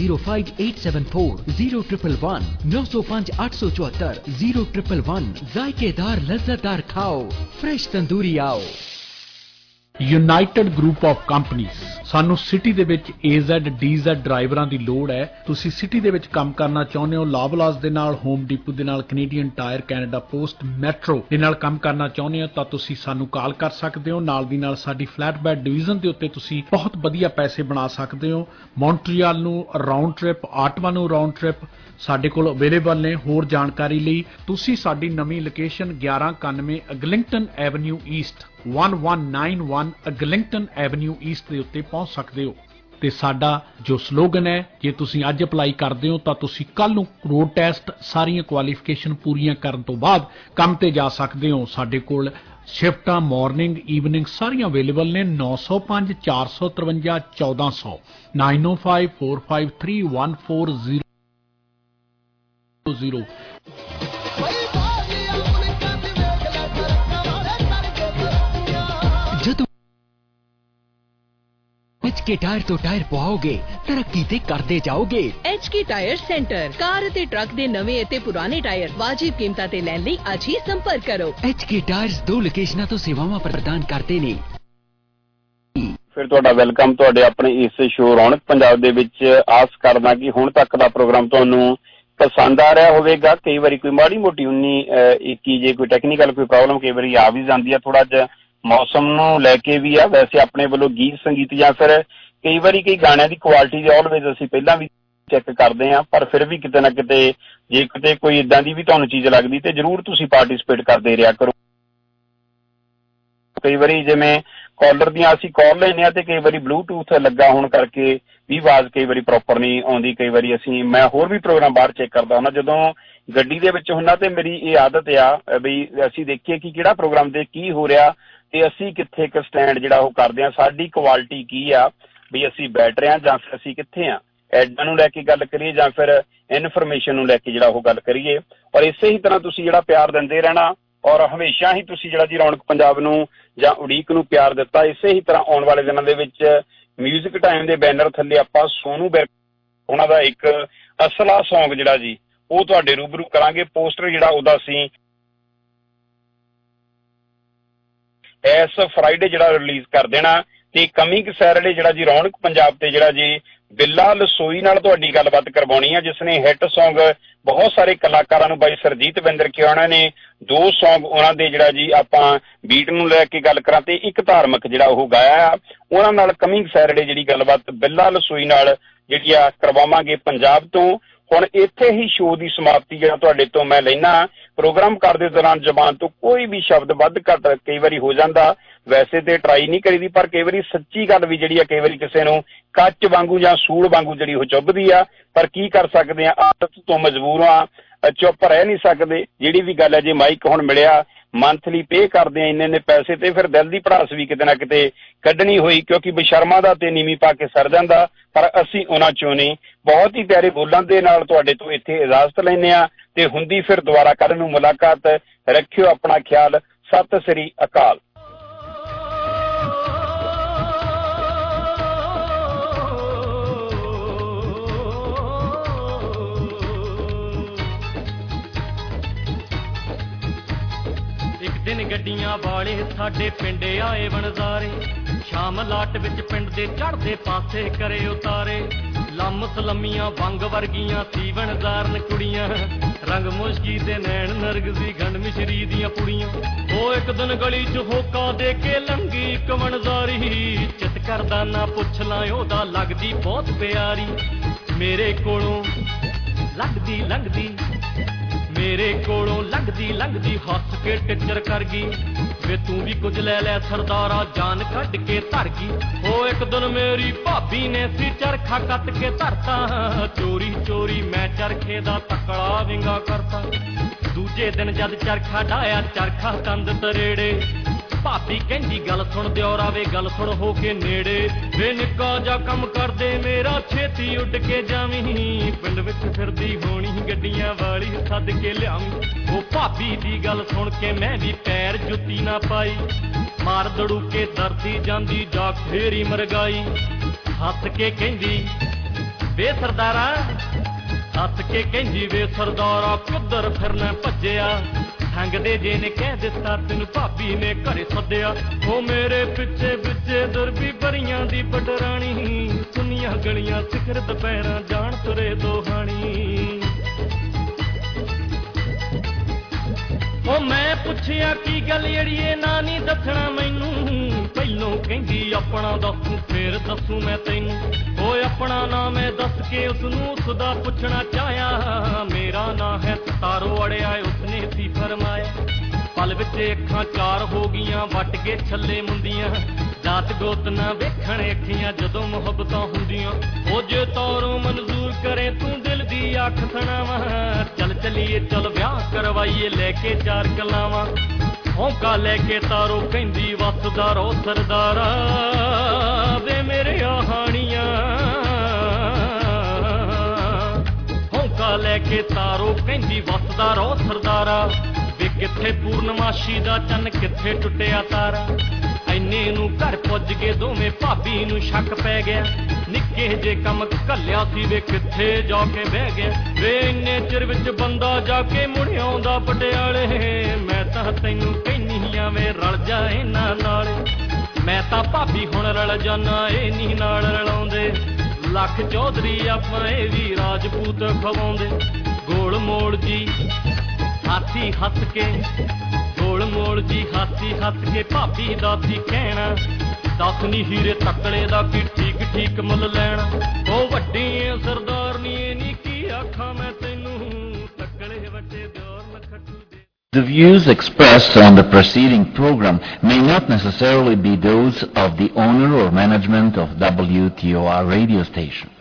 9058740111 905-874-0111। जायकेदार लज्जतदार खाओ, फ्रेश तंदूरी आओ। United Group of Companies. ਸਾਨੂੰ ਸਿਟੀ ਦੇ ਵਿੱਚ AZ DZ ਡਰਾਈਵਰਾਂ ਦੀ ਲੋੜ ਹੈ। ਤੁਸੀਂ ਸਿਟੀ ਦੇ ਵਿੱਚ ਕੰਮ ਕਰਨਾ ਚਾਹੁੰਦੇ ਹੋ, ਲਾਵਲਾਸ ਦੇ ਨਾਲ, ਹੋਮ ਡੀਪੂ ਦੇ ਨਾਲ, Canadian Tire, Canada Post, Metro ਦੇ ਨਾਲ ਕੰਮ ਕਰਨਾ ਚਾਹੁੰਦੇ ਹੋ ਤਾਂ ਤੁਸੀਂ ਸਾਨੂੰ ਕਾਲ ਕਰ ਸਕਦੇ ਹੋ। ਨਾਲ ਦੀ ਨਾਲ ਸਾਡੀ ਫਲੈਟ ਬੈਡ ਡਿਵੀਜ਼ਨ ਦੇ ਉੱਤੇ ਤੁਸੀਂ ਬਹੁਤ ਵਧੀਆ ਪੈਸੇ ਬਣਾ ਸਕਦੇ ਹੋ। ਮੌਂਟਰੀਅਲ ਨੂੰ ਰਾਉਂਡ ਟ੍ਰਿਪ, ਆਟਵਾ ਨੂੰ ਰਾਉਂਡ ਟ੍ਰਿਪ ਸਾਡੇ ਕੋਲ ਅਵੇਲੇਬਲ ਨੇ। ਹੋਰ ਜਾਣਕਾਰੀ ਲਈ ਤੁਸੀਂ ਸਾਡੀ ਨਵੀਂ location 1191 Eglinton Avenue East 1191 Eglinton Avenue East ਦੇ ਉੱਤੇ ਪਹੁੰਚ ਸਕਦੇ ਹੋ। ਤੇ ਸਾਡਾ ਜੋ ਸਲੋਗਨ ਹੈ, ਜੇ ਤੁਸੀਂ ਅੱਜ ਅਪਲਾਈ ਕਰਦੇ ਹੋ ਤਾਂ ਤੁਸੀਂ ਕੱਲ ਨੂੰ ਰੋਡ ਟੈਸਟ ਸਾਰੀਆਂ ਕੁਆਲੀਫਿਕੇਸ਼ਨ ਪੂਰੀਆਂ ਕਰਨ ਤੋਂ ਬਾਅਦ ਕੰਮ ਤੇ ਜਾ ਸਕਦੇ ਹੋ। ਸਾਡੇ ਕੋਲ ਸ਼ਿਫਟਾਂ ਮਾਰਨਿੰਗ, ਈਵਨਿੰਗ ਸਾਰੀਆਂ ਅਵੇਲੇਬਲ ਨੇ। 905 453 1400 9054531400। ਜਦੋਂ HK ਟਾਇਰ ਤੋਂ ਟਾਇਰ ਪਵਾਓਗੇ, ਤਰੱਕੀ ਤੇ ਕਰਦੇ ਜਾਓਗੇ। HK ਟਾਇਰ ਸੈਂਟਰ, ਕਾਰ ਅਤੇ ਟਰੱਕ ਦੇ ਨਵੇਂ ਅਤੇ ਪੁਰਾਣੇ ਟਾਇਰ ਵਾਜਿਬ ਕੀਮਤਾਂ ਤੇ ਲੈਣ ਲਈ ਅੱਜ ਹੀ ਸੰਪਰਕ ਕਰੋ। HK ਟਾਇਰਸ 2 ਲੋਕੇਸ਼ਨਾਂ ਤੋਂ ਸੇਵਾਵਾਂ ਪ੍ਰਦਾਨ ਕਰਦੇ ਨੇ। ਫਿਰ ਤੁਹਾਡਾ ਵੈਲਕਮ ਤੁਹਾਡੇ ਆਪਣੇ ਇਸ ਸ਼ੋਅ ਰੌਣਕ ਪੰਜਾਬ ਦੇ ਵਿੱਚ। ਆਸ ਕਰਦਾ ਕਿ ਹੁਣ ਤੱਕ ਦਾ ਪ੍ਰੋਗਰਾਮ ਤੁਹਾਨੂੰ ਪਸੰਦ ਆ ਰਿਹਾ ਹੋਵੇਗਾ। ਕਈ ਵਾਰੀ ਕੋਈ ਮਾੜੀ ਮੋਟੀ 19-21 ਜੇ ਕੋਈ ਟੈਕਨੀਕਲ ਕੋਈ ਪ੍ਰੋਬਲਮ ਕਈ ਵਾਰੀ ਆ ਵੀ ਜਾਂਦੀ ਆ, ਥੋੜਾ ਜਿਹਾ ਮੌਸਮ ਨੂੰ ਲੈ ਕੇ ਵੀ ਆ। ਵੈਸੇ ਆਪਣੇ ਵੱਲੋਂ ਗੀਤ ਸੰਗੀਤ ਜਾਂ ਫਿਰ ਕਈ ਵਾਰੀ ਕਈ ਗਾਣਿਆਂ ਦੀ ਕੁਆਲਿਟੀ ਦੀ ਆਲਵੇਜ਼ ਅਸੀਂ ਪਹਿਲਾਂ ਵੀ ਚੈੱਕ ਕਰਦੇ ਹਾਂ, ਪਰ ਫਿਰ ਵੀ ਕਿਤੇ ਨਾ ਕਿਤੇ ਜੇ ਕਿਤੇ ਕੋਈ ਇਦਾਂ ਦੀ ਵੀ ਤੁਹਾਨੂੰ ਚੀਜ਼ ਲੱਗਦੀ ਤੇ ਜ਼ਰੂਰ ਤੁਸੀਂ ਪਾਰਟੀਸਪੇਟ ਕਰਦੇ ਰਿਹਾ ਕਰੋ। ਕਈ ਵਾਰੀ ਜਿਵੇਂ ਕਾਲਰ ਦੀਆਂ ਅਸੀਂ ਕਾਲ ਲੈਂਦੇ ਹਾਂ ਤੇ ਕਈ ਵਾਰੀ ਬਲੂਟੂਥ ਲੱਗਾ ਹੋਣ ਕਰਕੇ ਵੀ ਆਵਾਜ਼ ਕਈ ਵਾਰੀ ਪ੍ਰੋਪਰ ਨਹੀਂ ਆਉਂਦੀ। ਕਈ ਵਾਰੀ ਮੈਂ ਹੋਰ ਵੀ ਪ੍ਰੋਗਰਾਮ ਬਾਹਰ ਚੈੱਕ ਕਰਦਾ ਹੁੰਦਾ ਜਦੋਂ ਗੱਡੀ ਦੇ ਵਿੱਚ ਹੁੰਦਾ, ਤੇ ਮੇਰੀ ਇਹ ਆਦਤ ਆ ਵੀ ਅਸੀਂ ਦੇਖੀਏ ਕਿ ਕਿਹੜਾ ਪ੍ਰੋਗਰਾਮ ਤੇ ਕੀ ਹੋ ਰਿਹਾ ਤੇ ਅਸੀਂ ਕਿੱਥੇ ਇੱਕ ਸਟੈਂਡ ਜਿਹੜਾ ਉਹ ਕਰਦੇ ਹਾਂ, ਸਾਡੀ ਕੁਆਲਿਟੀ ਕੀ ਆ, ਵੀ ਅਸੀਂ ਬੈਠ ਰਹੇ ਹਾਂ ਜਾਂ ਫਿਰ ਅਸੀਂ ਕਿੱਥੇ ਆ। ਐਡਾਂ ਨੂੰ ਲੈ ਕੇ ਗੱਲ ਕਰੀਏ ਜਾਂ ਫਿਰ ਇਨਫੋਰਮੇਸ਼ਨ ਨੂੰ ਲੈ ਕੇ ਜਿਹੜਾ ਉਹ ਗੱਲ ਕਰੀਏ। ਔਰ ਇਸੇ ਹੀ ਤਰ੍ਹਾਂ ਤੁਸੀਂ ਜਿਹੜਾ ਪਿਆਰ ਦਿੰਦੇ ਰਹਿਣਾ, ਔਰ ਹਮੇਸ਼ਾ ਹੀ ਤੁਸੀਂ ਜਿਹੜਾ ਜੀ ਰੌਣਕ ਪੰਜਾਬ ਨੂੰ ਜਾਂ ਉਡੀਕ ਨੂੰ ਪਿਆਰ ਦਿੱਤਾ। ਇਸੇ ਹੀ ਤਰ੍ਹਾਂ ਆਉਣ ਵਾਲੇ ਦਿਨਾਂ ਦੇ ਵਿੱਚ ਮਿਊਜ਼ਿਕ ਟਾਈਮ ਦੇ ਬੈਨਰ ਥੱਲੇ ਆਪਾਂ ਸੋਨੂ ਬਿਰਕ ਉਹਨਾਂ ਦਾ ਇੱਕ ਅਸਲਾ ਸੌਂਗ ਜਿਹੜਾ ਜੀ ਉਹ ਤੁਹਾਡੇ ਰੂਬਰੂ ਕਰਾਂਗੇ। ਪੋਸਟਰ ਜਿਹੜਾ ਉਹਦਾ ਅਸੀਂ ਇਸ ਫਰਾਈਡੇ ਜਿਹੜਾ ਰਿਲੀਜ਼ ਕਰ ਦੇਣਾ, ਤੇ ਕਮਿੰਗ ਸੈਟਰਡੇ ਜਿਹੜਾ ਜੀ ਰੌਣਕ ਪੰਜਾਬ ਤੇ ਜਿਹੜਾ ਜੀ ਬਿੱਲਾ ਲਸੋਈ ਨਾਲ ਤੁਹਾਡੀ ਗੱਲਬਾਤ ਕਰਵਾਉਣੀ ਆ, ਜਿਸ ਨੇ ਹਿੱਟ ਸੌਂਗ ਬਹੁਤ ਸਾਰੇ ਕਲਾਕਾਰਾਂ ਨੂੰ ਬਾਈ ਸਰਜੀਤ ਬਿੰਦਰ ਕੇ ਉਹਨਾਂ ਨੇ 2 ਸੌਂਗ ਉਹਨਾਂ ਦੇ ਜਿਹੜਾ ਜੀ ਆਪਾਂ ਬੀਟ ਨੂੰ ਲੈ ਕੇ ਗੱਲ ਕਰਾਂ ਤੇ ਇੱਕ ਧਾਰਮਿਕ ਜਿਹੜਾ ਉਹ ਗਾਇਆ ਆ। ਉਹਨਾਂ ਨਾਲ ਕਮਿੰਗ ਸੈਟਰਡੇ ਜਿਹੜੀ ਗੱਲਬਾਤ ਬਿੱਲਾ ਲਸੋਈ ਨਾਲ ਜਿਹੜੀ ਆ ਕਰਵਾਵਾਂਗੇ ਪੰਜਾਬ ਤੋਂ। ਹੁਣ ਇੱਥੇ ਹੀ ਸ਼ੋਅ ਦੀ ਸਮਾਪਤੀ ਜਿਹੜਾ ਤੁਹਾਡੇ ਤੋਂ ਮੈਂ ਲੈਣਾ। ਪ੍ਰੋਗਰਾਮ ਕਰਦੇ ਦੌਰਾਨ ਜ਼ਬਾਨ ਤੋਂ ਕੋਈ ਵੀ ਸ਼ਬਦ ਵੱਧ ਘੱਟ ਕਈ ਵਾਰੀ ਹੋ ਜਾਂਦਾ, ਵੈਸੇ ਤੇ ਟਰਾਈ ਨਹੀਂ ਕਰੀਦੀ, ਪਰ ਕਈ ਵਾਰੀ ਸੱਚੀ ਗੱਲ ਵੀ ਜਿਹੜੀ ਆ ਕਈ ਵਾਰੀ ਕਿਸੇ ਨੂੰ ਕੱਚ ਵਾਂਗੂ ਜਾਂ ਸੂਲ ਵਾਂਗੂ ਜਿਹੜੀ ਉਹ ਚੁੱਭਦੀ ਆ, ਪਰ ਕੀ ਕਰ ਸਕਦੇ ਆ, ਆਦਤ ਤੋਂ ਮਜਬੂਰ ਆ, ਚੁੱਪ ਰਹਿ ਨਹੀਂ ਸਕਦੇ। ਜਿਹੜੀ ਵੀ ਗੱਲ ਹੈ, ਜੇ ਮਾਈਕ ਹੁਣ ਮਿਲਿਆ ਮੰਥਲੀ ਪੇ ਕਰਦੇ ਆ ਇੰਨੇ ਪੈਸੇ, ਤੇ ਫਿਰ ਦਿਲ ਦੀ ਭੜਾਸ ਵੀ ਕਿਤੇ ਨਾ ਕਿਤੇ ਕੱਢਣੀ ਹੋਈ, ਕਿਉਂਕਿ ਬਸ਼ਰਮਾ ਦਾ ਤੇ ਨੀਵੀਂ ਪਾ ਕੇ ਸਰ ਜਾਂਦਾ, ਪਰ ਅਸੀਂ ਉਹਨਾਂ ਚੋਂ ਨਹੀਂ। ਬਹੁਤ ਹੀ ਪਿਆਰੇ ਬੋਲਾਂ ਦੇ ਨਾਲ ਤੁਹਾਡੇ ਤੋਂ ਇੱਥੇ ਇਜਾਜ਼ਤ ਲੈਂਦੇ ਆ, ਤੇ ਹੁੰਦੀ ਫਿਰ ਦੁਬਾਰਾ ਕੱਲ੍ਹ ਨੂੰ ਮੁਲਾਕਾਤ। ਰੱਖਿਓ ਆਪਣਾ ਖਿਆਲ। ਸਤਿ ਸ੍ਰੀ ਅਕਾਲ। ਦਿਨ ਗੱਡੀਆਂ ਵਾਲੇ ਸਾਡੇ ਪਿੰਡ ਆਏ ਵਣਜ਼ਾਰੇ ਸ਼ਾਮ ਲਾਟ ਵਿੱਚ ਪਿੰਡ ਦੇ ਚੜ੍ਹਦੇ ਪਾਸੇ ਕਰੇ ਉਤਾਰੇ ਲੰਮ ਸਲਮੀਆਂ ਵੰਗ ਵਰਗੀਆਂ ਸੀ ਵਣਜ਼ਾਰਨ ਕੁੜੀਆਂ ਰੰਗ ਮੁਸ਼ਕੀ ਤੇ ਨੈਣ ਨਰਗਸੀ ਖੰਡ ਮਿਸ਼ਰੀ ਦੀਆਂ ਪੁੜੀਆਂ ਉਹ ਇੱਕ ਦਿਨ ਗਲੀ 'ਚ ਹੋਕਾ ਦੇ ਕੇ ਲੰਗੀ ਇੱਕ ਵਣਜ਼ਾਰੀ ਚਿੱਤ ਕਰਦਾ ਨਾ ਪੁੱਛ ਲਾਂ ਉਹਦਾ ਲੱਗਦੀ ਬਹੁਤ ਪਿਆਰੀ ਮੇਰੇ ਕੋਲੋਂ ਲੱਗਦੀ ਲੰਘਦੀ ਮੇਰੇ ਕੋਲੋਂ ਲੰਘਦੀ ਹੱਸ ਕੇ ਟਿੱਚਰ ਕਰ ਗਈ ਵੇ ਤੂੰ ਵੀ ਕੁਝ ਲੈ ਲੈ ਸਰਦਾਰਾ ਜਾਨ ਕੱਢ ਕੇ ਧਰ ਗਈ ਉਹ ਇੱਕ ਦਿਨ ਮੇਰੀ ਭਾਬੀ ਨੇ ਸੀ ਚਰਖਾ ਕੱਟ ਕੇ ਧਰਤਾ ਚੋਰੀ ਮੈਂ ਚਰਖੇ ਦਾ ਤਕੜਾ ਵਿੰਗਾ ਕਰਤਾ ਦੂਜੇ ਦਿਨ ਜਦ ਚਰਖਾ ਡਾਇਆ ਚਰਖਾ ਕੰਧ ਤਰੇੜੇ ਭਾਬੀ ਕਹਿੰਦੀ ਗੱਲ ਸੁਣ ਦਿਓਰਾ ਵੇ ਗੱਲ ਸੁਣ ਹੋ ਕੇ ਨੇੜੇ ਵੇ ਨਿੱਕਾ ਜਾ ਕੰਮ ਕਰਦੇ ਮੇਰਾ ਛੇਤੀ ਉੱਡ ਕੇ ਜਾਵੀਂ ਪਿੰਡ ਵਿੱਚ ਫਿਰਦੀ ਹੋਣੀ ਗੱਡੀਆਂ ਵਾਲੀ ਸੱਦ ਕੇ ਲਿਆਵੀਂ ਉਹ ਭਾਬੀ ਦੀ ਗੱਲ ਸੁਣ ਕੇ ਮੈਂ ਵੀ ਪੈਰ ਜੁੱਤੀ ਨਾ ਪਾਈ ਮਾਰ ਦੜੂ ਕੇ ਦਰਦੀ ਜਾਂਦੀ ਜਾ ਫੇਰੀ ਮਰਗਾਈ ਹੱਸ ਕੇ ਕਹਿੰਦੀ ਵੇ ਸਰਦਾਰਾ ਹੱਸ ਕੇ ਕਹਿੰਦੀ ਵੇ ਸਰਦਾਰਾ ਕਿੱਧਰ ਫਿਰਨਾ ਭੱਜਿਆ ਸੰਗਦੇ ਜੇ ਨੇ ਕਹਿ ਦਿੱਤਾ ਤੈਨੂੰ ਭਾਬੀ ਨੇ ਘਰੇ ਸੱਦਿਆ ਉਹ ਮੇਰੇ ਪਿੱਛੇ ਦੁਰਬੀ ਭਰੀਆਂ ਦੀ ਪਟਰਾਣੀ ਸੁਨੀਆਂ ਗਲੀਆਂ ਸਿਖਰ ਦੁਪਹਿਰਾਂ ਜਾਣ ਤੁਰੇ ਦੋਹਾਣੀ ਉਹ ਮੈਂ ਪੁੱਛਿਆ ਕੀ ਗੱਲ ਅੜੀਏ ਨਾ ਨਹੀਂ ਦੱਸਣਾ ਮੈਨੂੰ ਪਹਿਲੋਂ ਕਹਿੰਦੀ ਆਪਣਾ ਦੱਸੂ ਫੇਰ ਦੱਸੂ ਮੈਂ ਤੈਨੂੰ ਓਏ ਆਪਣਾ ਨਾਂ ਮੈਂ ਦੱਸ ਕੇ ਉਸਨੂੰ ਉਸਦਾ ਪੁੱਛਣਾ ਚਾਹਿਆ ਮੇਰਾ ਨਾਂ ਹੈ ਤਾਰੋ ਅੜਿਆ ਉਸਨੇ ਸੀ ਫਰਮਾਇਆ ਪਲ ਵਿੱਚ ਅੱਖਾਂ ਚਾਰ ਹੋ ਗਈਆਂ ਵੱਟ ਕੇ ਛੱਲੇ ਮੁੰਦੀਆਂ ਜਾਤ ਗੋਤ ਨਾ ਵੇਖਣ ਅੱਖੀਆਂ ਜਦੋਂ ਮੁਹੱਬਤਾਂ ਹੁੰਦੀਆਂ ਉਹ ਜੇ ਤਾਰੋ ਮਨਜ਼ੂਰ ਕਰੇ ਤੂੰ ਦਿਲ ਦੀ ਅੱਖ ਸੁਣਾਵਾਂ ਚੱਲ ਚਲੀਏ ਚੱਲ ਵਿਆਹ ਕਰਵਾਈਏ ਲੈ ਕੇ ਚਾਰ ਕਲਾਵਾਂ ਹੌਂਕਾ ਲੈ ਕੇ ਤਾਰੋ ਕਹਿੰਦੀ ਵਸਦਾ ਰੋ ਸਰਦਾਰਾ ਵੇ ਮੇਰੇ ਆਹਾਣੀਆਂ ਹੌਂਕਾ ਲੈ ਕੇ ਤਾਰੋ ਕਹਿੰਦੀ ਵਸਦਾ ਰੋ ਸਰਦਾਰਾ ਵੇ ਕਿੱਥੇ ਪੂਰਨਮਾਸ਼ੀ ਦਾ ਚੰਨ ਕਿੱਥੇ ਟੁੱਟਿਆ ਤਾਰਾ ਐਨੇ ਨੂੰ ਘਰ ਪੁੱਜ ਕੇ ਦੋਵੇਂ ਭਾਬੀ ਨੂੰ ਸ਼ੱਕ ਪੈ ਗਿਆ ਨਿੱਕੇ ਜੇ ਕੰਮ ਘੱਲਿਆ ਸੀ ਵੇ ਕਿੱਥੇ ਜਾ ਕੇ ਬਹਿ ਗਿਆ ਵੇ ਇੰਨੇ ਚਿਰ ਵਿੱਚ ਬੰਦਾ ਜਾ ਕੇ ਮੁੜ ਆਉਂਦਾ ਪਟਿਆਲੇ ਮੈਂ ਤਾਂ ਤੈਨੂੰ ਕਹਿੰਨੀ ਆ ਵੇ ਰਲ ਜਾ ਇਹਨਾਂ ਨਾਲ ਮੈਂ ਤਾਂ ਭਾਬੀ ਹੁਣ ਰਲ ਜਾਣਾ ਇਹ ਨਹੀਂ ਨਾਲ ਰਲਾਉਂਦੇ ਲੱਖ ਚੌਧਰੀ ਆਪਾਂ ਇਹ ਵੀ ਰਾਜਪੂਤ ਖਵਾਉਂਦੇ ਗੋਲ ਮੋੜ ਜੀ ਹਾਥੀ ਹੱਸ ਕੇ ਗੋਲ ਮੋੜ ਜੀ ਹਾਥੀ ਹੱਸ ਕੇ ਭਾਬੀ ਦਾ ਸੀ ਕਹਿਣਾ ਦੱਸ ਨੀ ਹੀਰੇ ਤਕੜੇ ਦਾ ਕੀ ਠੀਕ ਮੁੱਲ ਲੈਣਾ ਉਹ ਵੱਡੀ ਸਰਦਾਰਨੀ ਨੀ ਕੀ ਆਖਾਂ ਮੈਂ ਤੈਨੂੰ ਤਕੜੇ ਵੱਡੇ ਦਿਓਰ ਨਖੱਟੂ The views expressed on the preceding program may not necessarily be those of the owner or management of WTOR radio station.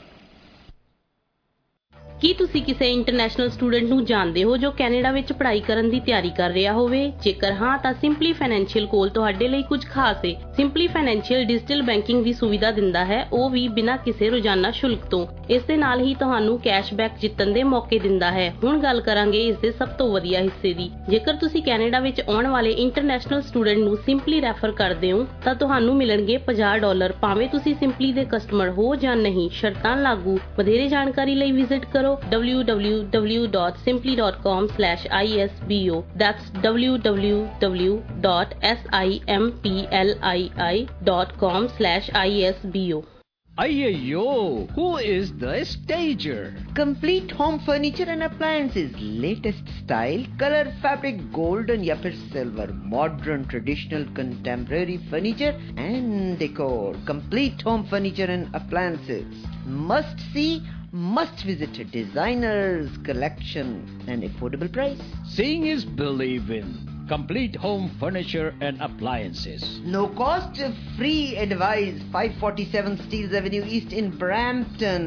ਕੀ ਤੁਸੀਂ ਕਿਸੇ ਇੰਟਰਨੈਸ਼ਨਲ ਸਟੂਡੈਂਟ ਨੂੰ ਜਾਣਦੇ ਹੋ ਜੋ ਕੈਨੇਡਾ ਵਿੱਚ ਪੜ੍ਹਾਈ ਕਰਨ ਦੀ ਤਿਆਰੀ ਕਰ ਰਿਹਾ ਹੋਵੇ? ਜੇਕਰ ਹਾਂ ਤਾਂ ਸਿੰਪਲੀ ਫਾਈਨੈਂਸ਼ੀਅਲ ਕੋਲ ਤੁਹਾਡੇ ਲਈ ਕੁਝ ਖਾਸ ਹੈ। ਸਿੰਪਲੀ ਫਾਈਨੈਂਸ਼ੀਅਲ ਡਿਜੀਟਲ ਬੈਂਕਿੰਗ ਦੀ ਸੁਵਿਧਾ ਦਿੰਦਾ ਹੈ, ਉਹ ਵੀ ਬਿਨਾਂ ਕਿਸੇ ਰੋਜ਼ਾਨਾ ਸ਼ੁਲਕ ਤੋਂ। ਇਸ ਦੇ ਨਾਲ ਹੀ ਤੁਹਾਨੂੰ ਕੈਸ਼ਬੈਕ ਜਿੱਤਣ ਦੇ ਮੌਕੇ ਦਿੰਦਾ ਹੈ। ਹੁਣ ਗੱਲ ਕਰਾਂਗੇ ਇਸ ਦੇ ਸਭ ਤੋਂ ਵਧੀਆ ਹਿੱਸੇ ਦੀ। ਜੇਕਰ ਤੁਸੀਂ ਕੈਨੇਡਾ ਵਿੱਚ ਆਉਣ ਵਾਲੇ ਇੰਟਰਨੈਸ਼ਨਲ ਸਟੂਡੈਂਟ ਨੂੰ ਸਿੰਪਲੀ ਰੈਫਰ ਕਰਦੇ ਹੋ ਤਾਂ ਤੁਹਾਨੂੰ ਮਿਲਣਗੇ $50 ਭਾਵੇਂ ਤੁਸੀਂ ਸਿੰਪਲੀ ਦੇ ਕਸਟਮਰ ਹੋ ਜਾਂ ਨਹੀਂ, ਸ਼ਰਤਾਂ ਲਾਗੂ। ਵਧੇਰੇ ਜਾਣਕਾਰੀ ਲਈ ਵਿਜ਼ਿਟ ਕਰੋ www.simply.com/isbo. That's www.simpli.com/isbo. Ayyo, who is the stager? Complete Home Furniture and Appliances, latest style, color, fabric, golden या फिर silver, modern, traditional, contemporary furniture and decor. Complete Home Furniture and Appliances. Must see, must visit. Designers collection and affordable price. Seeing is believing. Complete Home Furniture and Appliances. No cost, free advice. 547 Steeles Avenue East in Brampton.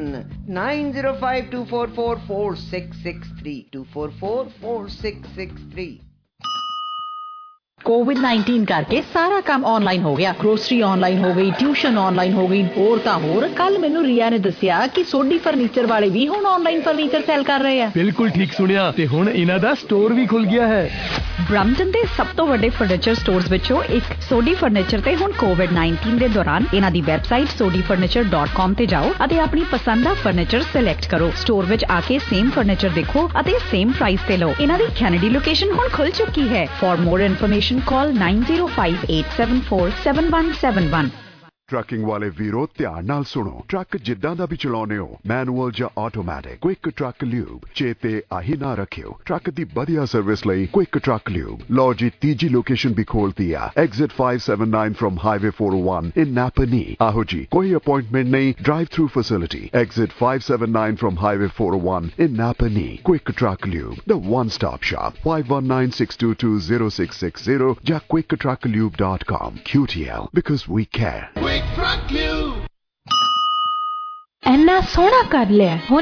905-244-4663. 244-4663. COVID-19 ਕਰਕੇ ਸਾਰਾ ਕੰਮ online ਹੋ ਗਿਆ। Grocery online ਹੋ ਗਈ, tuition online ਹੋ ਗਈ, ਹੋਰ ਤਾਂ ਹੋਰ। ਕੱਲ ਮੈਨੂੰ ਰੀਆ ਨੇ ਦੱਸਿਆ ਕਿ ਸੋਢੀ ਫਰਨੀਚਰ ਵਾਲੇ ਵੀ ਹੁਣ ਆਨਲਾਈਨ ਫਰਨੀਚਰ ਸੈਲ ਕਰ ਰਹੇ ਆ। ਬਿਲਕੁਲ ਠੀਕ ਸੁਣਿਆ, ਤੇ ਹੁਣ ਇਹਨਾਂ ਦਾ ਸਟੋਰ ਵੀ ਖੁੱਲ ਗਿਆ ਹੈ। ਬ੍ਰੈਂਪਟਨ ਦੇ ਸਭ ਤੋਂ ਵੱਡੇ ਫਰਨੀਚਰ ਸਟੋਰਸ ਵਿੱਚੋਂ ਇੱਕ ਸੋਡੀ ਫਰਨੀਚਰ ਤੇ ਹੁਣ ਕੋਵਿਡ-19 ਦੇ ਦੌਰਾਨ ਇਹਨਾਂ ਦੀ ਵੈਬਸਾਈਟ sodifurniture.com ਤੇ ਜਾਓ ਅਤੇ ਆਪਣੀ ਪਸੰਦ ਦਾ ਫਰਨੀਚਰ ਸਿਲੈਕਟ ਕਰੋ। ਸਟੋਰ ਵਿੱਚ ਆ ਕੇ ਸੇਮ ਫਰਨੀਚਰ ਦੇਖੋ ਅਤੇ ਸੇਮ ਪ੍ਰਾਈਸ ਤੇ ਲਓ। ਇਹਨਾਂ ਦੀ ਕੈਨੇਡੀ ਲੋਕੇਸ਼ਨ ਹੁਣ ਖੁੱਲ ਚੁੱਕੀ ਹੈ। For more information call 9058747171। ਟਰੱਕਿੰਗ ਵਾਲੇ ਵੀਰੋ ਧਿਆਨ ਨਾਲ ਸੁਣੋ। ਟਰੱਕ ਜਿੱਦਾਂ ਦਾ ਵੀ ਚਲਾਉਣੇ ਹੋ, ਮੈਨੂਅਲ ਜਾਂ ਆਟੋਮੈਟਿਕ, ਕੁਇਕ ਟਰੱਕ ਲਿਊਬ ਚੇਤੇ ਆਹੀ ਨਾ ਰੱਖਿਓ। ਟਰੱਕ ਦੀ ਵਧੀਆ ਸਰਵਿਸ ਲਈ ਕੁਇਕ ਟਰੱਕ ਲਿਊਬ। ਲਓ ਜੀ, ਤੀਜੀ ਲੋਕੇਸ਼ਨ ਵੀ ਖੋਲਤੀ ਆ, exit 579 from highway 401 in Napanee. ਆਹੋ ਜੀ, ਕੋਈ ਅਪਾਇੰਟਮੈਂਟ ਨਹੀਂ, drive through facility. Exit 579 from highway 401 in Napanee. Quick Truck Lube, the one stop shop. 5196220660 ਜਾਂ quicktrucklube.com। QTL, because we care. ਇੰਨਾ ਸੋਹਣਾ ਕਰ ਲਿਆ।